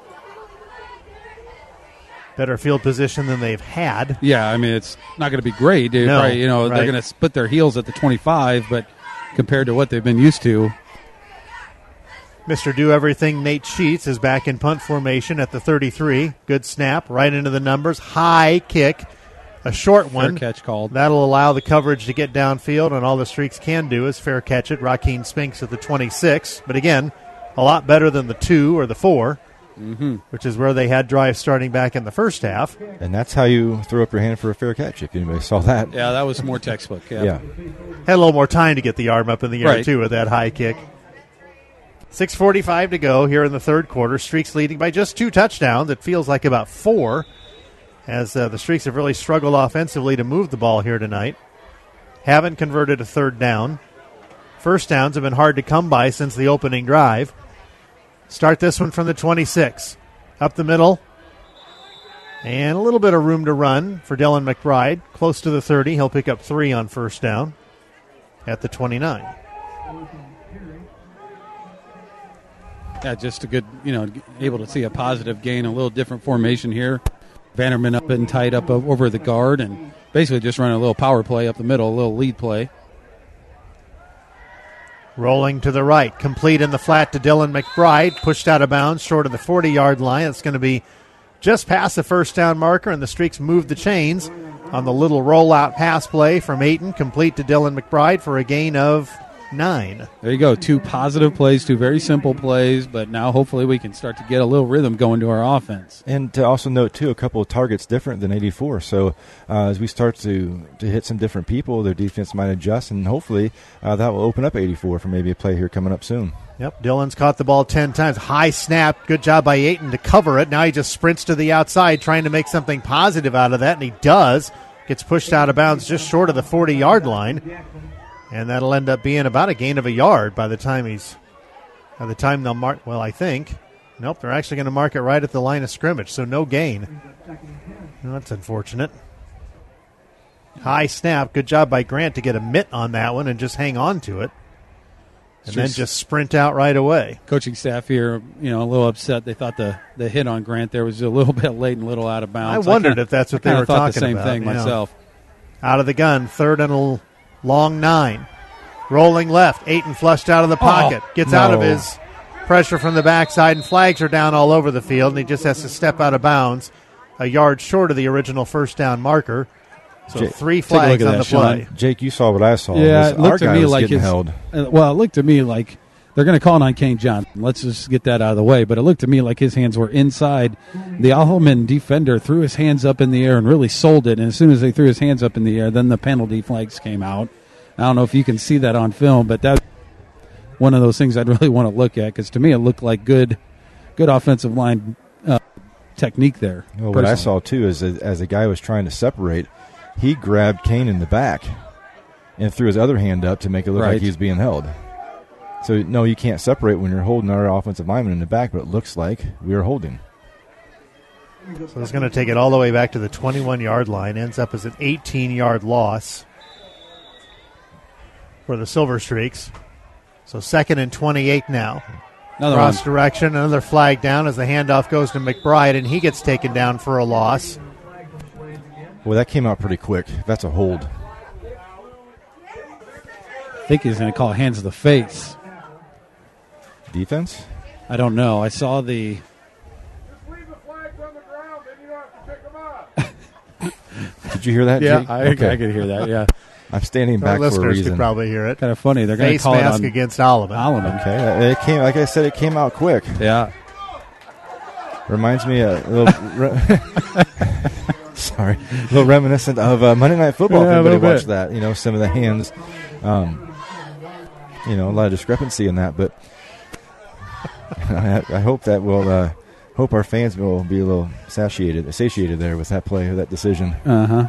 [SPEAKER 2] Better field position than they've had.
[SPEAKER 3] Yeah, I mean, it's not going to be great. They
[SPEAKER 2] No,
[SPEAKER 3] probably, you know,
[SPEAKER 2] right.
[SPEAKER 3] they're going to split their heels at the twenty-five, but compared to what they've been used to.
[SPEAKER 2] Mister Do Everything Nate Sheets is back in punt formation at the thirty-three. Good snap, right into the numbers. High kick, a short one.
[SPEAKER 3] Fair catch called.
[SPEAKER 2] That'll allow the coverage to get downfield, and all the Streaks can do is fair catch it. Rakeen Spinks at the twenty-six. But again, a lot better than the two or the four,
[SPEAKER 3] mm-hmm.
[SPEAKER 2] which is where they had drives starting back in the first half.
[SPEAKER 21] And that's how you throw up your hand for a fair catch, if anybody saw that.
[SPEAKER 3] Yeah, that was more textbook. Yeah.
[SPEAKER 21] Yeah.
[SPEAKER 2] Had a little more time to get the arm up in the air,
[SPEAKER 3] Right.
[SPEAKER 2] too, with that high kick. six forty-five to go here in the third quarter. Streaks leading by just two touchdowns. It feels like about four, as uh, the Streaks have really struggled offensively to move the ball here tonight. Haven't converted a third down. First downs have been hard to come by since the opening drive. Start this one from the twenty-six. Up the middle. And a little bit of room to run for Dylan McBride. Close to the thirty. He'll pick up three on first down at the twenty-nine.
[SPEAKER 3] Yeah, just a good, you know, able to see a positive gain, a little different formation here. Vanderman up and tied up over the guard and basically just running a little power play up the middle, a little lead play.
[SPEAKER 2] Rolling to the right, complete in the flat to Dylan McBride, pushed out of bounds short of the forty-yard line. It's going to be just past the first down marker, and the Streaks move the chains on the little rollout pass play from Ayton, complete to Dylan McBride for a gain of nine.
[SPEAKER 3] There you go, two positive plays, two very simple plays, but now hopefully we can start to get a little rhythm going to our offense.
[SPEAKER 21] And to also note, too, a couple of targets different than eighty-four. So uh, as we start to, to hit some different people, their defense might adjust, and hopefully uh, that will open up eighty-four for maybe a play here coming up soon.
[SPEAKER 2] Yep, Dylan's caught the ball ten times. High snap. Good job by Ayton to cover it. Now he just sprints to the outside trying to make something positive out of that, and he does. Gets pushed out of bounds just short of the forty-yard line. And that'll end up being about a gain of a yard by the time he's, by the time they'll mark, well, I think. Nope, they're actually going to mark it right at the line of scrimmage, so no gain. Well, that's unfortunate. High snap. Good job by Grant to get a mitt on that one and just hang on to it. And then just sprint out right away.
[SPEAKER 3] Coaching staff here, you know, a little upset. They thought the, the hit on Grant there was a little bit late and a little out of bounds.
[SPEAKER 2] I wondered
[SPEAKER 3] kinda,
[SPEAKER 2] if that's what
[SPEAKER 3] I
[SPEAKER 2] they were
[SPEAKER 3] thought
[SPEAKER 2] talking
[SPEAKER 3] the same
[SPEAKER 2] about.
[SPEAKER 3] thing
[SPEAKER 2] you know.
[SPEAKER 3] myself.
[SPEAKER 2] Out of the gun, third and a long nine. Rolling left, Ayton flushed out of the pocket.
[SPEAKER 3] Oh,
[SPEAKER 2] Gets out of
[SPEAKER 3] no.
[SPEAKER 2] his pressure from the backside, and flags are down all over the field, and he just has to step out of bounds a yard short of the original first down marker. So
[SPEAKER 21] Jake,
[SPEAKER 2] three
[SPEAKER 21] take a look
[SPEAKER 2] flags
[SPEAKER 21] at
[SPEAKER 2] on
[SPEAKER 21] that,
[SPEAKER 2] the play.
[SPEAKER 21] Sean. Jake, you saw what I saw.
[SPEAKER 3] Yeah,
[SPEAKER 21] This-
[SPEAKER 3] it
[SPEAKER 21] our
[SPEAKER 3] looked to
[SPEAKER 21] guy
[SPEAKER 3] me
[SPEAKER 21] was
[SPEAKER 3] like
[SPEAKER 21] getting
[SPEAKER 3] his,
[SPEAKER 21] held.
[SPEAKER 3] uh, well, it looked to me like they're going to call it on Kane Johnson. Let's just get that out of the way. But it looked to me like his hands were inside. The Alleman defender threw his hands up in the air and really sold it. And as soon as they threw his hands up in the air, then the penalty flags came out. I don't know if you can see that on film, but that's one of those things I'd really want to look at because to me it looked like good, good offensive line uh, technique there.
[SPEAKER 21] Well, what I
[SPEAKER 3] personally.
[SPEAKER 21] saw, too, is that as the guy was trying to separate, he grabbed Kane in the back and threw his other hand up to make it look
[SPEAKER 3] Right.
[SPEAKER 21] like he was being held. So, no, you can't separate when you're holding our offensive lineman in the back, but it looks like we are holding.
[SPEAKER 2] So it's going to take it all the way back to the twenty-one-yard line. Ends up as an eighteen-yard loss for the Silver Streaks. So second and twenty-eight now.
[SPEAKER 3] Another
[SPEAKER 2] cross
[SPEAKER 3] one.
[SPEAKER 2] direction. Another flag down as the handoff goes to McBride, and he gets taken down for a loss.
[SPEAKER 21] Well, that came out pretty quick. That's a hold.
[SPEAKER 3] I think he's going to call hands to the face.
[SPEAKER 21] Defense?
[SPEAKER 3] I don't know. I saw the...
[SPEAKER 21] Did you hear that,
[SPEAKER 3] Yeah,
[SPEAKER 21] Jake?
[SPEAKER 3] I,
[SPEAKER 21] Okay.
[SPEAKER 3] I could hear that, yeah.
[SPEAKER 21] I'm standing
[SPEAKER 2] Our
[SPEAKER 21] back for a
[SPEAKER 2] listeners
[SPEAKER 21] reason.
[SPEAKER 2] could probably hear it.
[SPEAKER 3] Kind of funny. They're going to
[SPEAKER 2] Face
[SPEAKER 3] call it
[SPEAKER 2] mask
[SPEAKER 3] on
[SPEAKER 2] against Alleman.
[SPEAKER 3] Alleman.
[SPEAKER 21] Okay, uh, it came. Like I said, it came out quick.
[SPEAKER 3] Yeah.
[SPEAKER 21] Reminds me a little. Re- sorry, a little reminiscent of uh, Monday Night Football.
[SPEAKER 3] Yeah,
[SPEAKER 21] if
[SPEAKER 3] a
[SPEAKER 21] anybody
[SPEAKER 3] little
[SPEAKER 21] watched
[SPEAKER 3] bit.
[SPEAKER 21] that, you know, some of the hands. Um, you know, a lot of discrepancy in that, but I, I hope that will. Uh, hope our fans will be a little satiated, satiated there with that play or that decision.
[SPEAKER 3] Uh huh.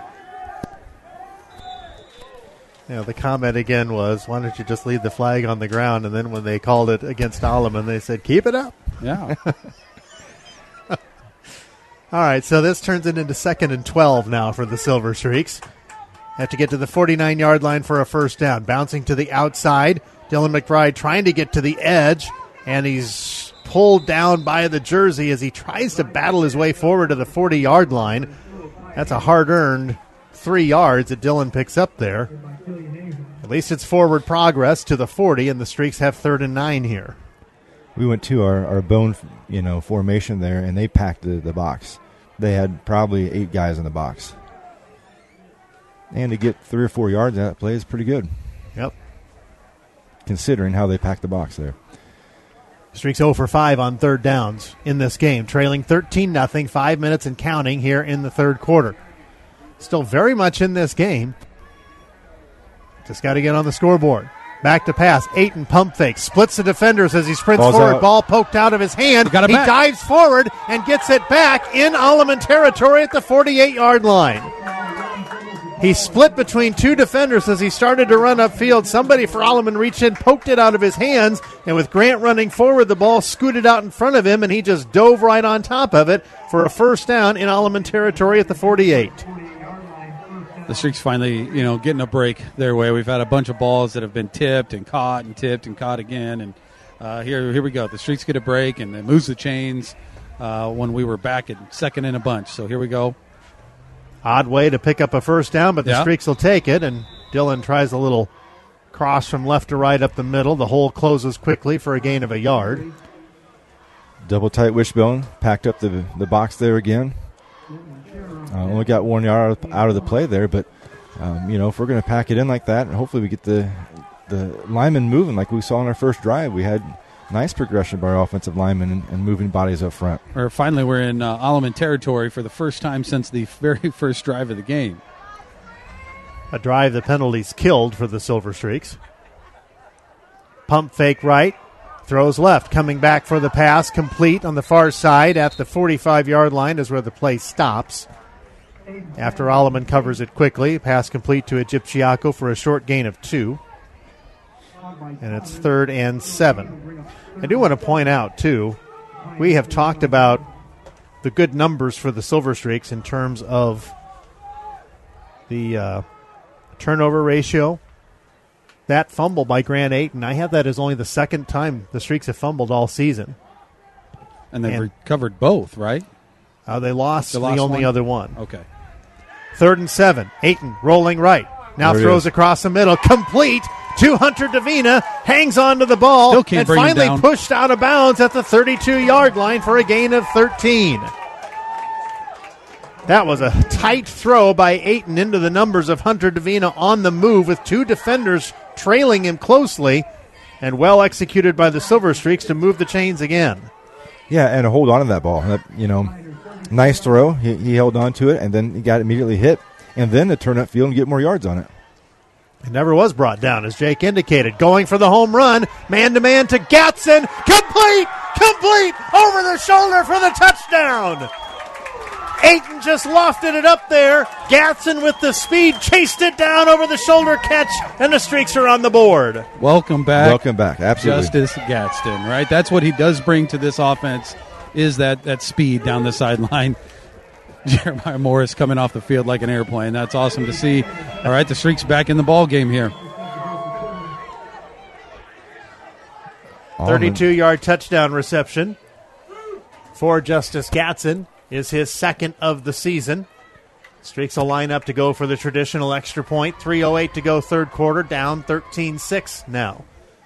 [SPEAKER 2] You know, the comment again was, why don't you just leave the flag on the ground? And then when they called it against Alleman, they said, keep it up.
[SPEAKER 3] Yeah.
[SPEAKER 2] All right, so this turns it into second and twelve now for the Silver Streaks. Have to get to the forty-nine-yard line for a first down. Bouncing to the outside, Dylan McBride trying to get to the edge, and he's pulled down by the jersey as he tries to battle his way forward to the forty-yard line. That's a hard-earned three yards that Dylan picks up there. At least it's forward progress to the forty, and the Streaks have third and nine here.
[SPEAKER 21] We went to our, our bone, you know, formation there, and they packed the, the box. They had probably eight guys in the box. And to get three or four yards out of that play is pretty good.
[SPEAKER 2] Yep.
[SPEAKER 21] Considering how they packed the box there.
[SPEAKER 2] Streaks zero for five on third downs in this game, trailing thirteen nothing, five minutes and counting here in the third quarter. Still very much in this game. Just got to get on the scoreboard. Back to pass. Ayton pump fake. Splits the defenders as he sprints
[SPEAKER 21] Ball's
[SPEAKER 2] forward.
[SPEAKER 21] out.
[SPEAKER 2] Ball poked out of his hand.
[SPEAKER 3] Got it
[SPEAKER 2] He
[SPEAKER 3] back.
[SPEAKER 2] dives forward and gets it back in Alleman territory at the forty-eight-yard line. He split between two defenders as he started to run upfield. Somebody for Alleman reached in, poked it out of his hands, and with Grant running forward, the ball scooted out in front of him, and he just dove right on top of it for a first down in Alleman territory at the forty-eight.
[SPEAKER 3] The Streaks finally, you know, getting a break their way. We've had a bunch of balls that have been tipped and caught and tipped and caught again. And uh, here here we go. The Streaks get a break, and it moves the chains uh, when we were back at second in a bunch. So here we go.
[SPEAKER 2] Odd way to pick up a first down, but the
[SPEAKER 3] Yeah.
[SPEAKER 2] Streaks will take it, and Dylan tries a little cross from left to right up the middle. The hole closes quickly for a gain of a yard.
[SPEAKER 21] Double tight wishbone. Packed up the the box there again. Uh, only got one yard out of the play there, but um, you know, if we're going to pack it in like that, and hopefully we get the the linemen moving like we saw on our first drive. We had nice progression by our offensive linemen and, and moving bodies up front.
[SPEAKER 3] Or finally, we're in uh, Alleman territory for the first time since the very first drive of the game.
[SPEAKER 2] A drive the penalties killed for the Silver Streaks. Pump fake right, throws left, coming back for the pass, complete on the far side at the forty-five-yard line is where the play stops. After Alleman covers it quickly, pass complete to Egyptiaco for a short gain of two. And it's third and seven. I do want to point out, too, we have talked about the good numbers for the Silver Streaks in terms of the uh, turnover ratio. That fumble by Grant Ayton, I have that as only the second time the Streaks have fumbled all season.
[SPEAKER 3] And they've
[SPEAKER 2] And-
[SPEAKER 3] recovered both, right?
[SPEAKER 2] Uh, they lost
[SPEAKER 3] They
[SPEAKER 2] the
[SPEAKER 3] lost
[SPEAKER 2] only
[SPEAKER 3] one?
[SPEAKER 2] other one.
[SPEAKER 3] Okay.
[SPEAKER 2] Third and seven. Ayton rolling right. Now
[SPEAKER 21] There it
[SPEAKER 2] throws
[SPEAKER 21] is.
[SPEAKER 2] across the middle. Complete to Hunter Davina. Hangs on to the ball.
[SPEAKER 3] Still can't
[SPEAKER 2] and
[SPEAKER 3] bring him
[SPEAKER 2] finally
[SPEAKER 3] down.
[SPEAKER 2] pushed out of bounds at the thirty-two-yard line for a gain of thirteen. That was a tight throw by Ayton into the numbers of Hunter Davina on the move with two defenders trailing him closely, and well executed by the Silver Streaks to move the chains again.
[SPEAKER 21] Yeah, and to hold on to that ball. That, you know, nice throw. He, he held on to it, and then he got immediately hit. And then to turn upfield and get more yards on it.
[SPEAKER 2] It never was brought down, as Jake indicated. Going for the home run, man-to-man to Gatson. Complete! Complete! Over the shoulder for the touchdown! Ayton just lofted it up there. Gatson with the speed chased it down over the shoulder catch, and the Streaks are on the board.
[SPEAKER 3] Welcome back.
[SPEAKER 21] Welcome back, absolutely.
[SPEAKER 3] Justice Gadsden, right? That's what he does bring to this offense is that, that speed down the sideline. Jeremiah Morris coming off the field like an airplane. That's awesome to see. All right, the Streaks back in the ball game here.
[SPEAKER 2] thirty-two-yard touchdown reception for Justice Gatson is his second of the season. Streaks will line up to go for the traditional extra point. three oh eight to go third quarter, down thirteen six now.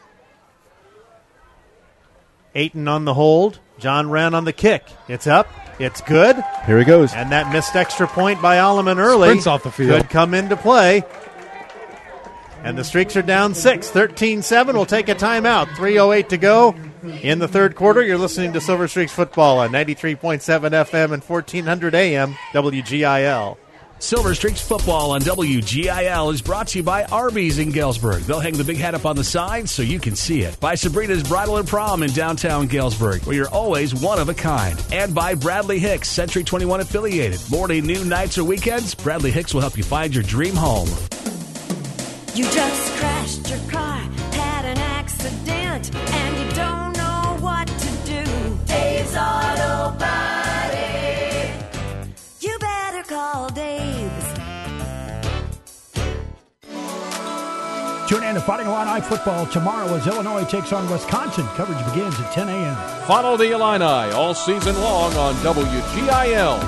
[SPEAKER 2] Ayton on the hold. John Wren on the kick. It's up. It's good.
[SPEAKER 21] Here he goes.
[SPEAKER 2] And that missed extra point by Alleman early
[SPEAKER 3] Sprints off the field.
[SPEAKER 2] could come into play. And the Streaks are down six. thirteen seven. We'll take a timeout. three oh eight to go in the third quarter. You're listening to Silver Streaks football on ninety-three point seven F M and fourteen hundred A M W G I L.
[SPEAKER 8] Silver Streaks football on W G I L is brought to you by Arby's in Galesburg. They'll hang the big hat up on the side so you can see it. By Sabrina's Bridal and Prom in downtown Galesburg, where you're always one of a kind. And by Bradley Hicks, Century twenty-one affiliated. Morning, noon, nights, or weekends, Bradley Hicks will help you find your dream home.
[SPEAKER 22] You just crashed your car, had an accident, and you don't know what to do. Dave's Auto Body. You better call Dave's.
[SPEAKER 19] Tune in to Fighting Illini football tomorrow as Illinois takes on Wisconsin. Coverage begins at ten a.m.
[SPEAKER 23] Follow the Illini all season long on W G I L.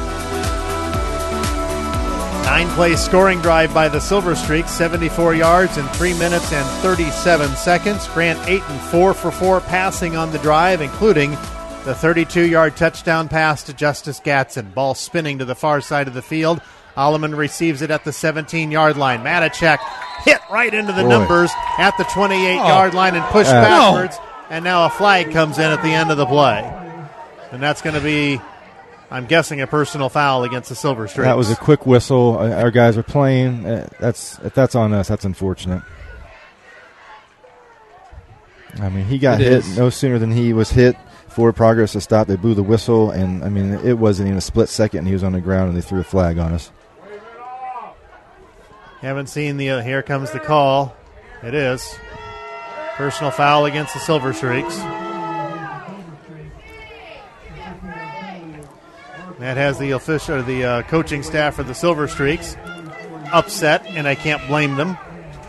[SPEAKER 2] Nine-play scoring drive by the Silver Streaks, seventy-four yards in three minutes and thirty-seven seconds. Grant Ayton four for four passing on the drive, including the thirty-two-yard touchdown pass to Justice Gatson. Ball spinning to the far side of the field. Alleman receives it at the seventeen-yard line. Matacek hit right into the
[SPEAKER 21] Boy.
[SPEAKER 2] numbers at the twenty-eight-yard
[SPEAKER 21] Oh.
[SPEAKER 2] line and pushed
[SPEAKER 21] Uh,
[SPEAKER 2] backwards. And now a flag comes in at the end of the play. And that's going to be, I'm guessing, a personal foul against the Silver Streaks.
[SPEAKER 21] That was a quick whistle. Uh, Our guys are playing. Uh, That's if that's on us, that's unfortunate. I mean, he got
[SPEAKER 3] It
[SPEAKER 21] hit
[SPEAKER 3] is.
[SPEAKER 21] no sooner than he was hit. Forward progress to stop. They blew the whistle, and I mean, it wasn't even a split second. He was on the ground, and they threw a flag on us.
[SPEAKER 2] Haven't seen the, uh, here comes the call. It is. Personal foul against the Silver Streaks. That has the official, or the uh, coaching staff for the Silver Streaks upset, and I can't blame them.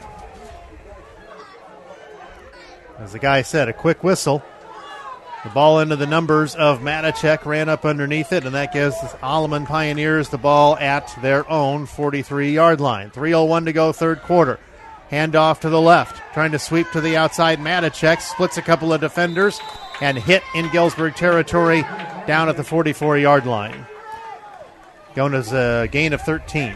[SPEAKER 2] As the guy said, a quick whistle. The ball into the numbers of Matacek, ran up underneath it, and that gives the Alleman Pioneers the ball at their own forty-three-yard line. three oh one to go, third quarter. Handoff to the left, trying to sweep to the outside. Matacek splits a couple of defenders and hit in Galesburg territory down at the forty-four-yard line. Going as a gain of thirteen.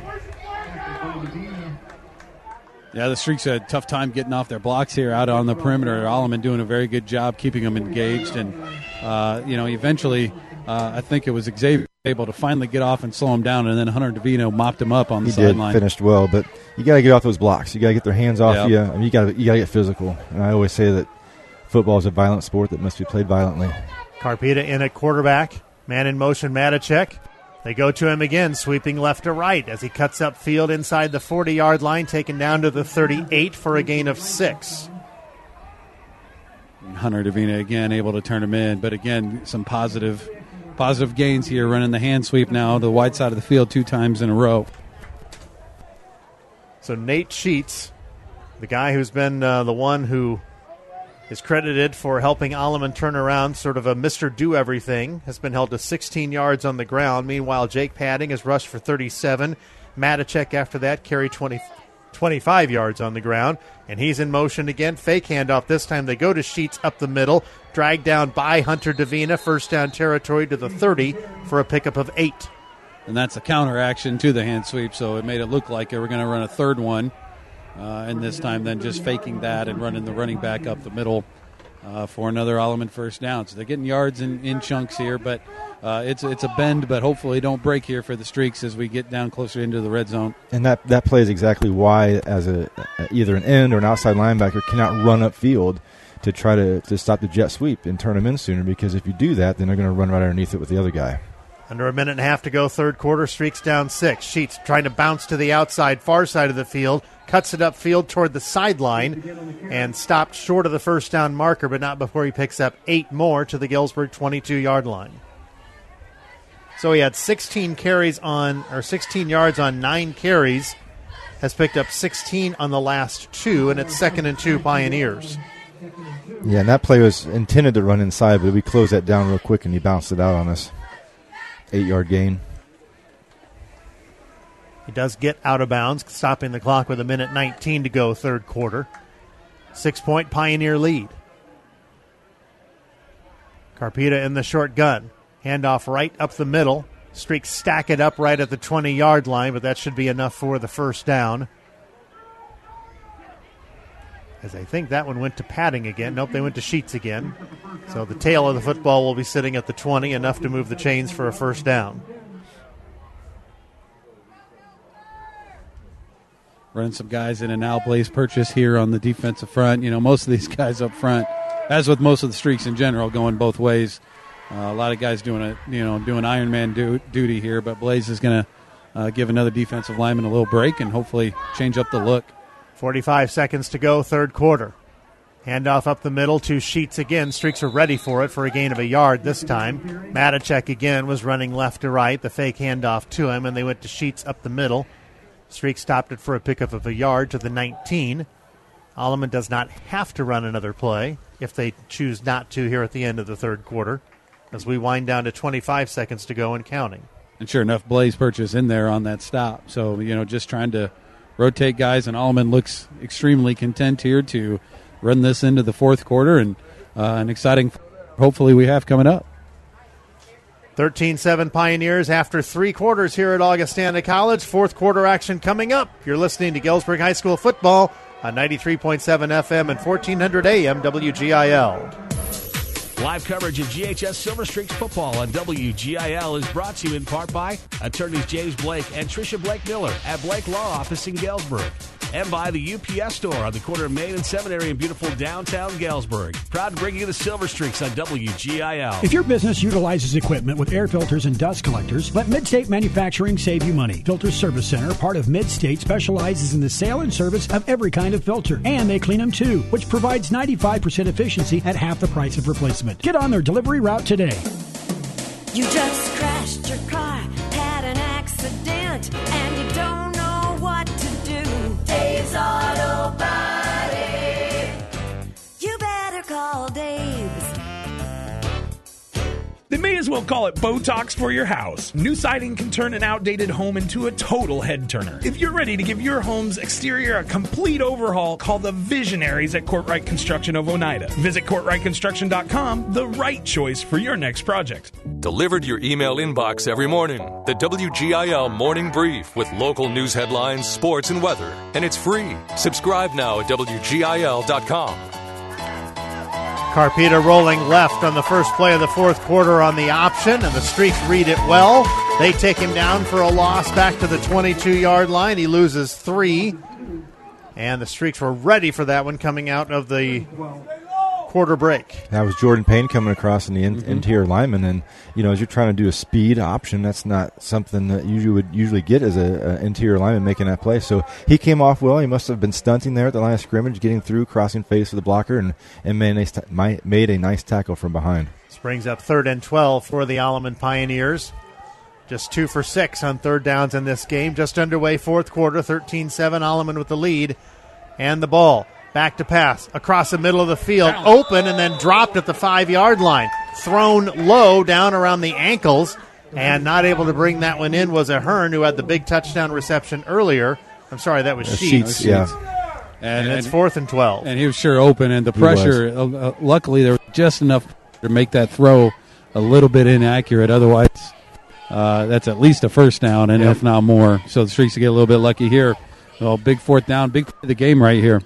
[SPEAKER 3] Yeah, the Streaks had a tough time getting off their blocks here out on the perimeter. Alleman doing a very good job keeping them engaged. And, uh, you know, eventually uh, I think it was Xavier able to finally get off and slow him down, and then Hunter Davino mopped him up on the
[SPEAKER 21] He did,
[SPEAKER 3] sideline.
[SPEAKER 21] finished well, but you got to get off those blocks. You got to get their hands off
[SPEAKER 3] Yep.
[SPEAKER 21] you. I mean, you got to you got to get physical. And I always say that football is a violent sport that must be played violently.
[SPEAKER 2] Carpeta in at quarterback. Man in motion, Matacek. They go to him again, sweeping left to right as he cuts up field inside the forty-yard line, taken down to the thirty-eight for a gain of six.
[SPEAKER 3] Hunter Davina again able to turn him in, but again some positive positive gains here, running the hand sweep now to the wide side of the field two times in a row.
[SPEAKER 2] So Nate Sheets, the guy who's been uh, the one who is credited for helping Alleman turn around, sort of a Mister Do-Everything, has been held to sixteen yards on the ground. Meanwhile, Jake Padding has rushed for thirty-seven. Matacek after that carried twenty, twenty-five yards on the ground, and he's in motion again. Fake handoff. This time they go to Sheets up the middle, dragged down by Hunter Davina. First down territory to the thirty for a pickup of eight.
[SPEAKER 3] And that's a counter action to the hand sweep, so it made it look like they were going to run a third one. Uh, and this time then just faking that and running the running back up the middle uh, for another Alleman first down. So they're getting yards in, in chunks here, but uh, it's it's a bend, but hopefully don't break here for the Streaks as we get down closer into the red zone.
[SPEAKER 21] And that, that play is exactly why, as a either an end or an outside linebacker, cannot run upfield to try to, to stop the jet sweep and turn them in sooner, because if you do that, then they're going to run right underneath it with the other guy.
[SPEAKER 2] Under a minute and a half to go, third quarter. Streaks down six. Sheets trying to bounce to the outside, far side of the field. Cuts it upfield toward the sideline and stopped short of the first down marker, but not before he picks up eight more to the Galesburg twenty-two-yard line. So he had sixteen carries on, or sixteen yards on nine carries. Has picked up sixteen on the last two, and it's second and two Pioneers.
[SPEAKER 21] Yeah, and that play was intended to run inside, but we closed that down real quick, and he bounced it out on us. Eight-yard gain.
[SPEAKER 2] He does get out of bounds, stopping the clock with a minute nineteen to go, third quarter. Six-point Pioneer lead. Carpita in the short gun. Handoff right up the middle. Streaks stack it up right at the twenty-yard line, but that should be enough for the first down. As I think that one went to padding again. Nope, they went to Sheets again. So the tail of the football will be sitting at the twenty, enough to move the chains for a first down.
[SPEAKER 3] Running some guys in and out. Blaze Purchase here on the defensive front. You know, most of these guys up front, as with most of the streaks in general, going both ways. Uh, a lot of guys doing a you know doing Ironman du- duty here, but Blaze is going to uh, give another defensive lineman a little break and hopefully change up the look.
[SPEAKER 2] forty-five seconds to go, third quarter. Handoff up the middle to Sheets again. Streaks are ready for it for a gain of a yard this time. Matichek again was running left to right. The fake handoff to him, and they went to Sheets up the middle. Streaks stopped it for a pickup of a yard to the nineteen. Alleman does not have to run another play if they choose not to here at the end of the third quarter, as we wind down to twenty-five seconds to go and counting.
[SPEAKER 3] And sure enough, Blaze Purchase in there on that stop. So, you know, just trying to rotate guys, and Alleman looks extremely content here to run this into the fourth quarter, and uh, an exciting hopefully we have coming up.
[SPEAKER 2] thirteen seven Pioneers after three quarters here at Augustana College. Fourth quarter action coming up. You're listening to Galesburg High School football on ninety-three point seven F M and fourteen hundred A M W G I L.
[SPEAKER 8] Live coverage of G H S Silver Streaks football on W G I L is brought to you in part by attorneys James Blake and Tricia Blake Miller at Blake Law Office in Galesburg, and by the U P S store on the corner of Main and Seminary in beautiful downtown Galesburg. Proud to bring you the Silver Streaks on W G I L.
[SPEAKER 19] If your business utilizes equipment with air filters and dust collectors, let Midstate Manufacturing save you money. Filter Service Center, part of Midstate, specializes in the sale and service of every kind of filter, and they clean them too, which provides ninety-five percent efficiency at half the price of replacement. Get on their delivery route today.
[SPEAKER 22] You just crashed your car, had an accident, and you don't know what to do. Dave's Auto Body. You better call Dave's.
[SPEAKER 7] They may as well call it Botox for your house. New siding can turn an outdated home into a total head turner. If you're ready to give your home's exterior a complete overhaul, call the visionaries at Courtright Construction of Oneida. Visit Courtright Construction dot com, the right choice for your next project.
[SPEAKER 1] Delivered to your email inbox every morning. The W G I L Morning Brief with local news headlines, sports, and weather. And it's free. Subscribe now at W G I L dot com.
[SPEAKER 2] Carpita rolling left on the first play of the fourth quarter on the option, and the Streaks read it well. They take him down for a loss back to the twenty-two-yard line. He loses three, and the Streaks were ready for that one coming out of the quarter break.
[SPEAKER 21] That was Jordan Payne coming across in the in-
[SPEAKER 2] Mm-hmm.
[SPEAKER 21] interior lineman, and you know, as you're trying to do a speed option, that's not something that you would usually get as a, a interior lineman making that play. So he came off well. He must have been stunting there at the line of scrimmage, getting through, crossing face of the blocker, and and made a nice, ta- made a nice tackle from behind.
[SPEAKER 2] This brings up third and twelve for the Alleman Pioneers. Just two for six on third downs in this game. Just underway fourth quarter, thirteen seven, Alleman with the lead and the ball. Back to pass, across the middle of the field, open, and then dropped at the five-yard line. Thrown low, down around the ankles, and not able to bring that one in was Ahern, who had the big touchdown reception earlier. I'm sorry, that was
[SPEAKER 21] Uh,
[SPEAKER 2] Sheets.
[SPEAKER 21] Sheets, yeah.
[SPEAKER 2] And, and it's fourth and twelve.
[SPEAKER 3] And he was sure open, and the pressure, uh, uh, luckily, there was just enough to make that throw a little bit inaccurate. Otherwise, uh, that's at least a first down, and
[SPEAKER 2] Yep.
[SPEAKER 3] if not more. So the Streaks get a little bit lucky here. Well, big fourth down, big play of the game right here.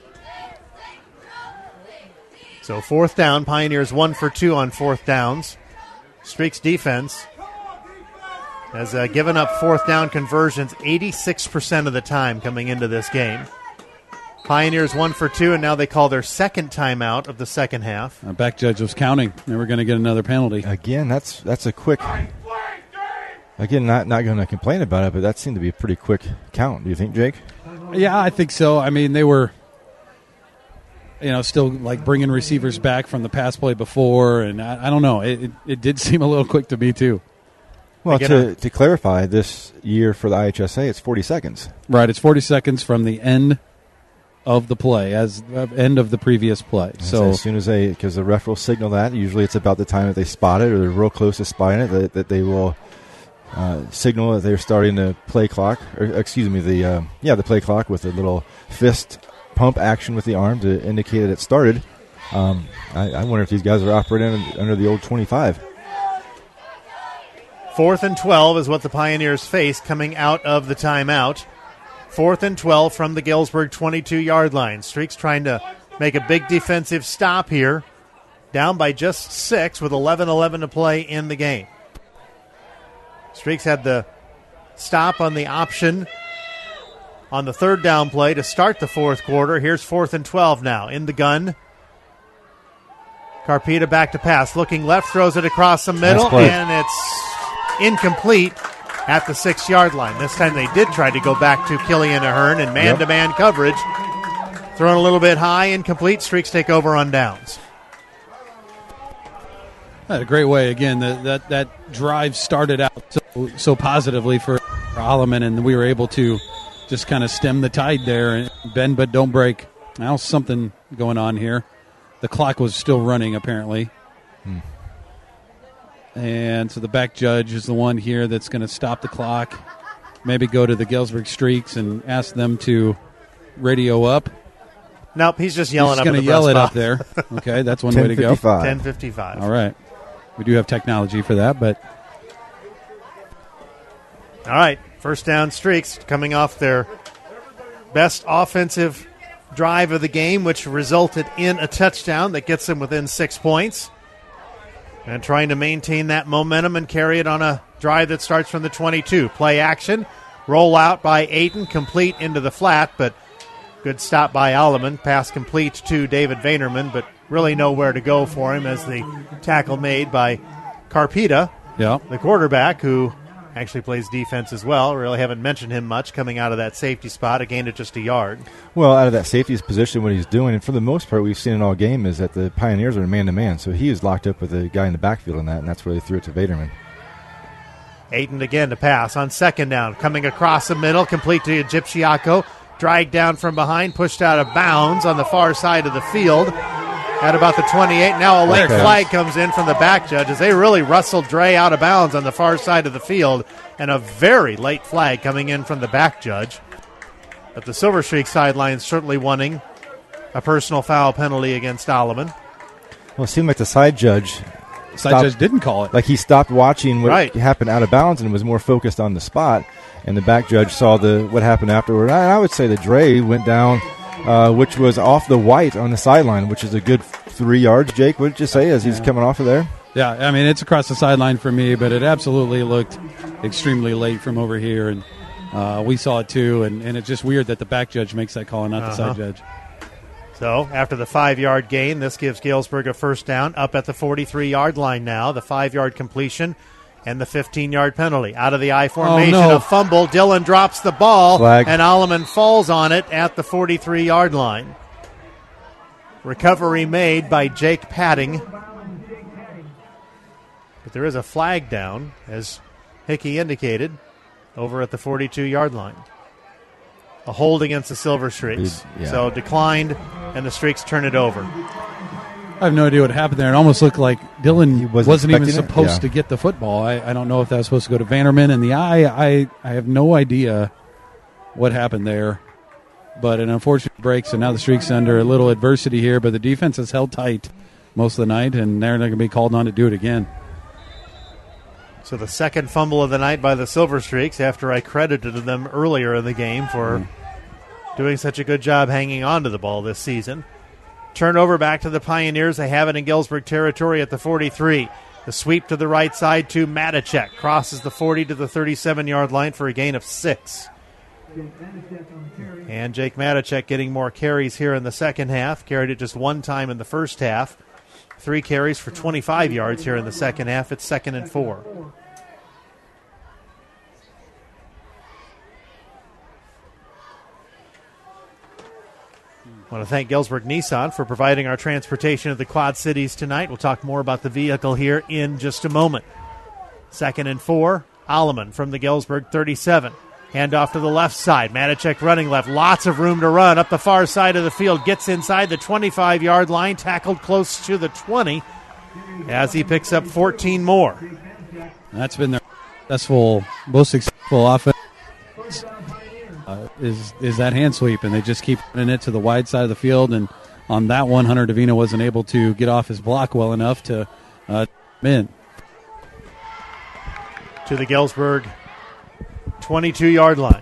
[SPEAKER 2] So fourth down, Pioneers one for two on fourth downs. Streaks defense has uh, given up fourth down conversions eighty-six percent of the time coming into this game. Pioneers one for two, and now they call their second timeout of the second half.
[SPEAKER 3] Uh, back judge was counting. They were going to get another penalty.
[SPEAKER 21] Again, that's that's a quick. Again, not not going to complain about it, but that seemed to be a pretty quick count. Do you think, Jake?
[SPEAKER 3] Yeah, I think so. I mean, they were, you know, still like bringing receivers back from the pass play before, and I, I don't know. It, it it did seem a little quick to me too.
[SPEAKER 21] Well, to, to clarify, this year for the I H S A, it's forty seconds.
[SPEAKER 3] Right, it's forty seconds from the end of the play, as uh, end of the previous play.
[SPEAKER 21] So
[SPEAKER 3] So
[SPEAKER 21] as soon as they, because the ref will signal that, usually it's about the time that they spot it or they're real close to spotting it, that, that they will uh, signal that they're starting the play clock, or excuse me, the uh, yeah, the play clock with a little fist pump action with the arm to indicate that it started. Um, I, I wonder if these guys are operating under the old twenty-five.
[SPEAKER 2] Fourth and twelve is what the Pioneers face coming out of the timeout. Fourth and twelve from the Galesburg twenty-two-yard line. Streaks trying to make a big defensive stop here. Down by just six with eleven eleven to play in the game. Streaks had the stop on the option on the third down play to start the fourth quarter. Here's fourth and twelve now. In the gun. Carpita back to pass. Looking left, throws it across the middle,
[SPEAKER 21] Nice
[SPEAKER 2] and it's incomplete at the six-yard line. This time they did try to go back to Killian Ahern in man-to-man
[SPEAKER 21] Yep.
[SPEAKER 2] coverage. Thrown a little bit high, incomplete. Streaks take over on downs.
[SPEAKER 3] a great way again. That that that drive started out so so positively for Alleman, and we were able to just kind of stem the tide there and bend but don't break. Now something going on here. The clock was still running apparently.
[SPEAKER 21] Hmm.
[SPEAKER 3] And so the back judge is the one here that's going to stop the clock. Maybe go to the Galesburg Streaks and ask them to radio up.
[SPEAKER 2] Nope, he's just yelling
[SPEAKER 3] he's
[SPEAKER 2] up
[SPEAKER 3] going
[SPEAKER 2] at
[SPEAKER 3] to
[SPEAKER 2] the
[SPEAKER 3] yell
[SPEAKER 2] press
[SPEAKER 3] it
[SPEAKER 2] box.
[SPEAKER 3] up there. Okay, that's one way to go.
[SPEAKER 2] ten fifty-five.
[SPEAKER 3] All right. We do have technology for that, but
[SPEAKER 2] All right, first down Streaks coming off their best offensive drive of the game, which resulted in a touchdown that gets them within six points. And trying to maintain that momentum and carry it on a drive that starts from the twenty-two. Play action, roll out by Ayton, complete into the flat, but good stop by Alleman. Pass complete to David Vaynerman, but really nowhere to go for him as the tackle made by Carpita,
[SPEAKER 3] yeah,
[SPEAKER 2] the quarterback, who actually plays defense as well. Really haven't mentioned him much coming out of that safety spot. A gain of just a yard.
[SPEAKER 21] Well, out of that safety's position, what he's doing, and for the most part, we've seen it all game, is that the Pioneers are man-to-man. So he is locked up with a guy in the backfield on that, and that's where they threw it to Vaderman.
[SPEAKER 2] Ayton again to pass on second down. Coming across the middle, complete to Egyptiaco. Dragged down from behind, pushed out of bounds on the far side of the field. At about the twenty-eight. Now a late
[SPEAKER 21] Okay.
[SPEAKER 2] flag comes in from the back judge as they really wrestled Dre out of bounds on the far side of the field. And a very late flag coming in from the back judge. But the Silver Streak sideline certainly wanting a personal foul penalty against Alleman.
[SPEAKER 21] Well, it seemed like the side judge
[SPEAKER 3] Side
[SPEAKER 21] stopped-
[SPEAKER 3] judge didn't call it.
[SPEAKER 21] Like he stopped watching what
[SPEAKER 2] Right.
[SPEAKER 21] happened out of bounds and was more focused on the spot. And the back judge saw the what happened afterward. I, I would say that Dre went down, uh, which was off the white on the sideline, which is a good three yards. Jake, what did you say as he's coming off of there?
[SPEAKER 3] Yeah, I mean, it's across the sideline for me, but it absolutely looked extremely late from over here, and uh, we saw it too, and, and it's just weird that the back judge makes that call and not the
[SPEAKER 2] Uh-huh.
[SPEAKER 3] side judge.
[SPEAKER 2] So after the five-yard gain, this gives Galesburg a first down up at the forty-three-yard line now. The five-yard completion and the fifteen-yard penalty. Out of the I formation,
[SPEAKER 3] Oh, no.
[SPEAKER 2] a fumble. Dylan drops the ball,
[SPEAKER 21] Flag.
[SPEAKER 2] and Alleman falls on it at the forty-three-yard line. Recovery made by Jake Padding. But there is a flag down, as Hickey indicated, over at the forty-two-yard line. A hold against the Silver Streaks.
[SPEAKER 21] Yeah.
[SPEAKER 2] So declined, and the Streaks turn it over.
[SPEAKER 3] I have no idea what happened there. It almost looked like Dylan
[SPEAKER 21] wasn't
[SPEAKER 3] wasn't even
[SPEAKER 21] expecting it?
[SPEAKER 3] supposed
[SPEAKER 21] Yeah.
[SPEAKER 3] to get the football. I, I don't know if that was supposed to go to Vanderman in the eye. I, I have no idea what happened there. But an unfortunate break, so now the Streaks under a little adversity here, but the defense has held tight most of the night, and they're not going to be called on to do it again.
[SPEAKER 2] So the second fumble of the night by the Silver Streaks after I credited them earlier in the game for
[SPEAKER 21] Mm.
[SPEAKER 2] doing such a good job hanging on to the ball this season. Turnover back to the Pioneers. They have it in Galesburg territory at the forty-three. The sweep to the right side to Matichek. Crosses the forty to the thirty-seven-yard line for a gain of six. And Jake Matichek getting more carries here in the second half. Carried it just one time in the first half. Three carries for twenty-five yards here in the second half. It's second and four. I want to thank Galesburg Nissan for providing our transportation to the Quad Cities tonight. We'll talk more about the vehicle here in just a moment. Second and four, Alleman from the Galesburg thirty-seven. Hand off to the left side. Matichek running left. Lots of room to run up the far side of the field. Gets inside the twenty-five-yard line. Tackled close to the twenty as he picks up fourteen more.
[SPEAKER 3] That's been their successful, most successful offense uh, is is that hand sweep, and they just keep running it to the wide side of the field. And on that one, Hunter Davina wasn't able to get off his block well enough to uh, in.
[SPEAKER 2] To the Galesburg twenty-two-yard line.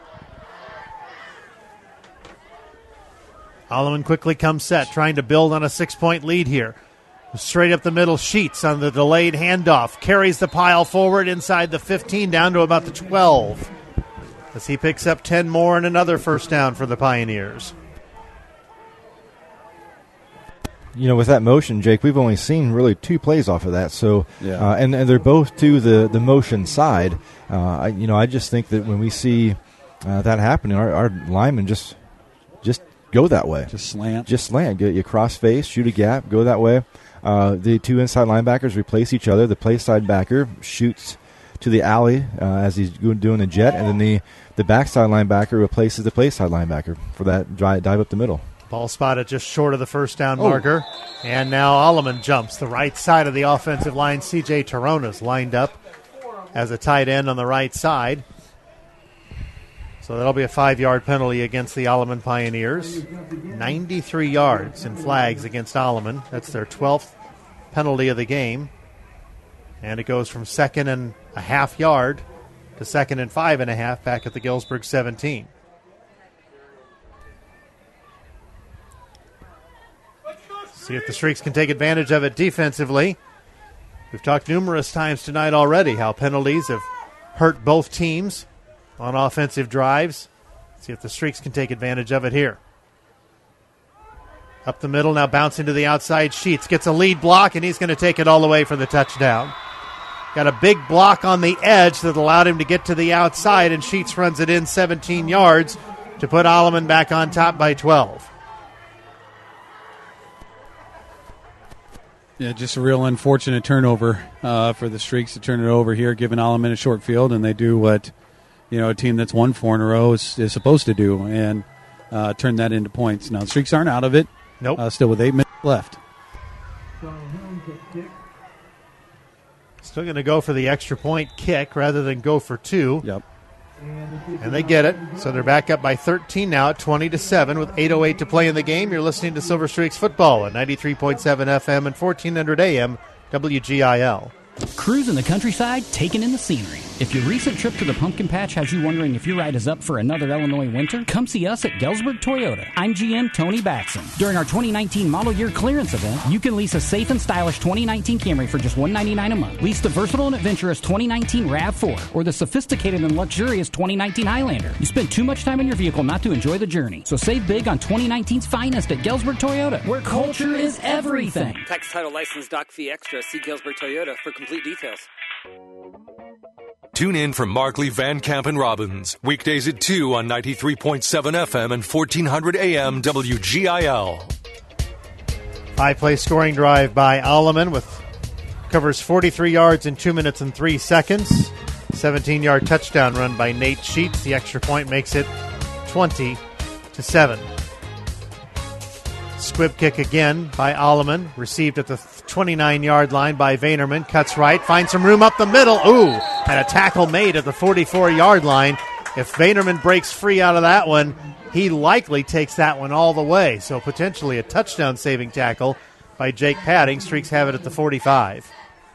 [SPEAKER 2] Alleman quickly comes set, trying to build on a six-point lead here. Straight up the middle, Sheets on the delayed handoff. Carries the pile forward inside the fifteen, down to about the twelve. As he picks up ten more and another first down for the Pioneers.
[SPEAKER 21] You know, with that motion, Jake, we've only seen really two plays off of that. So,
[SPEAKER 3] yeah.
[SPEAKER 21] uh, and, and they're both to the, the motion side. Uh, I, you know, I just think that when we see uh, that happening, our, our linemen just just go that way.
[SPEAKER 3] Just slant.
[SPEAKER 21] Just slant. Get you cross face, shoot a gap, go that way. Uh, the two inside linebackers replace each other. The play side backer shoots to the alley uh, as he's doing a jet, and then the, the backside linebacker replaces the play side linebacker for that drive, dive up the middle.
[SPEAKER 2] Ball spotted just short of the first down
[SPEAKER 21] Oh.
[SPEAKER 2] marker. And now Alleman jumps the right side of the offensive line. C J Tarona's lined up as a tight end on the right side. So that'll be a five-yard penalty against the Alleman Pioneers. ninety-three yards in flags against Alleman. That's their twelfth penalty of the game. And it goes from second and a half yard to second and five and a half back at the Galesburg seventeen. See if the Streaks can take advantage of it defensively. We've talked numerous times tonight already how penalties have hurt both teams on offensive drives. See if the Streaks can take advantage of it here. Up the middle, now bouncing to the outside. Sheets gets a lead block, and he's going to take it all the way for the touchdown. Got a big block on the edge that allowed him to get to the outside, and Sheets runs it in seventeen yards to put Alleman back on top by twelve.
[SPEAKER 3] Yeah, just a real unfortunate turnover uh, for the Streaks to turn it over here, giving Alleman a short field, and they do what you know a team that's won four in a row is, is supposed to do, and uh, turn that into points. Now the Streaks aren't out of it.
[SPEAKER 2] Nope.
[SPEAKER 3] Uh, still with eight minutes left.
[SPEAKER 2] Still going to go for the extra point kick rather than go for two.
[SPEAKER 3] Yep.
[SPEAKER 2] And they get it. So they're back up by thirteen now at twenty to seven with eight oh eight to play in the game. You're listening to Silver Streaks Football at ninety-three point seven F M and fourteen hundred A M W G I L.
[SPEAKER 9] Cruise in the countryside, taking in the scenery. If your recent trip to the pumpkin patch has you wondering if your ride is up for another Illinois winter, come see us at Galesburg Toyota. I'm G M Tony Batson. During our twenty nineteen model year clearance event, you can lease a safe and stylish twenty nineteen Camry for just one hundred ninety-nine dollars a month. Lease the versatile and adventurous twenty nineteen RAV four or the sophisticated and luxurious twenty nineteen Highlander. You spend too much time in your vehicle not to enjoy the journey. So save big on twenty nineteen's finest at Galesburg Toyota, where culture is everything.
[SPEAKER 10] Tax title license doc fee extra. See Galesburg Toyota for complete details.
[SPEAKER 1] Tune in for Markley, Van Camp, and Robbins. Weekdays at two on ninety-three point seven F M and fourteen hundred A M W G I L.
[SPEAKER 2] Five-play scoring drive by Alleman with covers forty-three yards in two minutes and three seconds. seventeen-yard touchdown run by Nate Sheets. The extra point makes it twenty to seven. Squib kick again by Alleman. Received at the twenty-nine-yard line by Vaynerman. Cuts right. Finds some room up the middle. Ooh, and a tackle made at the forty-four-yard line. If Vaynerman breaks free out of that one, he likely takes that one all the way. So potentially a touchdown-saving tackle by Jake Padding. Streaks have it at the forty-five.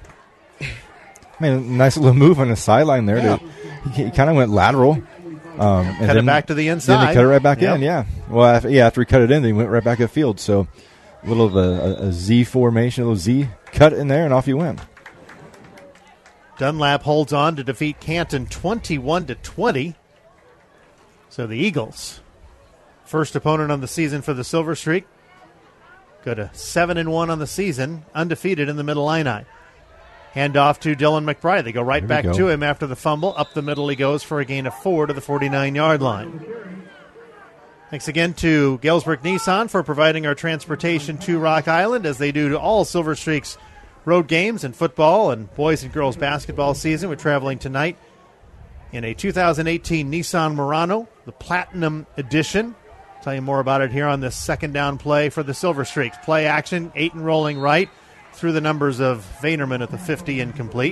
[SPEAKER 21] Man, nice little move on the sideline there.
[SPEAKER 2] Yeah.
[SPEAKER 21] To, he he kind of went lateral. Um, and
[SPEAKER 2] cut
[SPEAKER 21] then,
[SPEAKER 2] it back to the inside.
[SPEAKER 21] Then he cut it right back
[SPEAKER 2] yep.
[SPEAKER 21] in, yeah. Well, after, yeah, after he cut it in, then he went right back upfield. So a little of a, a, a Z formation, a little Z cut in there, and off he went.
[SPEAKER 2] Dunlap holds on to defeat Canton twenty-one to twenty. So the Eagles, first opponent on the season for the Silver Streak, go to seven and one on the season, undefeated in the Middle Illini. Hand off to Dylan McBride. They go right back
[SPEAKER 21] go.
[SPEAKER 2] to him after the fumble. Up the middle he goes for a gain of four to the forty-nine-yard line. Thanks again to Galesburg Nissan for providing our transportation to Rock Island, as they do to all Silver Streak's road games in football and boys and girls basketball season. We're traveling tonight in a two thousand eighteen Nissan Murano, the Platinum Edition. I'll tell you more about it here on this second down play for the Silver Streaks. Play action, Ayton rolling right through the numbers of Vaynerman at the fifty, incomplete.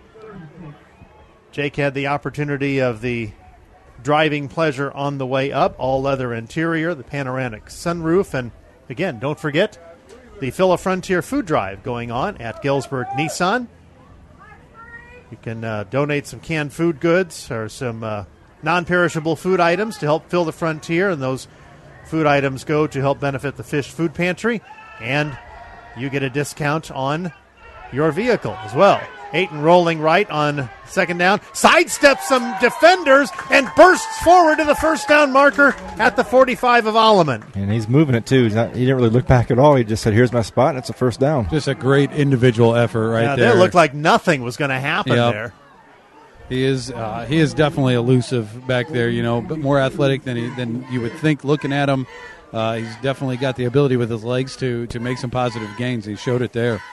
[SPEAKER 2] Jake had the opportunity of the driving pleasure on the way up, all leather interior, the panoramic sunroof, and again, don't forget the Phila Frontier food drive going on at Galesburg Nissan. You can uh, donate some canned food goods or some uh, non-perishable food items to help fill the Frontier, and those food items go to help benefit the Fish Food Pantry, and you get a discount on your vehicle as well. Ayton rolling right on second down, sidesteps some defenders and bursts forward to the first down marker at the forty-five of Alleman.
[SPEAKER 21] And he's moving it, too. He's not, he didn't really look back at all. He just said, here's my spot, and it's a first down.
[SPEAKER 3] Just a great individual effort right
[SPEAKER 2] yeah,
[SPEAKER 3] there.
[SPEAKER 2] It looked like nothing was going to happen
[SPEAKER 3] yep.
[SPEAKER 2] there.
[SPEAKER 3] He is uh, he is definitely elusive back there, you know, but more athletic than he, than you would think looking at him. Uh, he's definitely got the ability with his legs to to make some positive gains. He showed it there.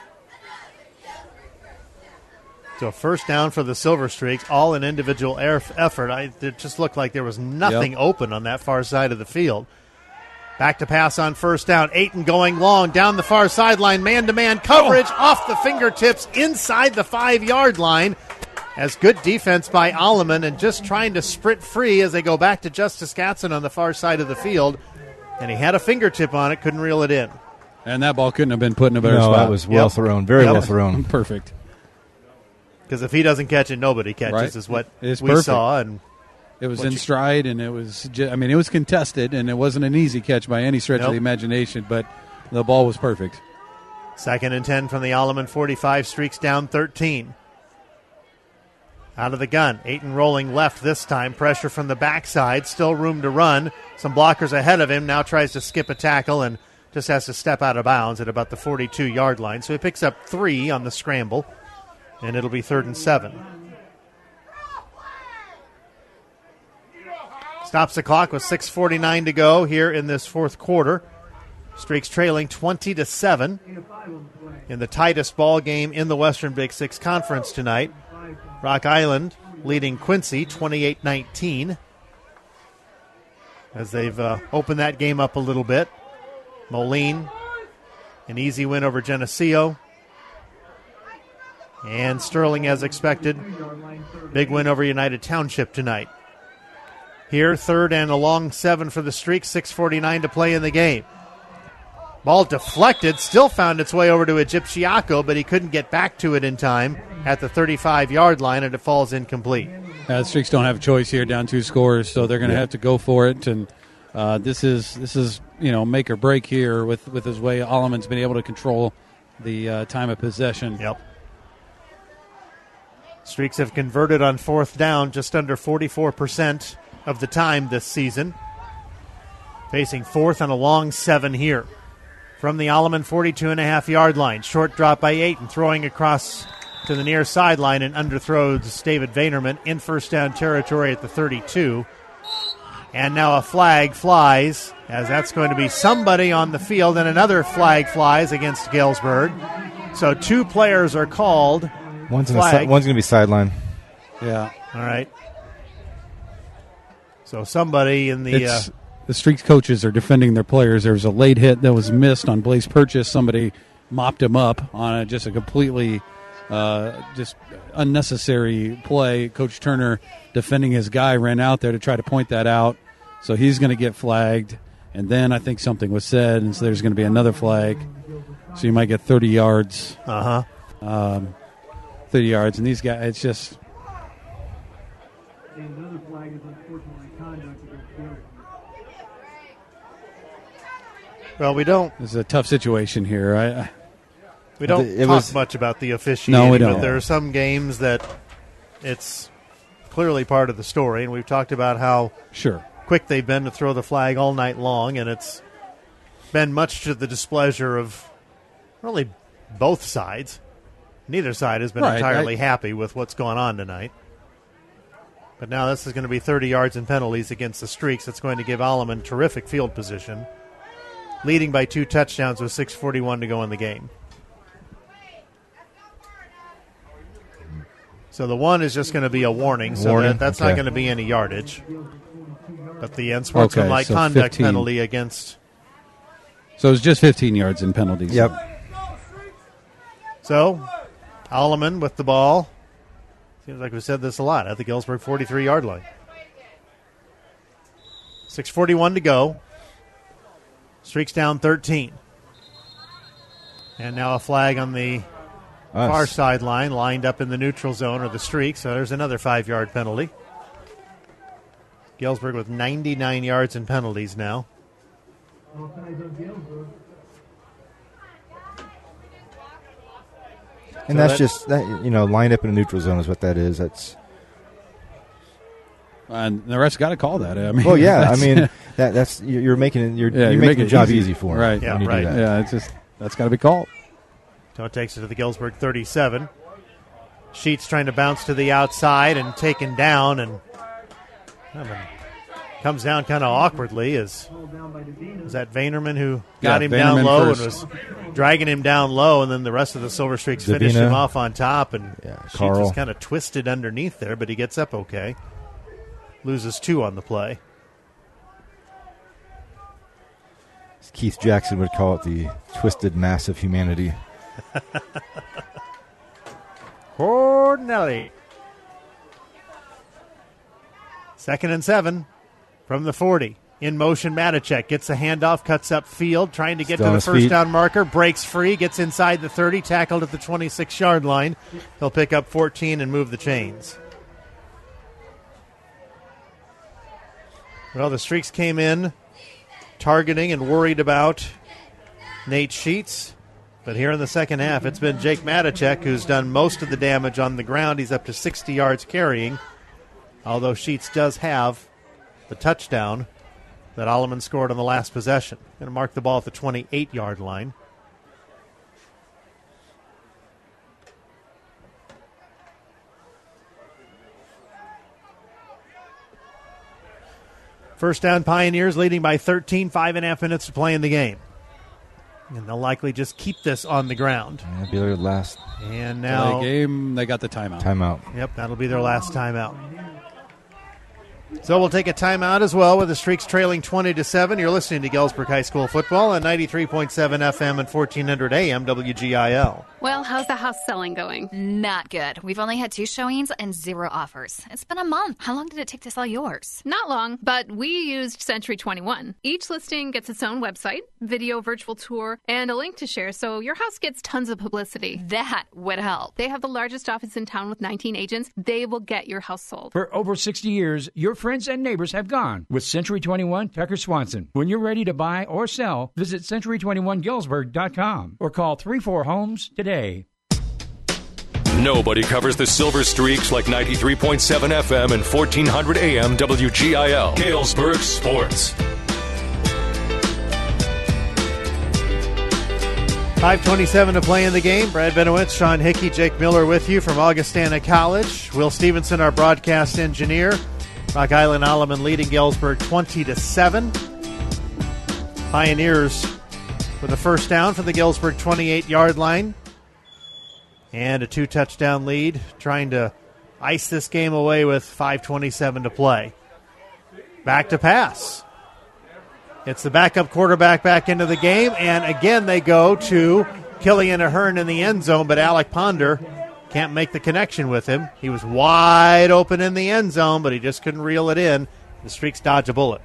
[SPEAKER 2] So first down for the Silver Streaks, all an individual effort. I, it just looked like there was nothing
[SPEAKER 3] yep.
[SPEAKER 2] open on that far side of the field. Back to pass on first down. Ayton going long down the far sideline. Man-to-man coverage oh. off the fingertips inside the five-yard line. As good defense by Alleman and just trying to sprint free as they go back to Justice Gatson on the far side of the field. And he had a fingertip on it, couldn't reel it in.
[SPEAKER 3] And that ball couldn't have been put in a better
[SPEAKER 21] no,
[SPEAKER 3] spot.
[SPEAKER 21] No, that was well yep. thrown, very yep. well thrown.
[SPEAKER 3] Perfect.
[SPEAKER 2] Because if he doesn't catch it, nobody catches,
[SPEAKER 3] right.
[SPEAKER 2] is what
[SPEAKER 3] it's
[SPEAKER 2] we
[SPEAKER 3] perfect.
[SPEAKER 2] saw. And
[SPEAKER 3] it was in you, stride, and it was, just, I mean, it was contested, and it wasn't an easy catch by any stretch nope. of the imagination, but the ball was perfect.
[SPEAKER 2] Second and ten from the Alleman forty-five, Streaks down thirteen. Out of the gun, Ayton rolling left this time. Pressure from the backside, still room to run. Some blockers ahead of him, now tries to skip a tackle and just has to step out of bounds at about the forty-two-yard line. So he picks up three on the scramble. And it'll be third and seven. Stops the clock with six forty-nine to go here in this fourth quarter. Streaks trailing twenty to seven in the tightest ball game in the Western Big Six Conference tonight. Rock Island leading Quincy twenty-eight nineteen as they've uh, opened that game up a little bit. Moline, an easy win over Geneseo. And Sterling, as expected, big win over United Township tonight. Here, third and a long seven for the Streaks, six forty-nine to play in the game. Ball deflected, still found its way over to Egyptiaco, but he couldn't get back to it in time at the thirty-five-yard line, and it falls incomplete.
[SPEAKER 3] Uh, the Streaks don't have a choice here, down two scores, so they're going to yeah. have to go for it. And uh, this is this is you know make or break here with with his way Alleman's been able to control the uh, time of possession.
[SPEAKER 2] Yep. Streaks have converted on fourth down just under forty-four percent of the time this season. Facing fourth and a long seven here. From the Alleman forty-two and a half yard line. Short drop by Ayton, throwing across to the near sideline and underthrows David Vaynerman in first down territory at the thirty-two. And now a flag flies, as that's going to be somebody on the field, and another flag flies against Galesburg. So two players are called.
[SPEAKER 21] One's going to be sideline.
[SPEAKER 3] Yeah.
[SPEAKER 2] All right. So somebody in the uh,
[SPEAKER 3] the Streaks coaches are defending their players. There was a late hit that was missed on Blaze Purchase. Somebody mopped him up on a, just a completely uh, just unnecessary play. Coach Turner, defending his guy, ran out there to try to point that out. So he's going to get flagged. And then I think something was said, and so there's going to be another flag. So you might get thirty yards.
[SPEAKER 2] Uh
[SPEAKER 3] huh. Um, thirty yards, and these guys, it's just.
[SPEAKER 2] Well, we don't.
[SPEAKER 3] It's a tough situation here. I, I
[SPEAKER 2] we don't
[SPEAKER 21] it
[SPEAKER 2] talk
[SPEAKER 21] was,
[SPEAKER 2] much about the officiating.
[SPEAKER 3] No, we don't.
[SPEAKER 2] But there are some games that it's clearly part of the story, and we've talked about how
[SPEAKER 3] sure
[SPEAKER 2] quick they've been to throw the flag all night long, and it's been much to the displeasure of really both sides. Neither side has been
[SPEAKER 3] right,
[SPEAKER 2] entirely
[SPEAKER 3] I,
[SPEAKER 2] happy with what's going on tonight. But now this is going to be thirty yards in penalties against the Streaks. It's going to give Alleman terrific field position, leading by two touchdowns with six forty-one to go in the game. So the one is just going to be a warning, so
[SPEAKER 21] Warning?
[SPEAKER 2] that, that's
[SPEAKER 21] Okay.
[SPEAKER 2] not going to be any yardage. But the unsportsmanlike
[SPEAKER 3] Okay, so
[SPEAKER 2] conduct
[SPEAKER 3] fifteen.
[SPEAKER 2] penalty against.
[SPEAKER 3] So it's just fifteen yards in penalties.
[SPEAKER 21] Yep.
[SPEAKER 2] So, Alleman with the ball. Seems like we've said this a lot at the Galesburg forty-three-yard line. six forty-one to go. Streaks down thirteen. And now a flag on the
[SPEAKER 21] Us.
[SPEAKER 2] far sideline, lined up in the neutral zone or the streak. So there's another five-yard penalty. Galesburg with ninety-nine yards in penalties now.
[SPEAKER 21] And
[SPEAKER 2] So
[SPEAKER 21] that's
[SPEAKER 2] that-
[SPEAKER 21] just, that, you know, lined up in a neutral zone is what that is. That's.
[SPEAKER 3] And the rest got to call that. I mean,
[SPEAKER 21] Well, yeah, I
[SPEAKER 3] that's-
[SPEAKER 21] mean that that's you're you're making it you're,
[SPEAKER 3] Yeah,
[SPEAKER 21] you're, making, the
[SPEAKER 3] it
[SPEAKER 21] job easy, for 'em
[SPEAKER 3] right?
[SPEAKER 2] Yeah,
[SPEAKER 21] when you do
[SPEAKER 2] right.
[SPEAKER 21] that.
[SPEAKER 3] Yeah, it's just that's got to be called.
[SPEAKER 2] So it takes it to the Galesburg thirty-seven. Sheets trying to bounce to the outside and taken down, and I mean, comes down kind of awkwardly. Is is that Vaynerman who got
[SPEAKER 3] Yeah,
[SPEAKER 2] him down
[SPEAKER 3] Vaynerman
[SPEAKER 2] low
[SPEAKER 3] first.
[SPEAKER 2] and was dragging him down low, and then the rest of the Silver Streaks finished
[SPEAKER 21] Davina.
[SPEAKER 2] him off on top, and Sheets
[SPEAKER 21] Carl.
[SPEAKER 2] was kind of twisted underneath there, but he gets up okay. Loses two on the play.
[SPEAKER 21] Keith Jackson would call it the twisted mass of humanity.
[SPEAKER 2] Cornelli. Second and seven from the forty. In motion, Matacek gets a handoff, cuts up field, trying to get
[SPEAKER 21] Still
[SPEAKER 2] to
[SPEAKER 21] on
[SPEAKER 2] the
[SPEAKER 21] his
[SPEAKER 2] first
[SPEAKER 21] feet.
[SPEAKER 2] down marker, breaks free, gets inside the thirty, tackled at the twenty-six-yard line. He'll pick up fourteen and move the chains. Well, the Streaks came in targeting and worried about Nate Sheets. But here in the second half, it's been Jake Matacek who's done most of the damage on the ground. He's up to sixty yards carrying, although Sheets does have the touchdown that Alleman scored on the last possession. Going to mark the ball at the twenty-eight-yard line. First down, Pioneers leading by thirteen, five and a half minutes to play in the game. And they'll likely just keep this on the ground.
[SPEAKER 21] That'd be their last
[SPEAKER 2] And now,
[SPEAKER 3] Play game, they got the timeout.
[SPEAKER 21] timeout.
[SPEAKER 2] yep, that'll be their last timeout. So we'll take a timeout as well with the Streaks trailing twenty to seven. You're listening to Galesburg High School football on ninety-three point seven F M and fourteen hundred A M W G I L.
[SPEAKER 12] Well, how's the house selling going?
[SPEAKER 14] Not good. We've only had two showings and zero offers. It's been a month. How long did it take to sell yours?
[SPEAKER 12] Not long, but we used Century twenty-one. Each listing gets its own website, video virtual tour, and a link to share, so your house gets tons of publicity.
[SPEAKER 14] That would help.
[SPEAKER 12] They have the largest office in town with nineteen agents. They will get your house sold.
[SPEAKER 15] For over sixty years, your friends and neighbors have gone with Century twenty-one Tucker Swanson. When you're ready to buy or sell, visit century twenty-one Galesburg dot com or call three four Homes today.
[SPEAKER 1] Nobody covers the Silver Streaks like ninety-three point seven F M and fourteen hundred A M W G I L. Galesburg Sports.
[SPEAKER 2] five twenty-seven to play in the game. Brad Benowitz, Sean Hickey, Jake Miller with you from Augustana College. Will Stevenson, our broadcast engineer. Rock Island Alleman leading Galesburg twenty to seven. Pioneers with a first down from the Galesburg twenty-eight-yard line. And a two-touchdown lead, trying to ice this game away with five twenty-seven to play. Back to pass. It's the backup quarterback back into the game, and again they go to Killian Ahern in the end zone, but Alec Ponder can't make the connection with him. He was wide open in the end zone, but he just couldn't reel it in. The Streaks dodge a bullet.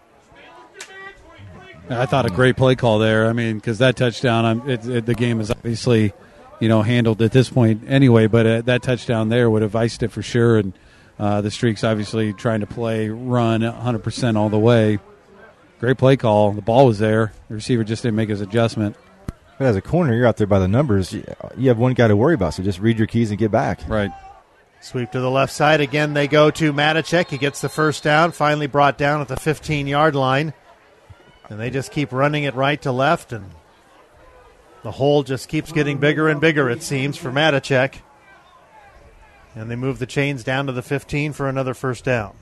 [SPEAKER 3] I thought a great play call there. I mean, because that touchdown, I'm, it, it, the game is obviously, you know, handled at this point anyway. But uh, that touchdown there would have iced it for sure. And uh, the Streaks obviously trying to play, run one hundred percent all the way. Great play call. The ball was there. The receiver just didn't make his adjustment.
[SPEAKER 21] But as a corner, you're out there by the numbers. You have one guy to worry about, so just read your keys and get back.
[SPEAKER 3] Right.
[SPEAKER 2] Sweep to the left side. Again, they go to Matacek. He gets the first down, finally brought down at the fifteen-yard line. And they just keep running it right to left, and the hole just keeps getting bigger and bigger, it seems, for Matacek. And they move the chains down to the fifteen for another first down.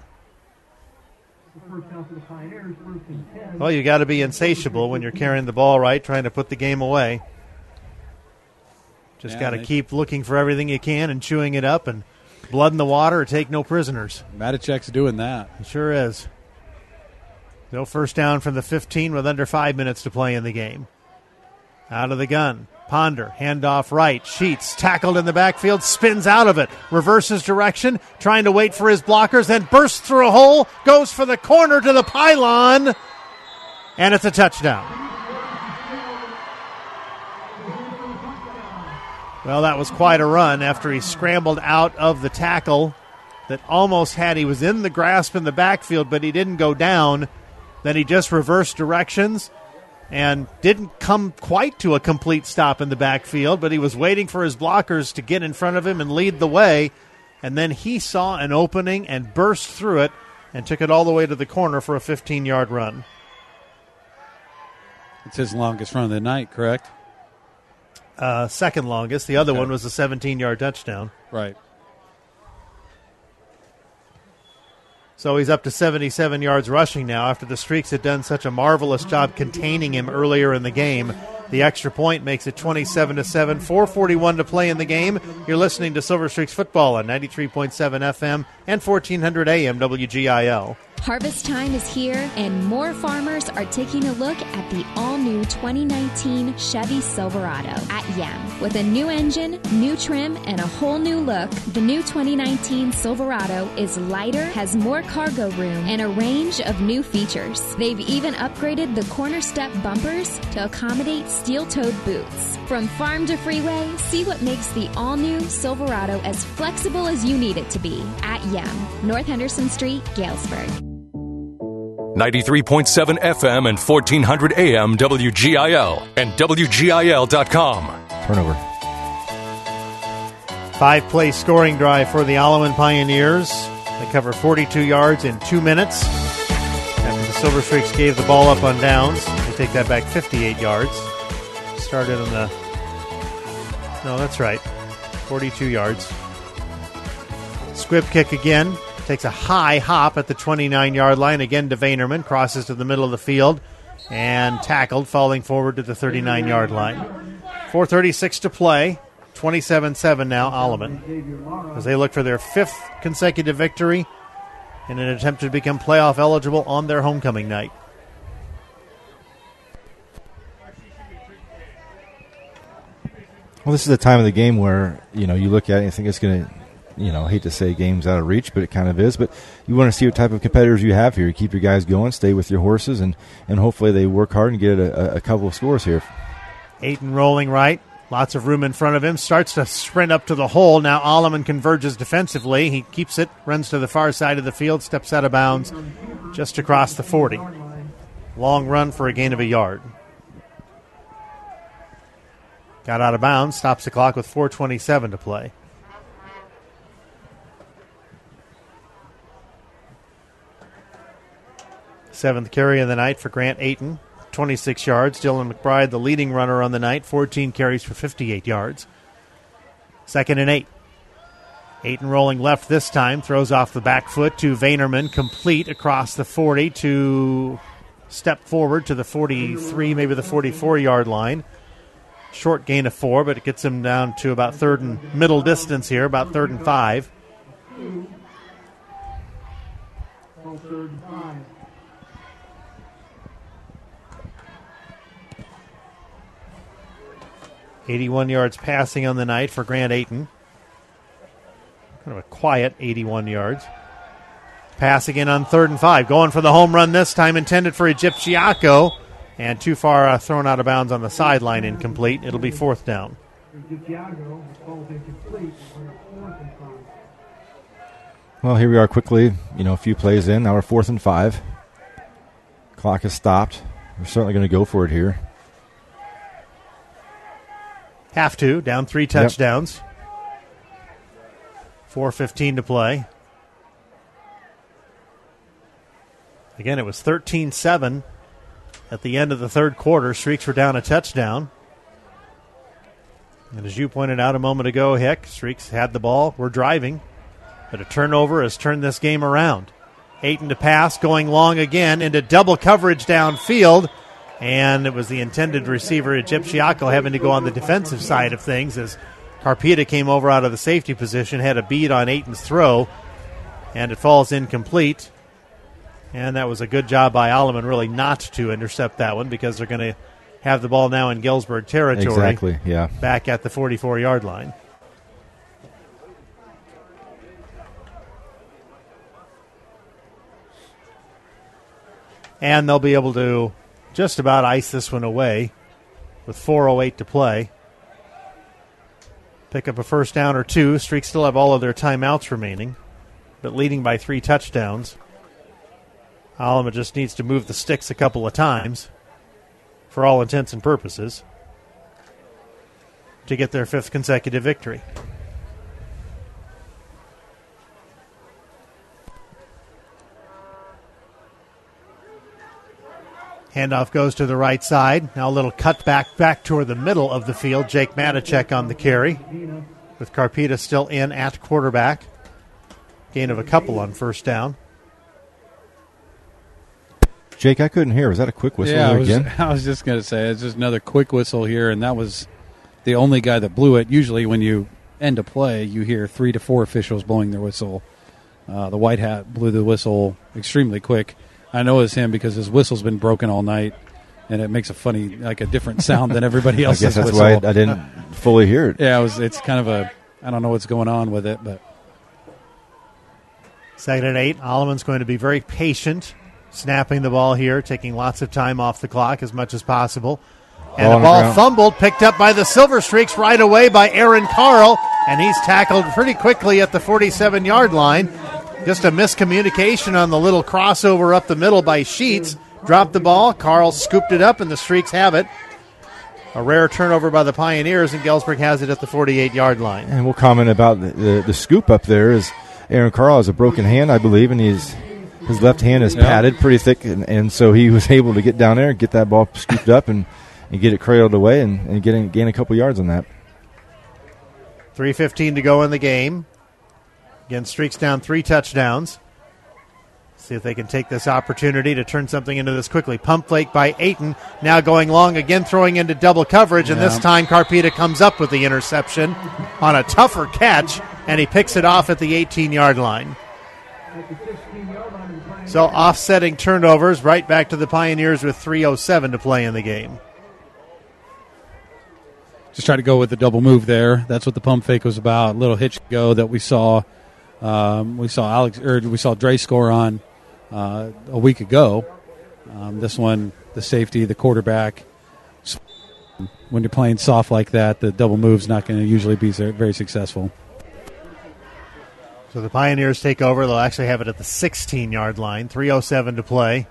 [SPEAKER 2] Well, you got to be insatiable when you're carrying the ball right, trying to put the game away. Just
[SPEAKER 3] Yeah,
[SPEAKER 2] got to
[SPEAKER 3] they-
[SPEAKER 2] keep looking for everything you can and chewing it up and Blood in the water, take no prisoners.
[SPEAKER 3] Matichek's doing that.
[SPEAKER 2] It sure is. No first down from the fifteen with under five minutes to play in the game. Out of the gun. Ponder, handoff right. Sheets tackled in the backfield, spins out of it, reverses direction, trying to wait for his blockers, then bursts through a hole, goes for the corner to the pylon, and it's a touchdown. Well, that was quite a run after he scrambled out of the tackle that almost had, he was in the grasp in the backfield, but he didn't go down. Then he just reversed directions and didn't come quite to a complete stop in the backfield, but he was waiting for his blockers to get in front of him and lead the way. And then he saw an opening and burst through it and took it all the way to the corner for a fifteen-yard run.
[SPEAKER 3] It's his longest run of the night, correct?
[SPEAKER 2] Uh, second longest. The other
[SPEAKER 3] Okay.
[SPEAKER 2] one was a seventeen-yard touchdown.
[SPEAKER 3] Right.
[SPEAKER 2] So he's up to seventy-seven yards rushing now after the Streaks had done such a marvelous job containing him earlier in the game. The extra point makes it twenty-seven to seven. four forty-one to play in the game. You're listening to Silver Streaks football on ninety-three point seven F M and fourteen hundred A M W G I L.
[SPEAKER 5] Harvest time is here, and more farmers are taking a look at the all-new twenty nineteen Chevy Silverado at Yem. With a new engine, new trim, and a whole new look, the new twenty nineteen Silverado is lighter, has more cargo room, and a range of new features. They've even upgraded the corner step bumpers to accommodate steel-toed boots. From farm to freeway, see what makes the all-new Silverado as flexible as you need it to be at Yem, North Henderson Street, Galesburg.
[SPEAKER 1] ninety-three point seven F M and fourteen hundred A M W G I L and W G I L dot com.
[SPEAKER 21] Turnover.
[SPEAKER 2] Five-play scoring drive for the Alleman Pioneers. They cover forty-two yards in two minutes. After the Silver Streaks gave the ball up on downs, they take that back fifty-eight yards. Started on the... No, that's right. forty-two yards. Squib kick again. Takes a high hop at the twenty-nine-yard line. Again to Vaynerman. Crosses to the middle of the field. And tackled, falling forward to the thirty-nine-yard line. four thirty-six to play. twenty-seven seven now, Alleman. As they look for their fifth consecutive victory in an attempt to become playoff eligible on their homecoming night.
[SPEAKER 21] Well, this is the time of the game where, you know, you look at it and think it's going to, you know, I hate to say game's out of reach, but it kind of is. But you want to see what type of competitors you have here. You keep your guys going, stay with your horses, and, and hopefully they work hard and get a, a couple of scores here.
[SPEAKER 2] Ayton rolling right. Lots of room in front of him. Starts to sprint up to the hole. Now Alleman converges defensively. He keeps it, runs to the far side of the field, steps out of bounds just across the forty. Long run for a gain of a yard. Got out of bounds, stops the clock with four twenty-seven to play. Seventh carry of the night for Grant Ayton, twenty-six yards. Dylan McBride, the leading runner on the night, fourteen carries for fifty-eight yards. Second and eight. Ayton rolling left this time, throws off the back foot to Vaynerman, complete across the forty to step forward to the forty-three, maybe the forty-four-yard line. Short gain of four, but it gets him down to about third and middle distance here, about third and five. eighty-one yards passing on the night for Grant Ayton. Kind of a quiet eighty-one yards. Pass again on third and five. Going for the home run this time, intended for Egyptiaco. And too far uh, thrown out of bounds on the sideline, incomplete. It'll be fourth down.
[SPEAKER 21] Well, here we are quickly, you know, a few plays in. Now we're fourth and five. Clock has stopped. We're certainly going to go for it here.
[SPEAKER 2] Have to. Down three touchdowns. Yep. four fifteen to play. Again, it was thirteen seven. At the end of the third quarter, Streaks were down a touchdown. And as you pointed out a moment ago, Hick, Streaks had the ball. We're driving. But a turnover has turned this game around. Ayton to pass, going long again into double coverage downfield. And it was the intended receiver, Egyptiaco, having to go on the defensive side of things as Carpeta came over out of the safety position, had a bead on Ayton's throw, and it falls incomplete. And that was a good job by Alleman really not to intercept that one, because they're going to have the ball now in Galesburg territory.
[SPEAKER 21] Exactly, yeah.
[SPEAKER 2] Back at the forty-four-yard line. And they'll be able to just about ice this one away with four oh eight to play. Pick up a first down or two. Streaks still have all of their timeouts remaining, but leading by three touchdowns. Alma just needs to move the sticks a couple of times for all intents and purposes to get their fifth consecutive victory. Handoff goes to the right side. Now a little cut back, back toward the middle of the field. Jake Matichek on the carry, with Carpeta still in at quarterback. Gain of a couple on first down.
[SPEAKER 21] Jake, I couldn't hear. Was that a quick whistle
[SPEAKER 3] yeah,
[SPEAKER 21] there
[SPEAKER 3] I was,
[SPEAKER 21] again?
[SPEAKER 3] I was just going to say, it's just another quick whistle here, and that was the only guy that blew it. Usually when you end a play, you hear three to four officials blowing their whistle. Uh, the white hat blew the whistle extremely quick. I know it's him because his whistle's been broken all night, and it makes a funny, like a different sound than everybody else's
[SPEAKER 21] I guess that's
[SPEAKER 3] whistle.
[SPEAKER 21] why I, I didn't fully hear it.
[SPEAKER 3] Yeah, it was. It's kind of a, I don't know what's going on with it, but.
[SPEAKER 2] Second and eight. Alleman's going to be very patient, snapping the ball here, taking lots of time off the clock as much as possible. And
[SPEAKER 21] Ball
[SPEAKER 2] the ball
[SPEAKER 21] ground.
[SPEAKER 2] fumbled, picked up by the Silver Streaks right away by Aaron Carl, and he's tackled pretty quickly at the forty-seven-yard line. Just a miscommunication on the little crossover up the middle by Sheets. Dropped the ball. Carl scooped it up, and the Streaks have it. A rare turnover by the Pioneers, and Galesburg has it at the forty-eight-yard line.
[SPEAKER 21] And we'll comment about the, the, the scoop up there. Is Aaron Carl has a broken hand, I believe, and he's his left hand is
[SPEAKER 3] Yeah.
[SPEAKER 21] padded pretty thick, and, and so he was able to get down there and get that ball scooped up and, and get it cradled away and, and get in, gain a couple yards on that.
[SPEAKER 2] three fifteen to go in the game. Again, Streaks down three touchdowns. See if they can take this opportunity to turn something into this quickly. Pump fake by Ayton. Now going long again, throwing into double coverage. And
[SPEAKER 3] Yeah.
[SPEAKER 2] this time Carpeta comes up with the interception on a tougher catch. And he picks it off at the eighteen-yard line. So offsetting turnovers right back to the Pioneers with three oh seven to play in the game.
[SPEAKER 3] Just try to go with the double move there. That's what the pump fake was about. A little hitch go that we saw. Um, we saw Alex, or we saw Dre score on uh, a week ago. Um, this one, the safety, the quarterback. When you're playing soft like that, the double move's not going to usually be very successful.
[SPEAKER 2] So the Pioneers take over. They'll actually have it at the sixteen-yard line. three oh seven to play.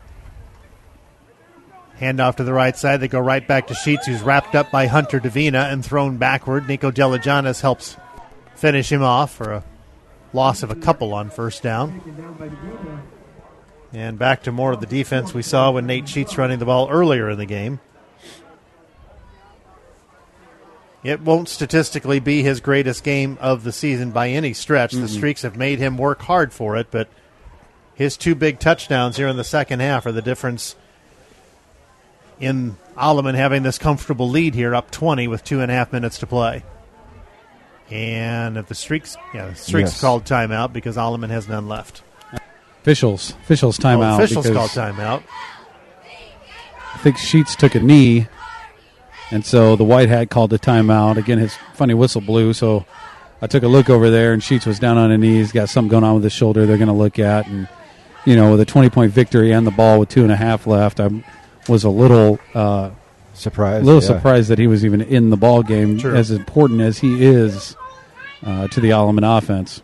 [SPEAKER 2] Handoff to the right side. They go right back to Sheets, who's wrapped up by Hunter Davina and thrown backward. Nico Delajanis helps finish him off for a loss of a couple on first down. And back to more of the defense we saw when Nate Sheets running the ball earlier in the game. It won't statistically be his greatest game of the season by any stretch.
[SPEAKER 3] Mm-hmm.
[SPEAKER 2] The Streaks have made him work hard for it, but his two big touchdowns here in the second half are the difference in Alleman having this comfortable lead here, up twenty with two and a half minutes to play. And if the Streaks, yeah, the Streaks
[SPEAKER 21] Yes.
[SPEAKER 2] called timeout because Alleman has none left.
[SPEAKER 3] Officials, officials
[SPEAKER 2] Oh,
[SPEAKER 3] timeout.
[SPEAKER 2] officials
[SPEAKER 3] because
[SPEAKER 2] called timeout.
[SPEAKER 3] I think Sheets took a knee, and so the white hat called the timeout. Again, his funny whistle blew, so I took a look over there, and Sheets was down on his knees, got something going on with his shoulder they're going to look at. And, you know, with a twenty-point victory and the ball with two and a half left, I was a little uh,
[SPEAKER 21] surprised,
[SPEAKER 3] little
[SPEAKER 21] yeah.
[SPEAKER 3] surprised that he was even in the ball game,
[SPEAKER 2] True.
[SPEAKER 3] as important as he is uh, to the Alleman offense.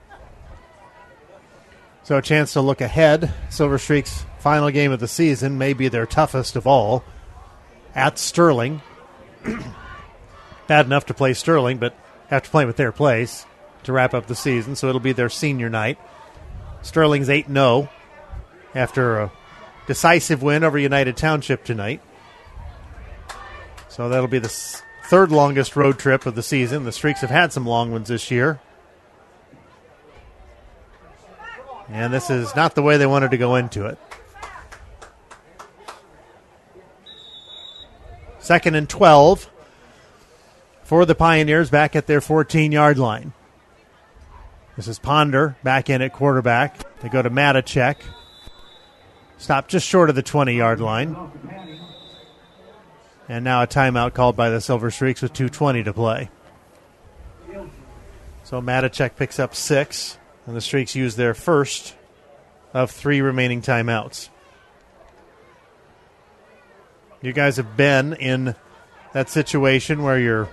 [SPEAKER 2] So a chance to look ahead. Silver Streaks' final game of the season may be their toughest of all. At Sterling. Bad enough to play Sterling, but have to play with their place to wrap up the season. So it'll be their senior night. Sterling's eight and oh after a decisive win over United Township tonight. So that'll be the s- third longest road trip of the season. The Streaks have had some long ones this year. And this is not the way they wanted to go into it. Second and twelve for the Pioneers back at their fourteen-yard line. This is Ponder back in at quarterback. They go to Matacek. Stop just short of the twenty-yard line. And now a timeout called by the Silver Streaks with two twenty to play. So Matacek picks up six, and the Streaks use their first of three remaining timeouts. You guys have been in that situation where you're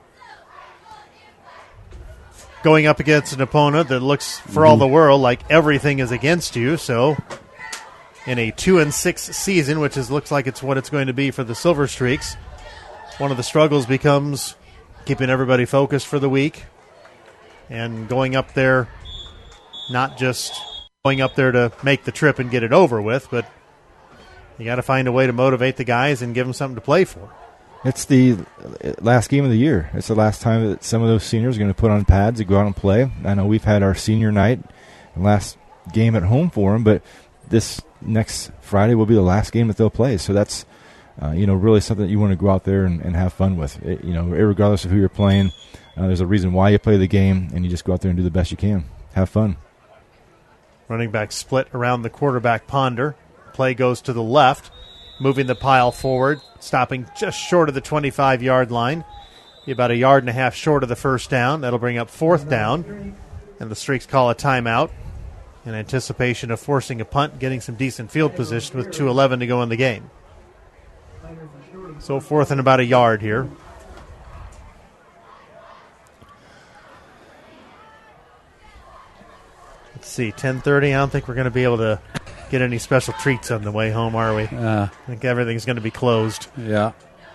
[SPEAKER 2] going up against an opponent that looks for mm-hmm. all the world like everything is against you. So in a two and six season, which is looks like it's what it's going to be for the Silver Streaks, one of the struggles becomes keeping everybody focused for the week and going up there, not just going up there to make the trip and get it over with, but you got to find a way to motivate the guys and give them something to play for.
[SPEAKER 21] It's the last game of the year. It's the last time that some of those seniors are going to put on pads and go out and play. I know we've had our senior night, last game at home for them, but this next Friday will be the last game that they'll play. So that's, uh, you know, really something that you want to go out there and, and have fun with. It, you know, regardless of who you're playing, uh, there's a reason why you play the game, and you just go out there and do the best you can. Have fun.
[SPEAKER 2] Running back split around the quarterback Ponder. Play goes to the left, moving the pile forward, stopping just short of the twenty-five-yard line. About a yard and a half short of the first down. That'll bring up fourth down. And the Streaks call a timeout in anticipation of forcing a punt, getting some decent field position with two eleven to go in the game. So fourth and about a yard here. Let's see, ten thirty. I don't think we're going to be able to get any special treats on the way home, are we?
[SPEAKER 3] Uh,
[SPEAKER 2] I think everything's going to be closed.
[SPEAKER 3] Yeah.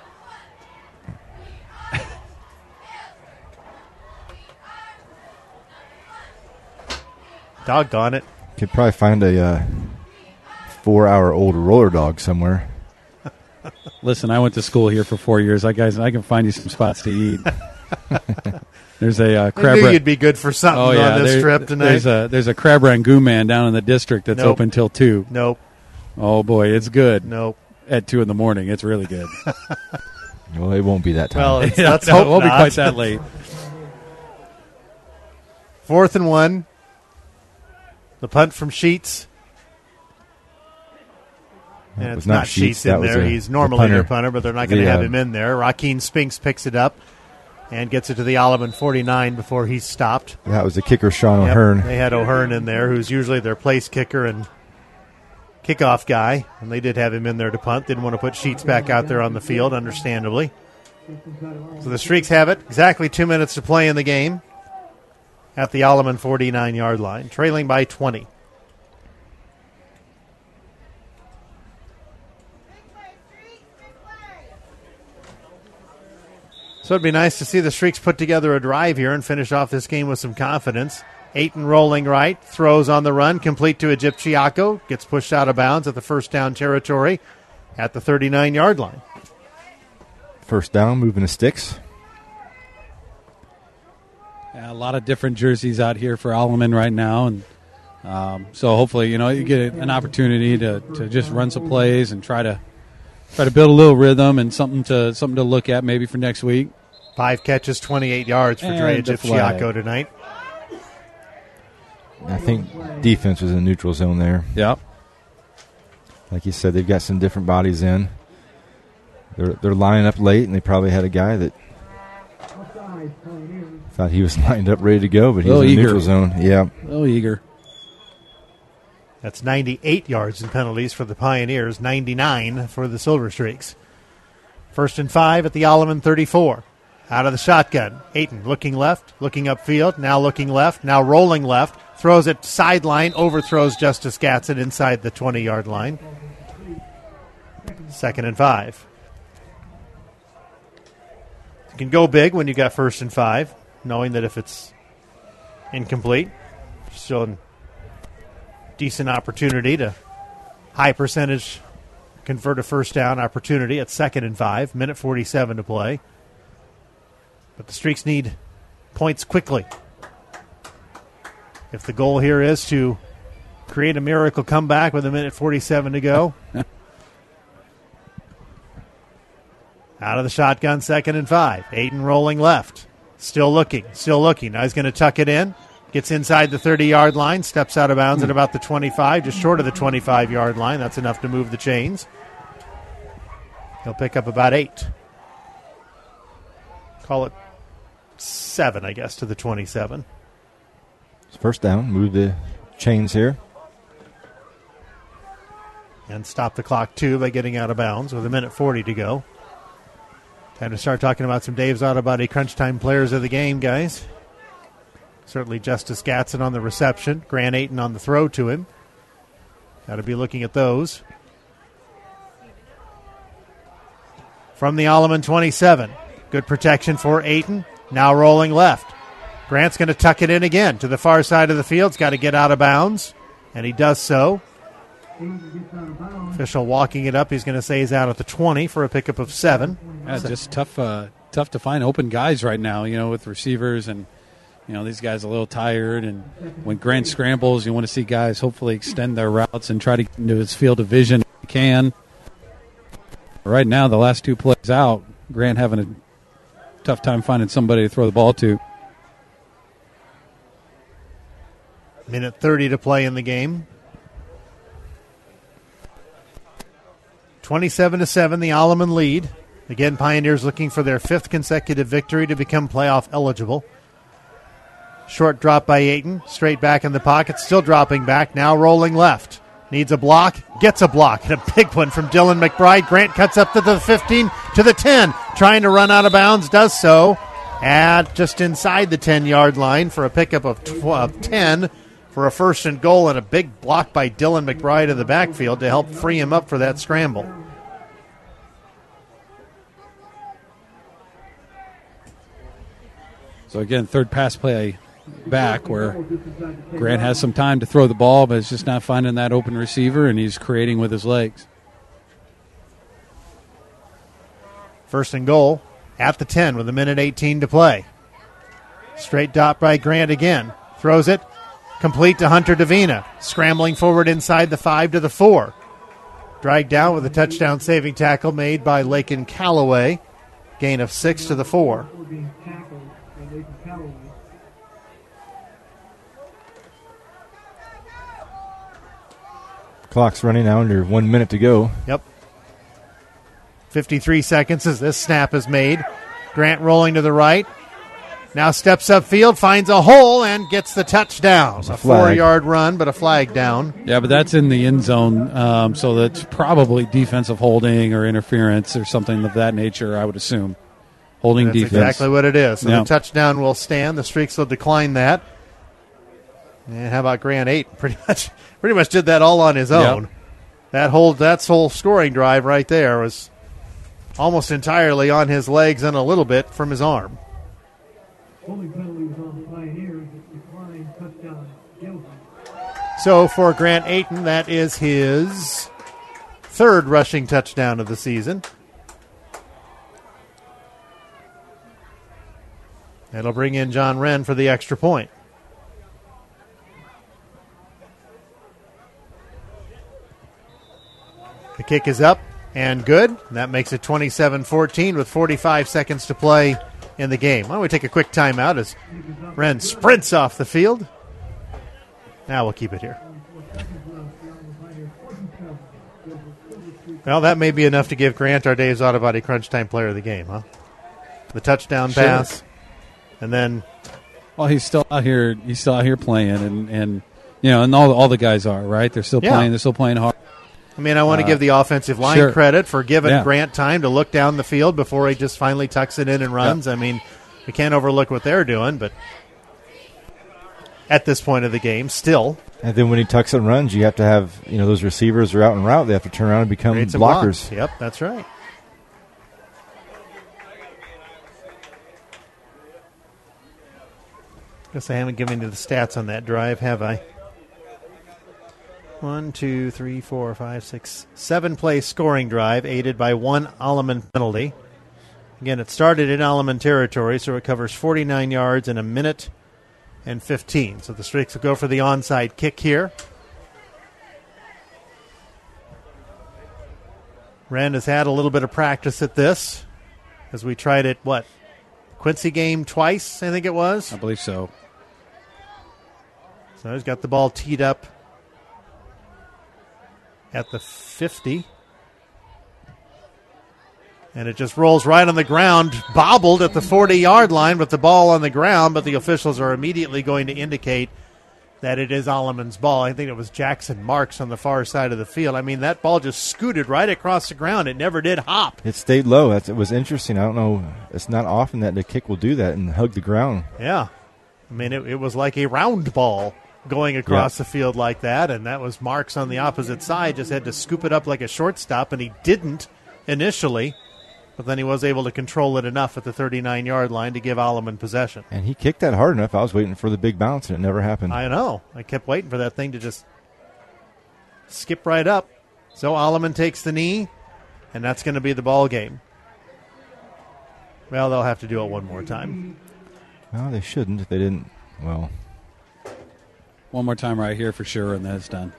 [SPEAKER 2] Doggone it.
[SPEAKER 21] Could probably find a uh, four-hour-old roller dog somewhere.
[SPEAKER 3] Listen, I went to school here for four years. I guys, I can find you some spots to eat. There's a uh, crab.
[SPEAKER 2] I knew you'd be good for something
[SPEAKER 3] oh, yeah,
[SPEAKER 2] on this
[SPEAKER 3] there,
[SPEAKER 2] trip tonight.
[SPEAKER 3] There's a there's a crab rangoon man down in the district that's
[SPEAKER 2] nope.
[SPEAKER 3] open till two.
[SPEAKER 2] Nope.
[SPEAKER 3] Oh boy, it's good.
[SPEAKER 2] Nope.
[SPEAKER 3] At two in the morning, it's really good.
[SPEAKER 21] Well, it won't be that time.
[SPEAKER 2] Well,
[SPEAKER 3] yeah,
[SPEAKER 2] let's
[SPEAKER 3] no,
[SPEAKER 2] hope
[SPEAKER 3] it won't
[SPEAKER 2] not.
[SPEAKER 3] be quite that late.
[SPEAKER 2] Fourth and one. The punt from Sheets. And it's
[SPEAKER 21] not
[SPEAKER 2] not
[SPEAKER 21] Sheets,
[SPEAKER 2] Sheets in
[SPEAKER 21] that was
[SPEAKER 2] there.
[SPEAKER 21] a-
[SPEAKER 2] He's
[SPEAKER 21] the
[SPEAKER 2] normally
[SPEAKER 21] punter.
[SPEAKER 2] their punter, but they're not going to
[SPEAKER 21] The,
[SPEAKER 2] have
[SPEAKER 21] uh,
[SPEAKER 2] him in there. Rakeen Spinks picks it up and gets it to the Alleman forty-nine before he's stopped.
[SPEAKER 21] That was the kicker, Sean
[SPEAKER 2] Yep,
[SPEAKER 21] O'Hearn.
[SPEAKER 2] They had O'Hearn in there, who's usually their place kicker and kickoff guy, and they did have him in there to punt. Didn't want to put Sheets back out there on the field, understandably. So the Streaks have it. Exactly two minutes to play in the game at the Alleman forty-nine-yard line, trailing by twenty. So it'd be nice to see the Streaks put together a drive here and finish off this game with some confidence. Ayton rolling right, throws on the run, complete to Egyptiaco, gets pushed out of bounds at the first down territory at the thirty-nine-yard line.
[SPEAKER 21] First down, moving the sticks.
[SPEAKER 3] Yeah, a lot of different jerseys out here for Alleman right now, and um, so hopefully, you know, you get an opportunity to, to just run some plays and try to try to build a little rhythm and something to something to look at maybe for next week.
[SPEAKER 2] Five catches, twenty-eight yards for
[SPEAKER 3] And
[SPEAKER 2] Dre
[SPEAKER 3] the flag.
[SPEAKER 2] Egyptiaco tonight.
[SPEAKER 21] I think defense was in neutral zone there.
[SPEAKER 3] Yep.
[SPEAKER 21] Like you said, they've got some different bodies in. They're they're lining up late, and they probably had a guy that thought he was lined up ready to go, but he was in the neutral zone. Yeah.
[SPEAKER 3] A little eager.
[SPEAKER 2] That's ninety-eight yards in penalties for the Pioneers, ninety-nine for the Silver Streaks. First and five at the Alleman thirty-four. Out of the shotgun. Ayton looking left, looking upfield, now looking left, now rolling left. Throws it sideline, overthrows Justice Gatson inside the twenty-yard line. Second and five. You can go big when you got first and five, knowing that if it's incomplete, still a decent opportunity to high percentage convert a first down opportunity at second and five. Minute forty-seven to play. But the Streaks need points quickly. If the goal here is to create a miracle comeback with a minute forty-seven to go. Out Out of the shotgun, second and five. Ayton rolling left. Still looking, still looking. Now he's going to tuck it in. Gets inside the thirty-yard line, steps out of bounds at about the twenty-five, just short of the twenty-five-yard line. That's enough to move the chains. He'll pick up about eight. Call it seven, I guess, to the twenty-seven.
[SPEAKER 21] First down, move the chains here.
[SPEAKER 2] And stop the clock, too, by getting out of bounds with a minute forty to go. Time to start talking about some Dave's Auto Body Crunch Time players of the game, guys. Certainly Justice Gatson on the reception. Grant Ayton on the throw to him. Got to be looking at those. From the Alleman twenty-seven. Good protection for Ayton. Now rolling left. Grant's going to tuck it in again to the far side of the field. He's got to get out of bounds, and he does so. Official walking it up. He's going to say he's out at the twenty for a pickup of seven.
[SPEAKER 3] Yeah, just tough, uh, tough to find open guys right now. You know, with receivers, and you know these guys are a little tired. And when Grant scrambles, you want to see guys hopefully extend their routes and try to get into his field of vision if you can. Right now, the last two plays out, Grant having a tough time finding somebody to throw the ball to.
[SPEAKER 2] Minute thirty to play in the game. twenty-seven to seven, the Alleman lead. Again, Pioneers looking for their fifth consecutive victory to become playoff eligible. Short drop by Ayton. Straight back in the pocket. Still dropping back. Now rolling left. Needs a block. Gets a block. And a big one from Dylan McBride. Grant cuts up to the fifteen, to the ten. Trying to run out of bounds. Does so. At just inside the ten-yard line for a pickup of twelve, ten for a first and goal, and a big block by Dylan McBride in the backfield to help free him up for that scramble.
[SPEAKER 3] So again, third pass play back where Grant has some time to throw the ball, but is just not finding that open receiver, and he's creating with his legs.
[SPEAKER 2] First and goal at the ten with a minute eighteen to play. Straight dot by Grant again. Throws it. Complete to Hunter Davina. Scrambling forward inside the five to the four. Dragged down with a touchdown saving tackle made by Lakin Callaway. Gain of six to the four.
[SPEAKER 21] Clock's running now, under one minute to go.
[SPEAKER 2] Yep. fifty-three seconds as this snap is made. Grant rolling to the right. Now steps upfield, finds a hole, and gets the touchdown. A, a four-yard run, but a flag down.
[SPEAKER 3] Yeah, but that's in the end zone, um, so that's probably defensive holding or interference or something of that nature, I would assume. Holding
[SPEAKER 2] that's
[SPEAKER 3] defense.
[SPEAKER 2] Exactly what it is. So
[SPEAKER 3] yeah.
[SPEAKER 2] The touchdown will stand. The Streaks will decline that. And how about Grant Ayton? Pretty much, pretty much did that all on his own. Yep. That whole that whole scoring drive right there was almost entirely on his legs and a little bit from his arm. So for Grant Ayton, that is his third rushing touchdown of the season. That'll bring in John Wren for the extra point. The kick is up and good. That makes it twenty-seven fourteen with forty-five seconds to play in the game. Why don't we take a quick timeout as Wren sprints off the field. Now we'll keep it here. Well, that may be enough to give Grant our Dave's Auto Body Crunch Time player of the game, huh? The touchdown
[SPEAKER 3] Sure.
[SPEAKER 2] pass, and then...
[SPEAKER 3] Well, he's still out here. He's still out here playing, and, and you know, and all all the guys are, right? They're still
[SPEAKER 2] Yeah.
[SPEAKER 3] playing. They're still playing hard.
[SPEAKER 2] I mean, I want to
[SPEAKER 3] Uh,
[SPEAKER 2] give the offensive line
[SPEAKER 3] sure.
[SPEAKER 2] credit for giving
[SPEAKER 3] Yeah.
[SPEAKER 2] Grant time to look down the field before he just finally tucks it in and runs. I mean, we can't overlook what they're doing, but at this point of the game, still.
[SPEAKER 21] And then when he tucks and runs, you have to have, you know, those receivers are out and route. They have to turn around and become
[SPEAKER 2] Create some
[SPEAKER 21] blockers.
[SPEAKER 2] blocks. Yep, that's right. Guess I haven't given you the stats on that drive, have I? One, two, three, four, five, six, seven play scoring drive, aided by one Alleman penalty. Again, it started in Alleman territory, so it covers forty-nine yards in a minute and fifteen. So the Streaks will go for the onside kick here. Wren has had a little bit of practice at this. as we tried it, what, Quincy game twice, I think it was?
[SPEAKER 3] I believe so.
[SPEAKER 2] So he's got the ball teed up at the fifty. And it just rolls right on the ground, bobbled at the forty-yard line with the ball on the ground, but the officials are immediately going to indicate that it is Alleman's ball. I think it was Jackson Marks on the far side of the field. I mean, that ball just scooted right across the ground. It never did hop.
[SPEAKER 21] It stayed low. That's, it was interesting. I don't know. It's not often that the kick will do that and hug the ground.
[SPEAKER 2] Yeah. I mean, it, it was like a round ball going across
[SPEAKER 21] yeah.
[SPEAKER 2] the field like that, and that was Marks on the opposite side. Just had to scoop it up like a shortstop, and he didn't initially. But then he was able to control it enough at the thirty-nine-yard line to give Alleman possession.
[SPEAKER 21] And he kicked that hard enough. I was waiting for the big bounce, and it never happened.
[SPEAKER 2] I know. I kept waiting for that thing to just skip right up. So Alleman takes the knee, and that's going to be the ball game. Well, they'll have to do it one more time.
[SPEAKER 21] Well, they shouldn't if they didn't. Well,
[SPEAKER 3] one more time right here for sure, and then it's done.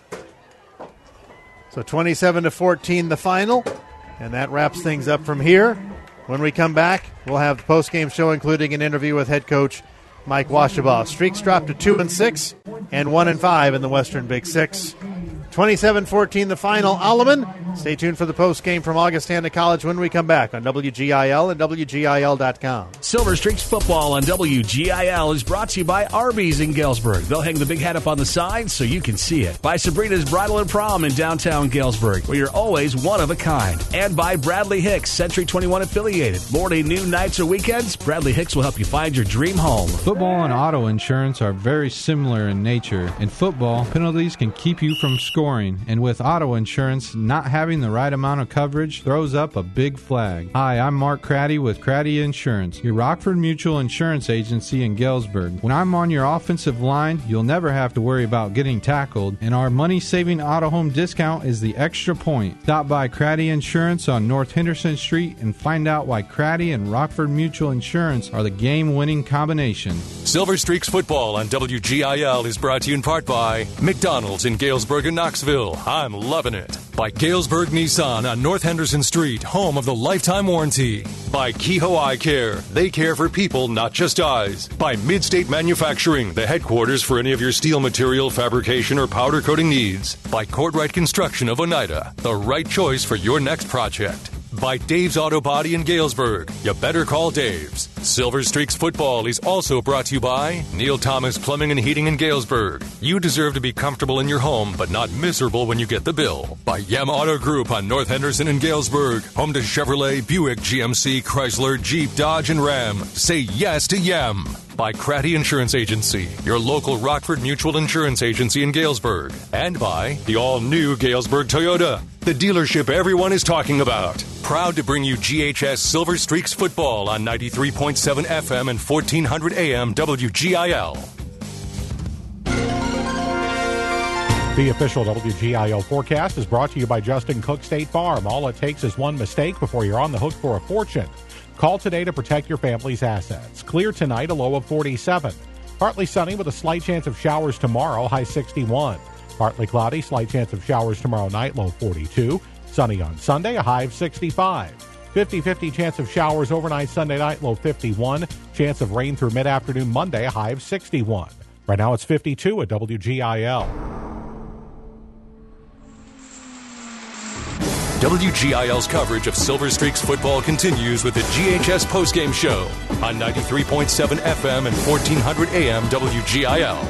[SPEAKER 2] So twenty-seven to fourteen the final. And that wraps things up from here. When we come back, we'll have the post-game show, including an interview with head coach Mike Washabaugh. Streaks dropped to two and six and one and five in the Western Big Six. twenty-seven fourteen the final. Alleman. Stay tuned for the post-game from Augustana College when we come back on W G I L and W G I L dot com.
[SPEAKER 8] Silver Streaks football on W G I L is brought to you by Arby's in Galesburg. They'll hang the big hat up on the side so you can see it. By Sabrina's Bridal and Prom in downtown Galesburg, where you're always one of a kind. And by Bradley Hicks, Century twenty-one affiliated. Morning, noon, nights, or weekends, Bradley Hicks will help you find your dream home.
[SPEAKER 13] Football and auto insurance are very similar in nature. In football, penalties can keep you from scoring, and with auto insurance, not having the right amount of coverage throws up a big flag. Hi, I'm Mark Craddy with Craddy Insurance, your Rockford Mutual Insurance Agency in Galesburg. When I'm on your offensive line, you'll never have to worry about getting tackled, and our money-saving auto home discount is the extra point. Stop by Craddy Insurance on North Henderson Street and find out why Craddy and Rockford Mutual Insurance are the game-winning combination.
[SPEAKER 1] Silver Streaks football on W G I L is brought to you in part by McDonald's in Galesburg and Knoxville. I'm loving it. By Galesburg Nissan on North Henderson Street, home of the lifetime warranty. By Kehoe Eye Care. They care for people, not just eyes. By Midstate Manufacturing, the headquarters for any of your steel material, fabrication, or powder coating needs. By Courtright Construction of Oneida, the right choice for your next project. By Dave's Auto Body in Galesburg. You better call Dave's. Silver Streaks football is also brought to you by Neil Thomas Plumbing and Heating in Galesburg. You deserve to be comfortable in your home, but not miserable when you get the bill. By Yem Auto Group on North Henderson in Galesburg. Home to Chevrolet, Buick, G M C, Chrysler, Jeep, Dodge, and Ram. Say yes to Yem. By Craddy Insurance Agency, your local Rockford Mutual Insurance Agency in Galesburg. And by the all-new Galesburg Toyota, the dealership everyone is talking about. Proud to bring you G H S Silver Streaks football on ninety-three point seven F M and fourteen hundred A M W G I L.
[SPEAKER 16] The official W G I L forecast is brought to you by Justin Cook State Farm. All it takes is one mistake before you're on the hook for a fortune. Call today to protect your family's assets. Clear tonight, a low of forty-seven. Partly sunny with a slight chance of showers tomorrow, high sixty-one. Partly cloudy, slight chance of showers tomorrow night, low forty-two. Sunny on Sunday, a high of sixty-five. fifty-fifty chance of showers overnight Sunday night, low fifty-one. Chance of rain through mid-afternoon Monday, a high of sixty-one. Right now it's fifty-two at W G I L.
[SPEAKER 1] W G I L's coverage of Silver Streaks football continues with the G H S postgame show on ninety-three point seven F M and fourteen hundred A M W G I L.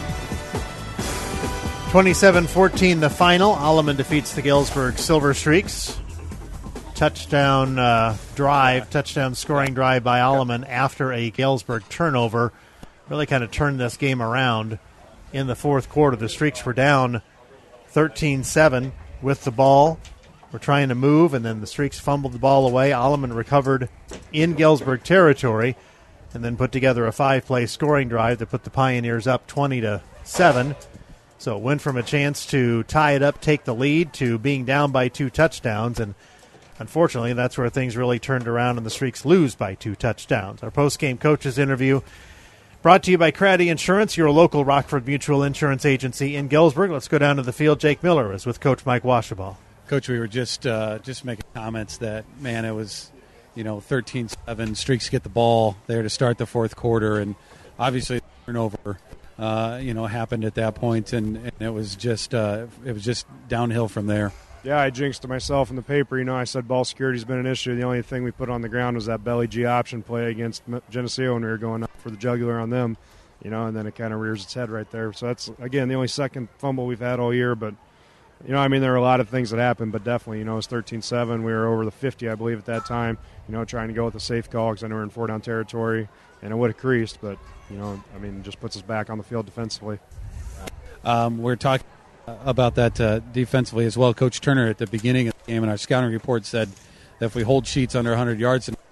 [SPEAKER 2] twenty-seven fourteen the final. Alleman defeats the Galesburg Silver Streaks. Touchdown uh, drive, touchdown scoring drive by Alleman after a Galesburg turnover. Really kind of turned this game around in the fourth quarter. The Streaks were down thirteen seven with the ball. We're trying to move, and then the Streaks fumbled the ball away. Alleman recovered in Galesburg territory and then put together a five-play scoring drive that put the Pioneers up twenty to seven. So it went from a chance to tie it up, take the lead, to being down by two touchdowns. And unfortunately, that's where things really turned around and the Streaks lose by two touchdowns. Our post-game coaches interview brought to you by Craddy Insurance, your local Rockford Mutual Insurance Agency in Galesburg. Let's go down to the field. Jake Miller is with Coach Mike Washabaugh.
[SPEAKER 3] Coach, we were just uh, just making comments that, man, it was you know, thirteen seven. Streaks get the ball there to start the fourth quarter, and obviously turnover, uh, you know, happened at that point, and, and it was just uh, it was just downhill from there.
[SPEAKER 20] Yeah, I jinxed it myself in the paper. You know, I said ball security's been an issue. The only thing we put on the ground was that belly G option play against Geneseo when we were going up for the jugular on them. You know, and then it kind of rears its head right there. So that's, again, the only second fumble we've had all year. But, you know, I mean, there were a lot of things that happened, but definitely, you know, it was thirteen seven. We were over the fifty, I believe, at that time, you know, trying to go with a safe call because I know we were in four-down territory, and it would have creased. But, you know, I mean, it just puts us back on the field defensively.
[SPEAKER 3] Um, we're talking about that uh, defensively as well. Coach Turner at the beginning of the game in our scouting report said that if we hold Sheets under one hundred yards and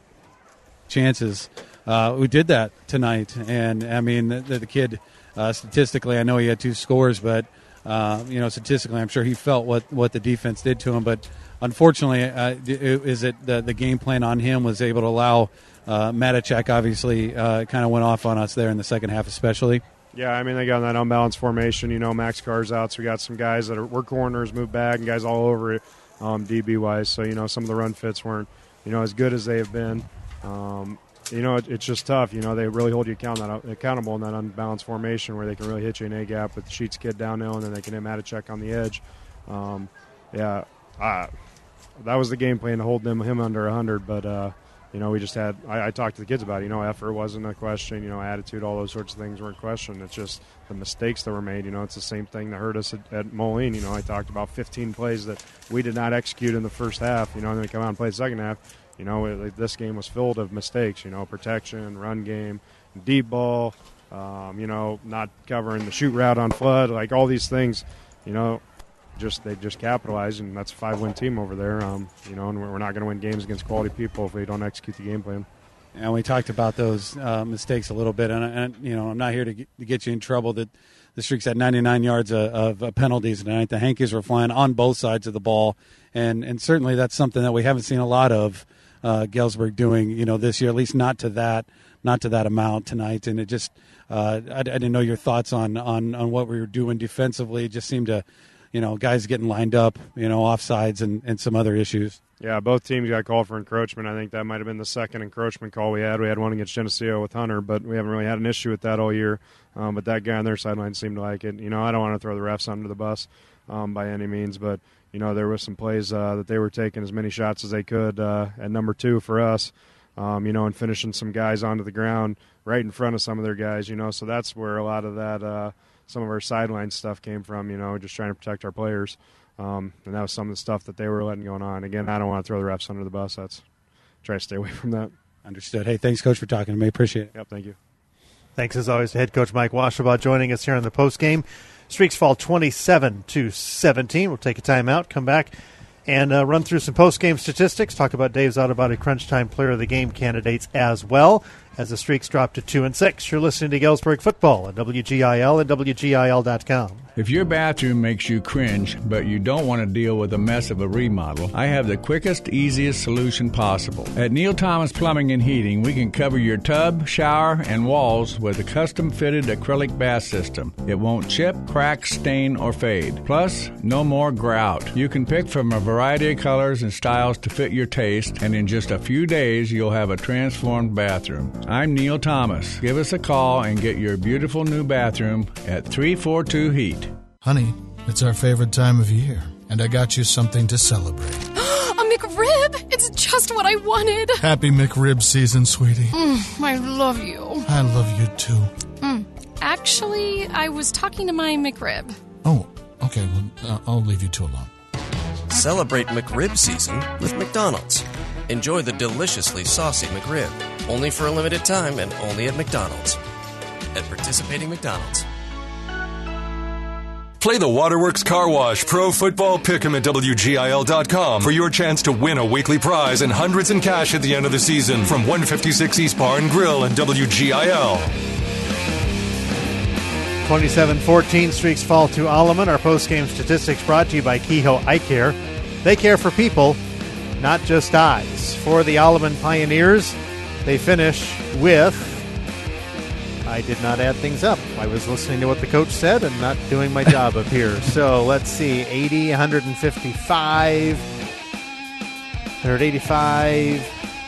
[SPEAKER 3] chances – Uh, we did that tonight, and I mean the, the kid uh, statistically, I know he had two scores, but uh, you know statistically, I'm sure he felt what, what the defense did to him. But unfortunately, uh, is it the, the game plan on him was able to allow uh, Matichak obviously uh, kind of went off on us there in the second half, especially.
[SPEAKER 20] Yeah, I mean they got in that unbalanced formation. You know, Max Carr's out, so we got some guys that are were corners, move back, and guys all over it, um, D B wise. So you know some of the run fits weren't you know as good as they have been. Um, You know, it, it's just tough. You know, they really hold you account that, accountable in that unbalanced formation where they can really hit you in A gap with the Sheets kid down now, and then they can hit Matichak on the edge. Um, yeah, uh, that was the game plan to hold them him under one hundred. But uh, you know, we just had. I, I talked to the kids about it. You know, effort wasn't a question. You know, attitude, all those sorts of things weren't questioned. It's just the mistakes that were made. You know, it's the same thing that hurt us at, at Moline. You know, I talked about fifteen plays that we did not execute in the first half. You know, and then we come out and play the second half. You know, it, this game was filled of mistakes, you know, protection, run game, deep ball, um, you know, not covering the shoot route on flood, like all these things, you know, just they just capitalized, and that's a five-win team over there, um, you know, and we're not going to win games against quality people if we don't execute the game plan.
[SPEAKER 3] And we talked about those uh, mistakes a little bit, and, and, you know, I'm not here to get, to get you in trouble that the Streaks had ninety-nine yards of, of uh, penalties tonight. The Hankies were flying on both sides of the ball, and, and certainly that's something that we haven't seen a lot of Uh, Galesburg doing, you know, this year, at least not to that, not to that amount tonight. And it just, uh, I, I didn't know your thoughts on, on, on what we were doing defensively. It just seemed to, you know, guys getting lined up, you know, offsides and, and some other issues.
[SPEAKER 20] Yeah, both teams got called for encroachment. I think that might have been the second encroachment call we had. We had one against Geneseo with Hunter, but we haven't really had an issue with that all year. Um, but that guy on their sideline seemed to like it. You know, I don't want to throw the refs under the bus um, by any means, but you know, there were some plays uh, that they were taking as many shots as they could uh, at number two for us, um, you know, and finishing some guys onto the ground right in front of some of their guys, you know. So that's where a lot of that, uh, some of our sideline stuff came from, you know, just trying to protect our players. Um, and that was some of the stuff that they were letting going on. Again, I don't want to throw the refs under the bus. That's try to stay away from that.
[SPEAKER 3] Understood. Hey, thanks, Coach, for talking to me. Appreciate it.
[SPEAKER 20] Yep, thank you.
[SPEAKER 2] Thanks, as always, to head coach Mike Washabaugh joining us here on the postgame. Streaks fall twenty-seven to seventeen. We'll take a timeout, come back, and uh, run through some postgame statistics. Talk about Dave's Auto Body Crunch Time Player of the Game candidates as well, as the Streaks drop to two and six. You're listening to Galesburg Football on W G I L and W G I L dot com.
[SPEAKER 11] If your bathroom makes you cringe, but you don't want to deal with the mess of a remodel, I have the quickest, easiest solution possible. At Neil Thomas Plumbing and Heating, we can cover your tub, shower, and walls with a custom-fitted acrylic bath system. It won't chip, crack, stain, or fade. Plus, no more grout. You can pick from a variety of colors and styles to fit your taste, and in just a few days, you'll have a transformed bathroom. I'm Neil Thomas. Give us a call and get your beautiful new bathroom at three four two heat.
[SPEAKER 17] Honey, it's our favorite time of year, and I got you something to celebrate.
[SPEAKER 18] A McRib! It's just what I wanted.
[SPEAKER 17] Happy McRib season, sweetie.
[SPEAKER 18] Mm, I love you.
[SPEAKER 17] I love you, too.
[SPEAKER 18] Mm. Actually, I was talking to my McRib.
[SPEAKER 17] Oh, okay, well, uh, I'll leave you two alone.
[SPEAKER 24] Celebrate McRib season with McDonald's. Enjoy the deliciously saucy McRib, only for a limited time and only at McDonald's. At participating McDonald's.
[SPEAKER 1] Play the Waterworks Car Wash Pro Football Pick'em at W G I L dot com for your chance to win a weekly prize and hundreds in cash at the end of the season from one fifty-six East Bar and Grill and W G I L.
[SPEAKER 2] twenty-seven fourteen, Streaks fall to Alleman. Our postgame statistics brought to you by Kehoe Eye Care. They care for people, not just eyes. For the Alleman Pioneers, they finish with... I did not add things up. I was listening to what the coach said and not doing my job up here. So let's see, eighty, one fifty-five, one eighty-five,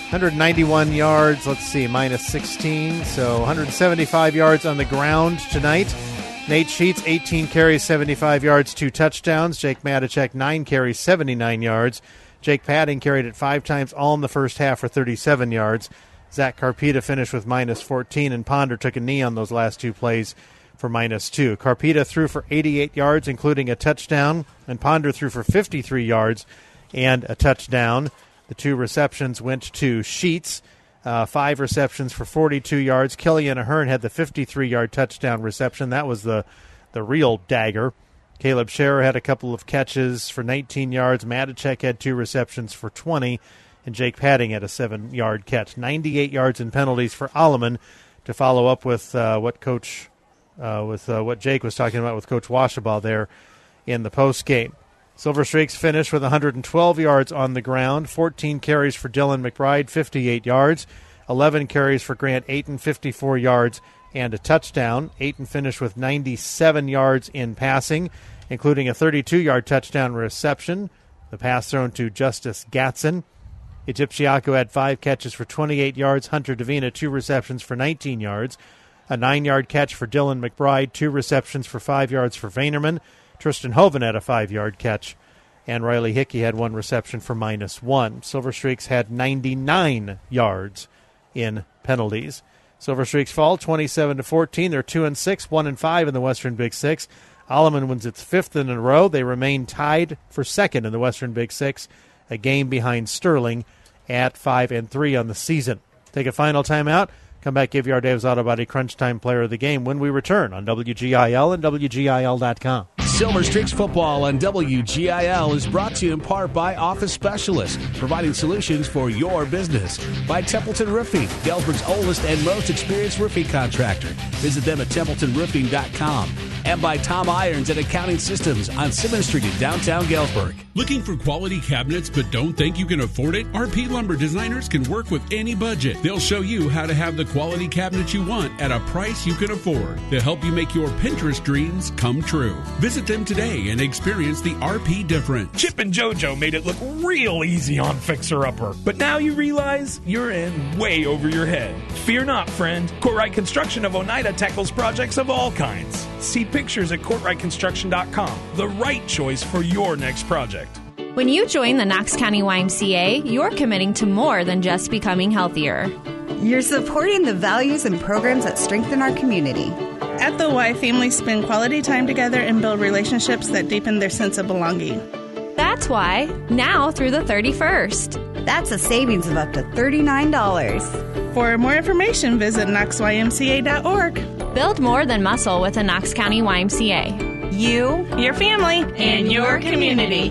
[SPEAKER 2] one hundred ninety-one yards, let's see, minus sixteen, so one hundred seventy-five yards on the ground tonight. Nate Sheets, eighteen carries, seventy-five yards, two touchdowns. Jake Matacek, nine carries, seventy-nine yards. Jake Padding carried it five times, all in the first half for thirty-seven yards. Zach Carpita finished with minus fourteen, and Ponder took a knee on those last two plays for minus two. Carpita threw for eighty-eight yards, including a touchdown, and Ponder threw for fifty-three yards and a touchdown. The two receptions went to Sheets, uh, five receptions for forty-two yards. Killian Ahern had the fifty-three-yard touchdown reception. That was the, the real dagger. Caleb Scherer had a couple of catches for nineteen yards. Matacek had two receptions for twenty, and Jake Padding had a seven-yard catch. ninety-eight yards in penalties for Alleman to follow up with uh, what Coach, uh, with uh, what Jake was talking about with Coach Washabaugh there in the postgame. Silver Streaks finished with one hundred twelve yards on the ground, fourteen carries for Dylan McBride, fifty-eight yards, eleven carries for Grant Ayton, fifty-four yards, and a touchdown. Ayton finished with ninety-seven yards in passing, including a thirty-two-yard touchdown reception, the pass thrown to Justice Gatson. Egyptiaco had five catches for twenty-eight yards. Hunter Davina, two receptions for nineteen yards. A nine-yard catch for Dylan McBride, two receptions for five yards for Vaynerman. Tristan Hoven had a five-yard catch, and Riley Hickey had one reception for minus one. Silver Streaks had ninety-nine yards in penalties. Silver Streaks fall twenty-seven to fourteen. They're two and six, one and five in the Western Big Six. Alleman wins its fifth in a row. They remain tied for second in the Western Big Six, a game behind Sterling at five and three on the season. Take a final timeout. Come back, give you our Dave's Auto Body Crunch Time Player of the Game when we return on W G I L and W G I L dot com.
[SPEAKER 8] Silver Streaks Football on W G I L is brought to you in part by Office Specialists, providing solutions for your business. By Templeton Roofing, Galesburg's oldest and most experienced roofing contractor. Visit them at templeton roofing dot com. And by Tom Irons and Accounting Systems on Simmons Street in downtown Galesburg.
[SPEAKER 4] Looking for quality cabinets but don't think you can afford it? R P Lumber Designers can work with any budget. They'll show you how to have the quality cabinet you want at a price you can afford. They'll help you make your Pinterest dreams come true. Visit them today and experience the R P difference.
[SPEAKER 7] Chip and JoJo made it look real easy on Fixer Upper, but now you realize you're in way over your head. Fear not, friend. Courtright Construction of Oneida tackles projects of all kinds. See pictures at courtright construction dot com. The right choice for your next project.
[SPEAKER 6] When you join the Knox County Y M C A, you're committing to more than just becoming healthier.
[SPEAKER 19] You're supporting the values and programs that strengthen our community.
[SPEAKER 23] At the Y, families spend quality time together and build relationships that deepen their sense of belonging.
[SPEAKER 6] That's why, now through the thirty-first.
[SPEAKER 19] That's a savings of up to thirty-nine dollars.
[SPEAKER 23] For more information, visit knox y m c a dot org.
[SPEAKER 6] Build more than muscle with the Knox County Y M C A.
[SPEAKER 23] You, your family, and your community.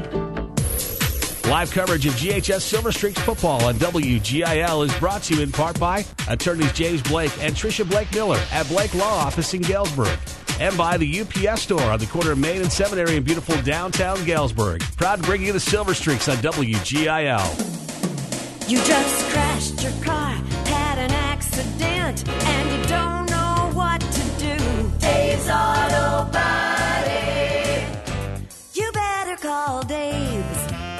[SPEAKER 8] Live coverage of G H S Silver Streaks football on W G I L is brought to you in part by attorneys James Blake and Tricia Blake Miller at Blake Law Office in Galesburg. And by the U P S store on the corner of Main and Seminary in beautiful downtown Galesburg. Proud to bring you the Silver Streaks on W G I L.
[SPEAKER 22] You just crashed your car, had an accident, and you don't know what to do. Dave's Auto Body. You better call Dave's.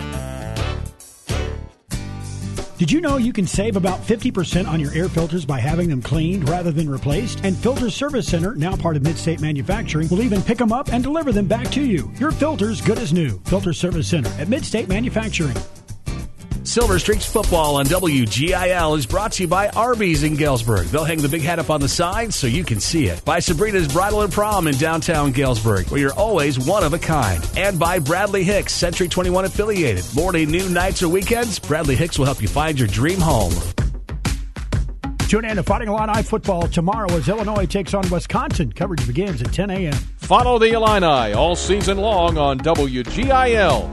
[SPEAKER 25] Did you know you can save about fifty percent on your air filters by having them cleaned rather than replaced? And Filter Service Center, now part of Midstate Manufacturing, will even pick them up and deliver them back to you. Your filter's good as new. Filter Service Center at Midstate Manufacturing.
[SPEAKER 8] Silver Streaks football on W G I L is brought to you by Arby's in Galesburg. They'll hang the big hat up on the side so you can see it. By Sabrina's Bridal and Prom in downtown Galesburg, where you're always one of a kind. And by Bradley Hicks, Century twenty-one affiliated. Morning, noon, nights, or weekends, Bradley Hicks will help you find your dream home.
[SPEAKER 25] Tune in to Fighting Illini football tomorrow as Illinois takes on Wisconsin. Coverage begins at ten a.m.
[SPEAKER 26] Follow the Illini all season long on W G I L.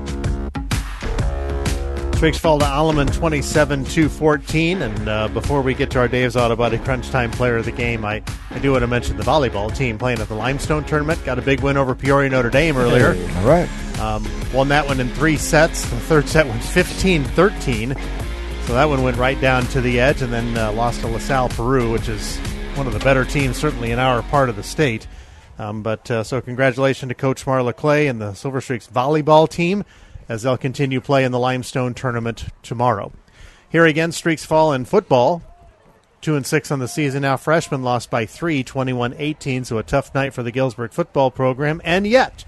[SPEAKER 2] Streaks fall to Alleman twenty-seven to fourteen. And uh, before we get to our Dave's Auto Body Crunch Time Player of the Game, I, I do want to mention the volleyball team playing at the Limestone Tournament. Got a big win over Peoria Notre Dame earlier.
[SPEAKER 21] Hey, all right.
[SPEAKER 2] Um, won that one in three sets. The third set was fifteen thirteen. So that one went right down to the edge, and then uh, lost to LaSalle Peru, which is one of the better teams, certainly in our part of the state. Um, but uh, so congratulations to Coach Marla Clay and the Silver Streaks volleyball team, as they'll continue play in the Limestone Tournament tomorrow. Here again, streaks fall in football. Two and six on the season now. Freshmen lost by three, twenty-one eighteen, so a tough night for the Galesburg football program. And yet,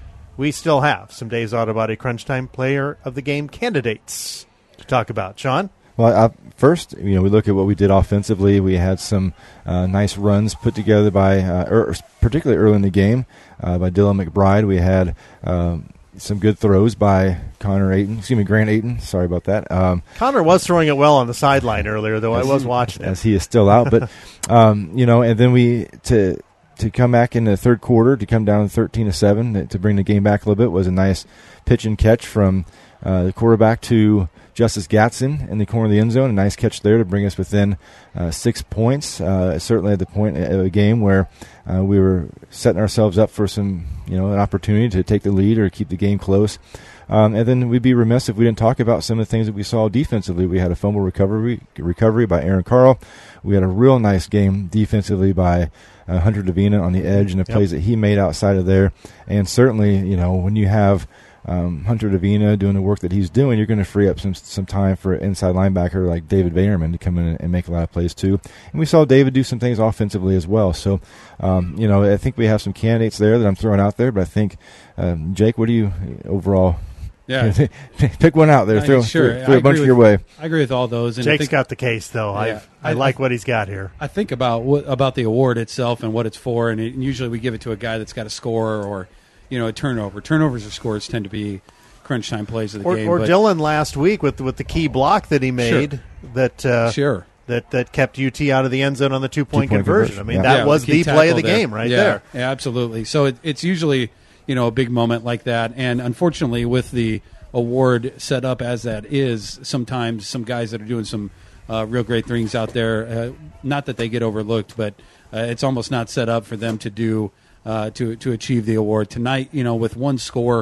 [SPEAKER 2] we still have some Dave's Auto Body Crunch Time Player of the Game candidates to talk about. Sean?
[SPEAKER 21] Well, uh, first, you know, we look at what we did offensively. We had some uh, nice runs put together by, uh, er, particularly early in the game, uh, by Dylan McBride. We had um, some good throws by Connor Ayton. Excuse me, Grant Ayton. Sorry about that. Um,
[SPEAKER 2] Connor was throwing it well on the sideline earlier, though. I was watching
[SPEAKER 21] as
[SPEAKER 2] it.
[SPEAKER 21] he is still out. But um, you know, and then we to to come back in the third quarter to come down thirteen to seven to bring the game back a little bit was a nice pitch and catch from uh, the quarterback to Justice Gatson in the corner of the end zone. A nice catch there to bring us within uh, six points. Uh, certainly at the point of a game where uh, we were setting ourselves up for some, you know, an opportunity to take the lead or keep the game close. Um, and then we'd be remiss if we didn't talk about some of the things that we saw defensively. We had a fumble recovery recovery by Aaron Carl. We had a real nice game defensively by uh, Hunter Davina on the edge and the
[SPEAKER 2] Yep.
[SPEAKER 21] plays that he made outside of there. And certainly, you know, when you have Um, Hunter Davina doing the work that he's doing, you're going to free up some some time for an inside linebacker like David Vaderman to come in and make a lot of plays too. And we saw David do some things offensively as well. So, um, you know, I think we have some candidates there that I'm throwing out there. But I think, um, Jake, what do you overall?
[SPEAKER 3] Yeah,
[SPEAKER 21] pick one out there.
[SPEAKER 3] I,
[SPEAKER 21] Throw,
[SPEAKER 3] sure.
[SPEAKER 21] throw, throw
[SPEAKER 3] I
[SPEAKER 21] a bunch
[SPEAKER 3] agree
[SPEAKER 21] your
[SPEAKER 3] with,
[SPEAKER 21] way.
[SPEAKER 3] I agree with all those. And
[SPEAKER 2] Jake's
[SPEAKER 3] I think,
[SPEAKER 2] got the case, though.
[SPEAKER 3] Yeah,
[SPEAKER 2] I I like what he's got here.
[SPEAKER 3] I think about what, about the award itself and what it's for, and, it, and usually we give it to a guy that's got a score or, you know, a turnover. Turnovers or scores tend to be crunch time plays of the
[SPEAKER 2] or,
[SPEAKER 3] game.
[SPEAKER 2] Or
[SPEAKER 3] but
[SPEAKER 2] Dylan last week with with the key block that he made
[SPEAKER 3] Sure.
[SPEAKER 2] that uh,
[SPEAKER 3] Sure.
[SPEAKER 2] that that kept U T out of the end zone on the two point
[SPEAKER 21] Two-point
[SPEAKER 2] conversion.
[SPEAKER 21] conversion,
[SPEAKER 2] I mean,
[SPEAKER 21] yeah.
[SPEAKER 2] that
[SPEAKER 3] Yeah,
[SPEAKER 2] was
[SPEAKER 3] key
[SPEAKER 2] the play of the
[SPEAKER 3] tackle
[SPEAKER 2] game right
[SPEAKER 3] yeah,
[SPEAKER 2] there.
[SPEAKER 3] Yeah, absolutely. So it, it's usually, you know, a big moment like that. And unfortunately, with the award set up as that is, sometimes some guys that are doing some uh, real great things out there, uh, not that they get overlooked, but uh, it's almost not set up for them to do uh, to to achieve the award tonight. You know, with one score.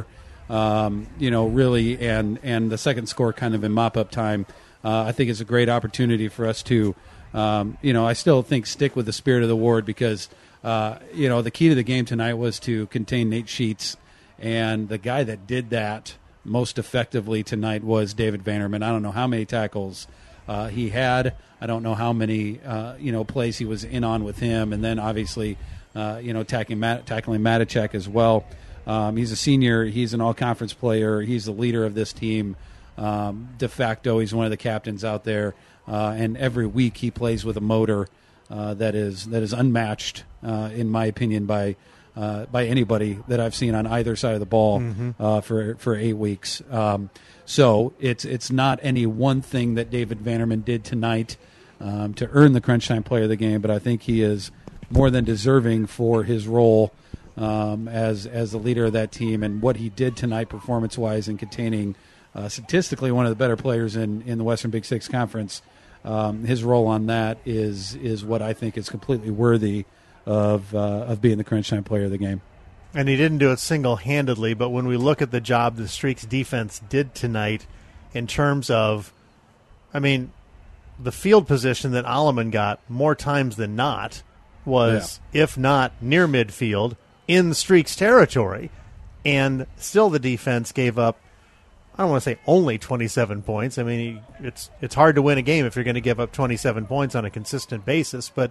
[SPEAKER 3] Um, you know, really, and, and the second score kind of in mop-up time, uh, I think is a great opportunity for us to, um, you know, I still think stick with the spirit of the award because, uh, you know, the key to the game tonight was to contain Nate Sheets, and the guy that did that most effectively tonight was David Vanderman. I don't know how many tackles uh, he had. I don't know how many, uh, you know, plays he was in on with him, and then obviously, uh, you know, tackling, Mat- tackling Matichek as well. Um, he's a senior. He's an all-conference player. He's the leader of this team. Um, de facto, he's one of the captains out there. Uh, and every week he plays with a motor uh, that is that is unmatched, uh, in my opinion, by uh, by anybody that I've seen on either side of the ball
[SPEAKER 2] Mhm.
[SPEAKER 3] uh, for for eight weeks. Um, so it's it's not any one thing that David Vanderman did tonight um, to earn the Crunch Time Player of the Game, but I think he is more than deserving for his role. Um, as as the leader of that team and what he did tonight performance-wise in containing uh, statistically one of the better players in, in the Western Big Six Conference, um, his role on that is is what I think is completely worthy of uh, of being the Crunch Time Player of the Game.
[SPEAKER 2] And he didn't do it single-handedly, but when we look at the job the Streaks defense did tonight in terms of, I mean, the field position that Alleman got more times than not was, yeah. if not near midfield, in Streaks territory, and still the defense gave up, I don't want to say only twenty-seven points. I mean, it's it's hard to win a game if you're going to give up twenty-seven points on a consistent basis. But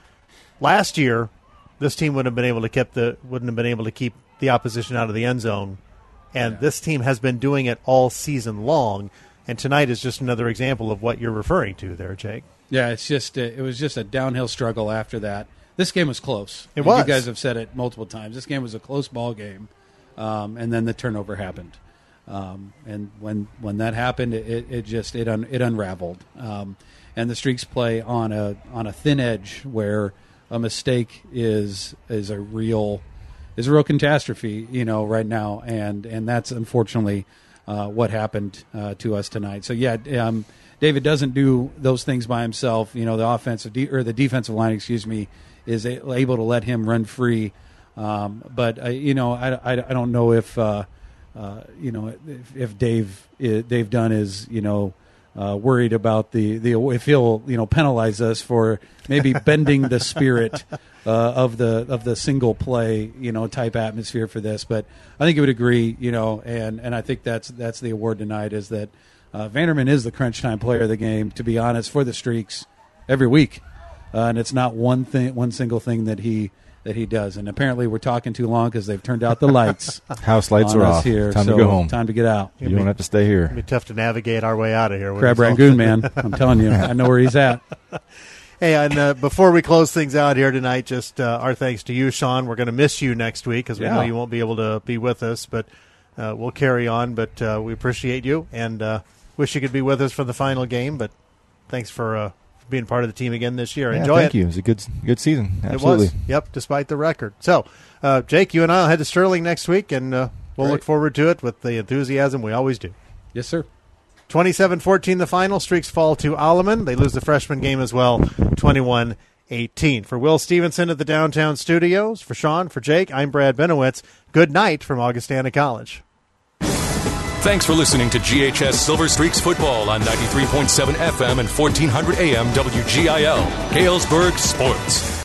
[SPEAKER 2] last year, this team wouldn't have been able to keep the wouldn't have been able to keep the opposition out of the end zone, and yeah. this team has been doing it all season long. And tonight is just another example of what you're referring to there, Jake.
[SPEAKER 3] Yeah, it's just a, it was just a downhill struggle after that. This game was close.
[SPEAKER 2] It was.
[SPEAKER 3] You guys have said it multiple times. This game was a close ball game, um, and then the turnover happened. Um, and when when that happened, it, it just it un, it unraveled. Um, and the Streaks play on a on a thin edge where a mistake is is a real is a real catastrophe. You know, right now, and and that's unfortunately uh, what happened uh, to us tonight. So yeah. Um, David doesn't do those things by himself. You know, the offensive de- or the defensive line, excuse me, is a- able to let him run free. Um, but uh, you know, I, I, I don't know if uh, uh, you know if, if Dave Dave Dunn is you know uh, worried about the, the if he'll you know penalize us for maybe bending the spirit uh, of the of the single play you know type atmosphere for this. But I think he would agree. You know, and, and I think that's that's the award tonight is that. Uh, Vanderman is the crunch time player of the game, to be honest, for the Streaks every week, uh, and it's not one thing, one single thing that he that he does. And apparently, we're talking too long because they've turned out the lights.
[SPEAKER 21] House lights
[SPEAKER 3] on
[SPEAKER 21] are
[SPEAKER 3] us
[SPEAKER 21] off.
[SPEAKER 3] Here,
[SPEAKER 21] Time
[SPEAKER 3] so
[SPEAKER 21] to go home.
[SPEAKER 3] Time to get out.
[SPEAKER 21] You don't have to stay here.
[SPEAKER 2] It'll be tough to navigate our way out of here.
[SPEAKER 3] Crab Rangoon, man. I'm telling you, I know where he's at.
[SPEAKER 2] Hey, and uh, before we close things out here tonight, just uh, our thanks to you, Sean. We're going to miss you next week because we
[SPEAKER 3] Yeah.
[SPEAKER 2] know you won't be able to be with us, but uh, we'll carry on. But uh, we appreciate you and uh, wish you could be with us for the final game. But thanks for uh, being part of the team again this year.
[SPEAKER 21] Yeah,
[SPEAKER 2] Enjoy
[SPEAKER 21] thank
[SPEAKER 2] it.
[SPEAKER 21] you. It was a good, good season. Absolutely.
[SPEAKER 2] It was. Yep, despite the record. So, uh, Jake, you and I will head to Sterling next week, and uh, we'll
[SPEAKER 3] Great.
[SPEAKER 2] look forward to it with the enthusiasm we always do.
[SPEAKER 3] Yes, sir.
[SPEAKER 2] twenty-seven fourteen the final. Streaks fall to Alleman. They lose the freshman game as well, twenty-one eighteen. For Will Stevenson at the downtown studios, for Sean, for Jake, I'm Brad Benowitz. Good night from Augustana College.
[SPEAKER 1] Thanks for listening to G H S Silver Streaks Football on ninety-three point seven F M and fourteen hundred A M W G I L, Galesburg Sports.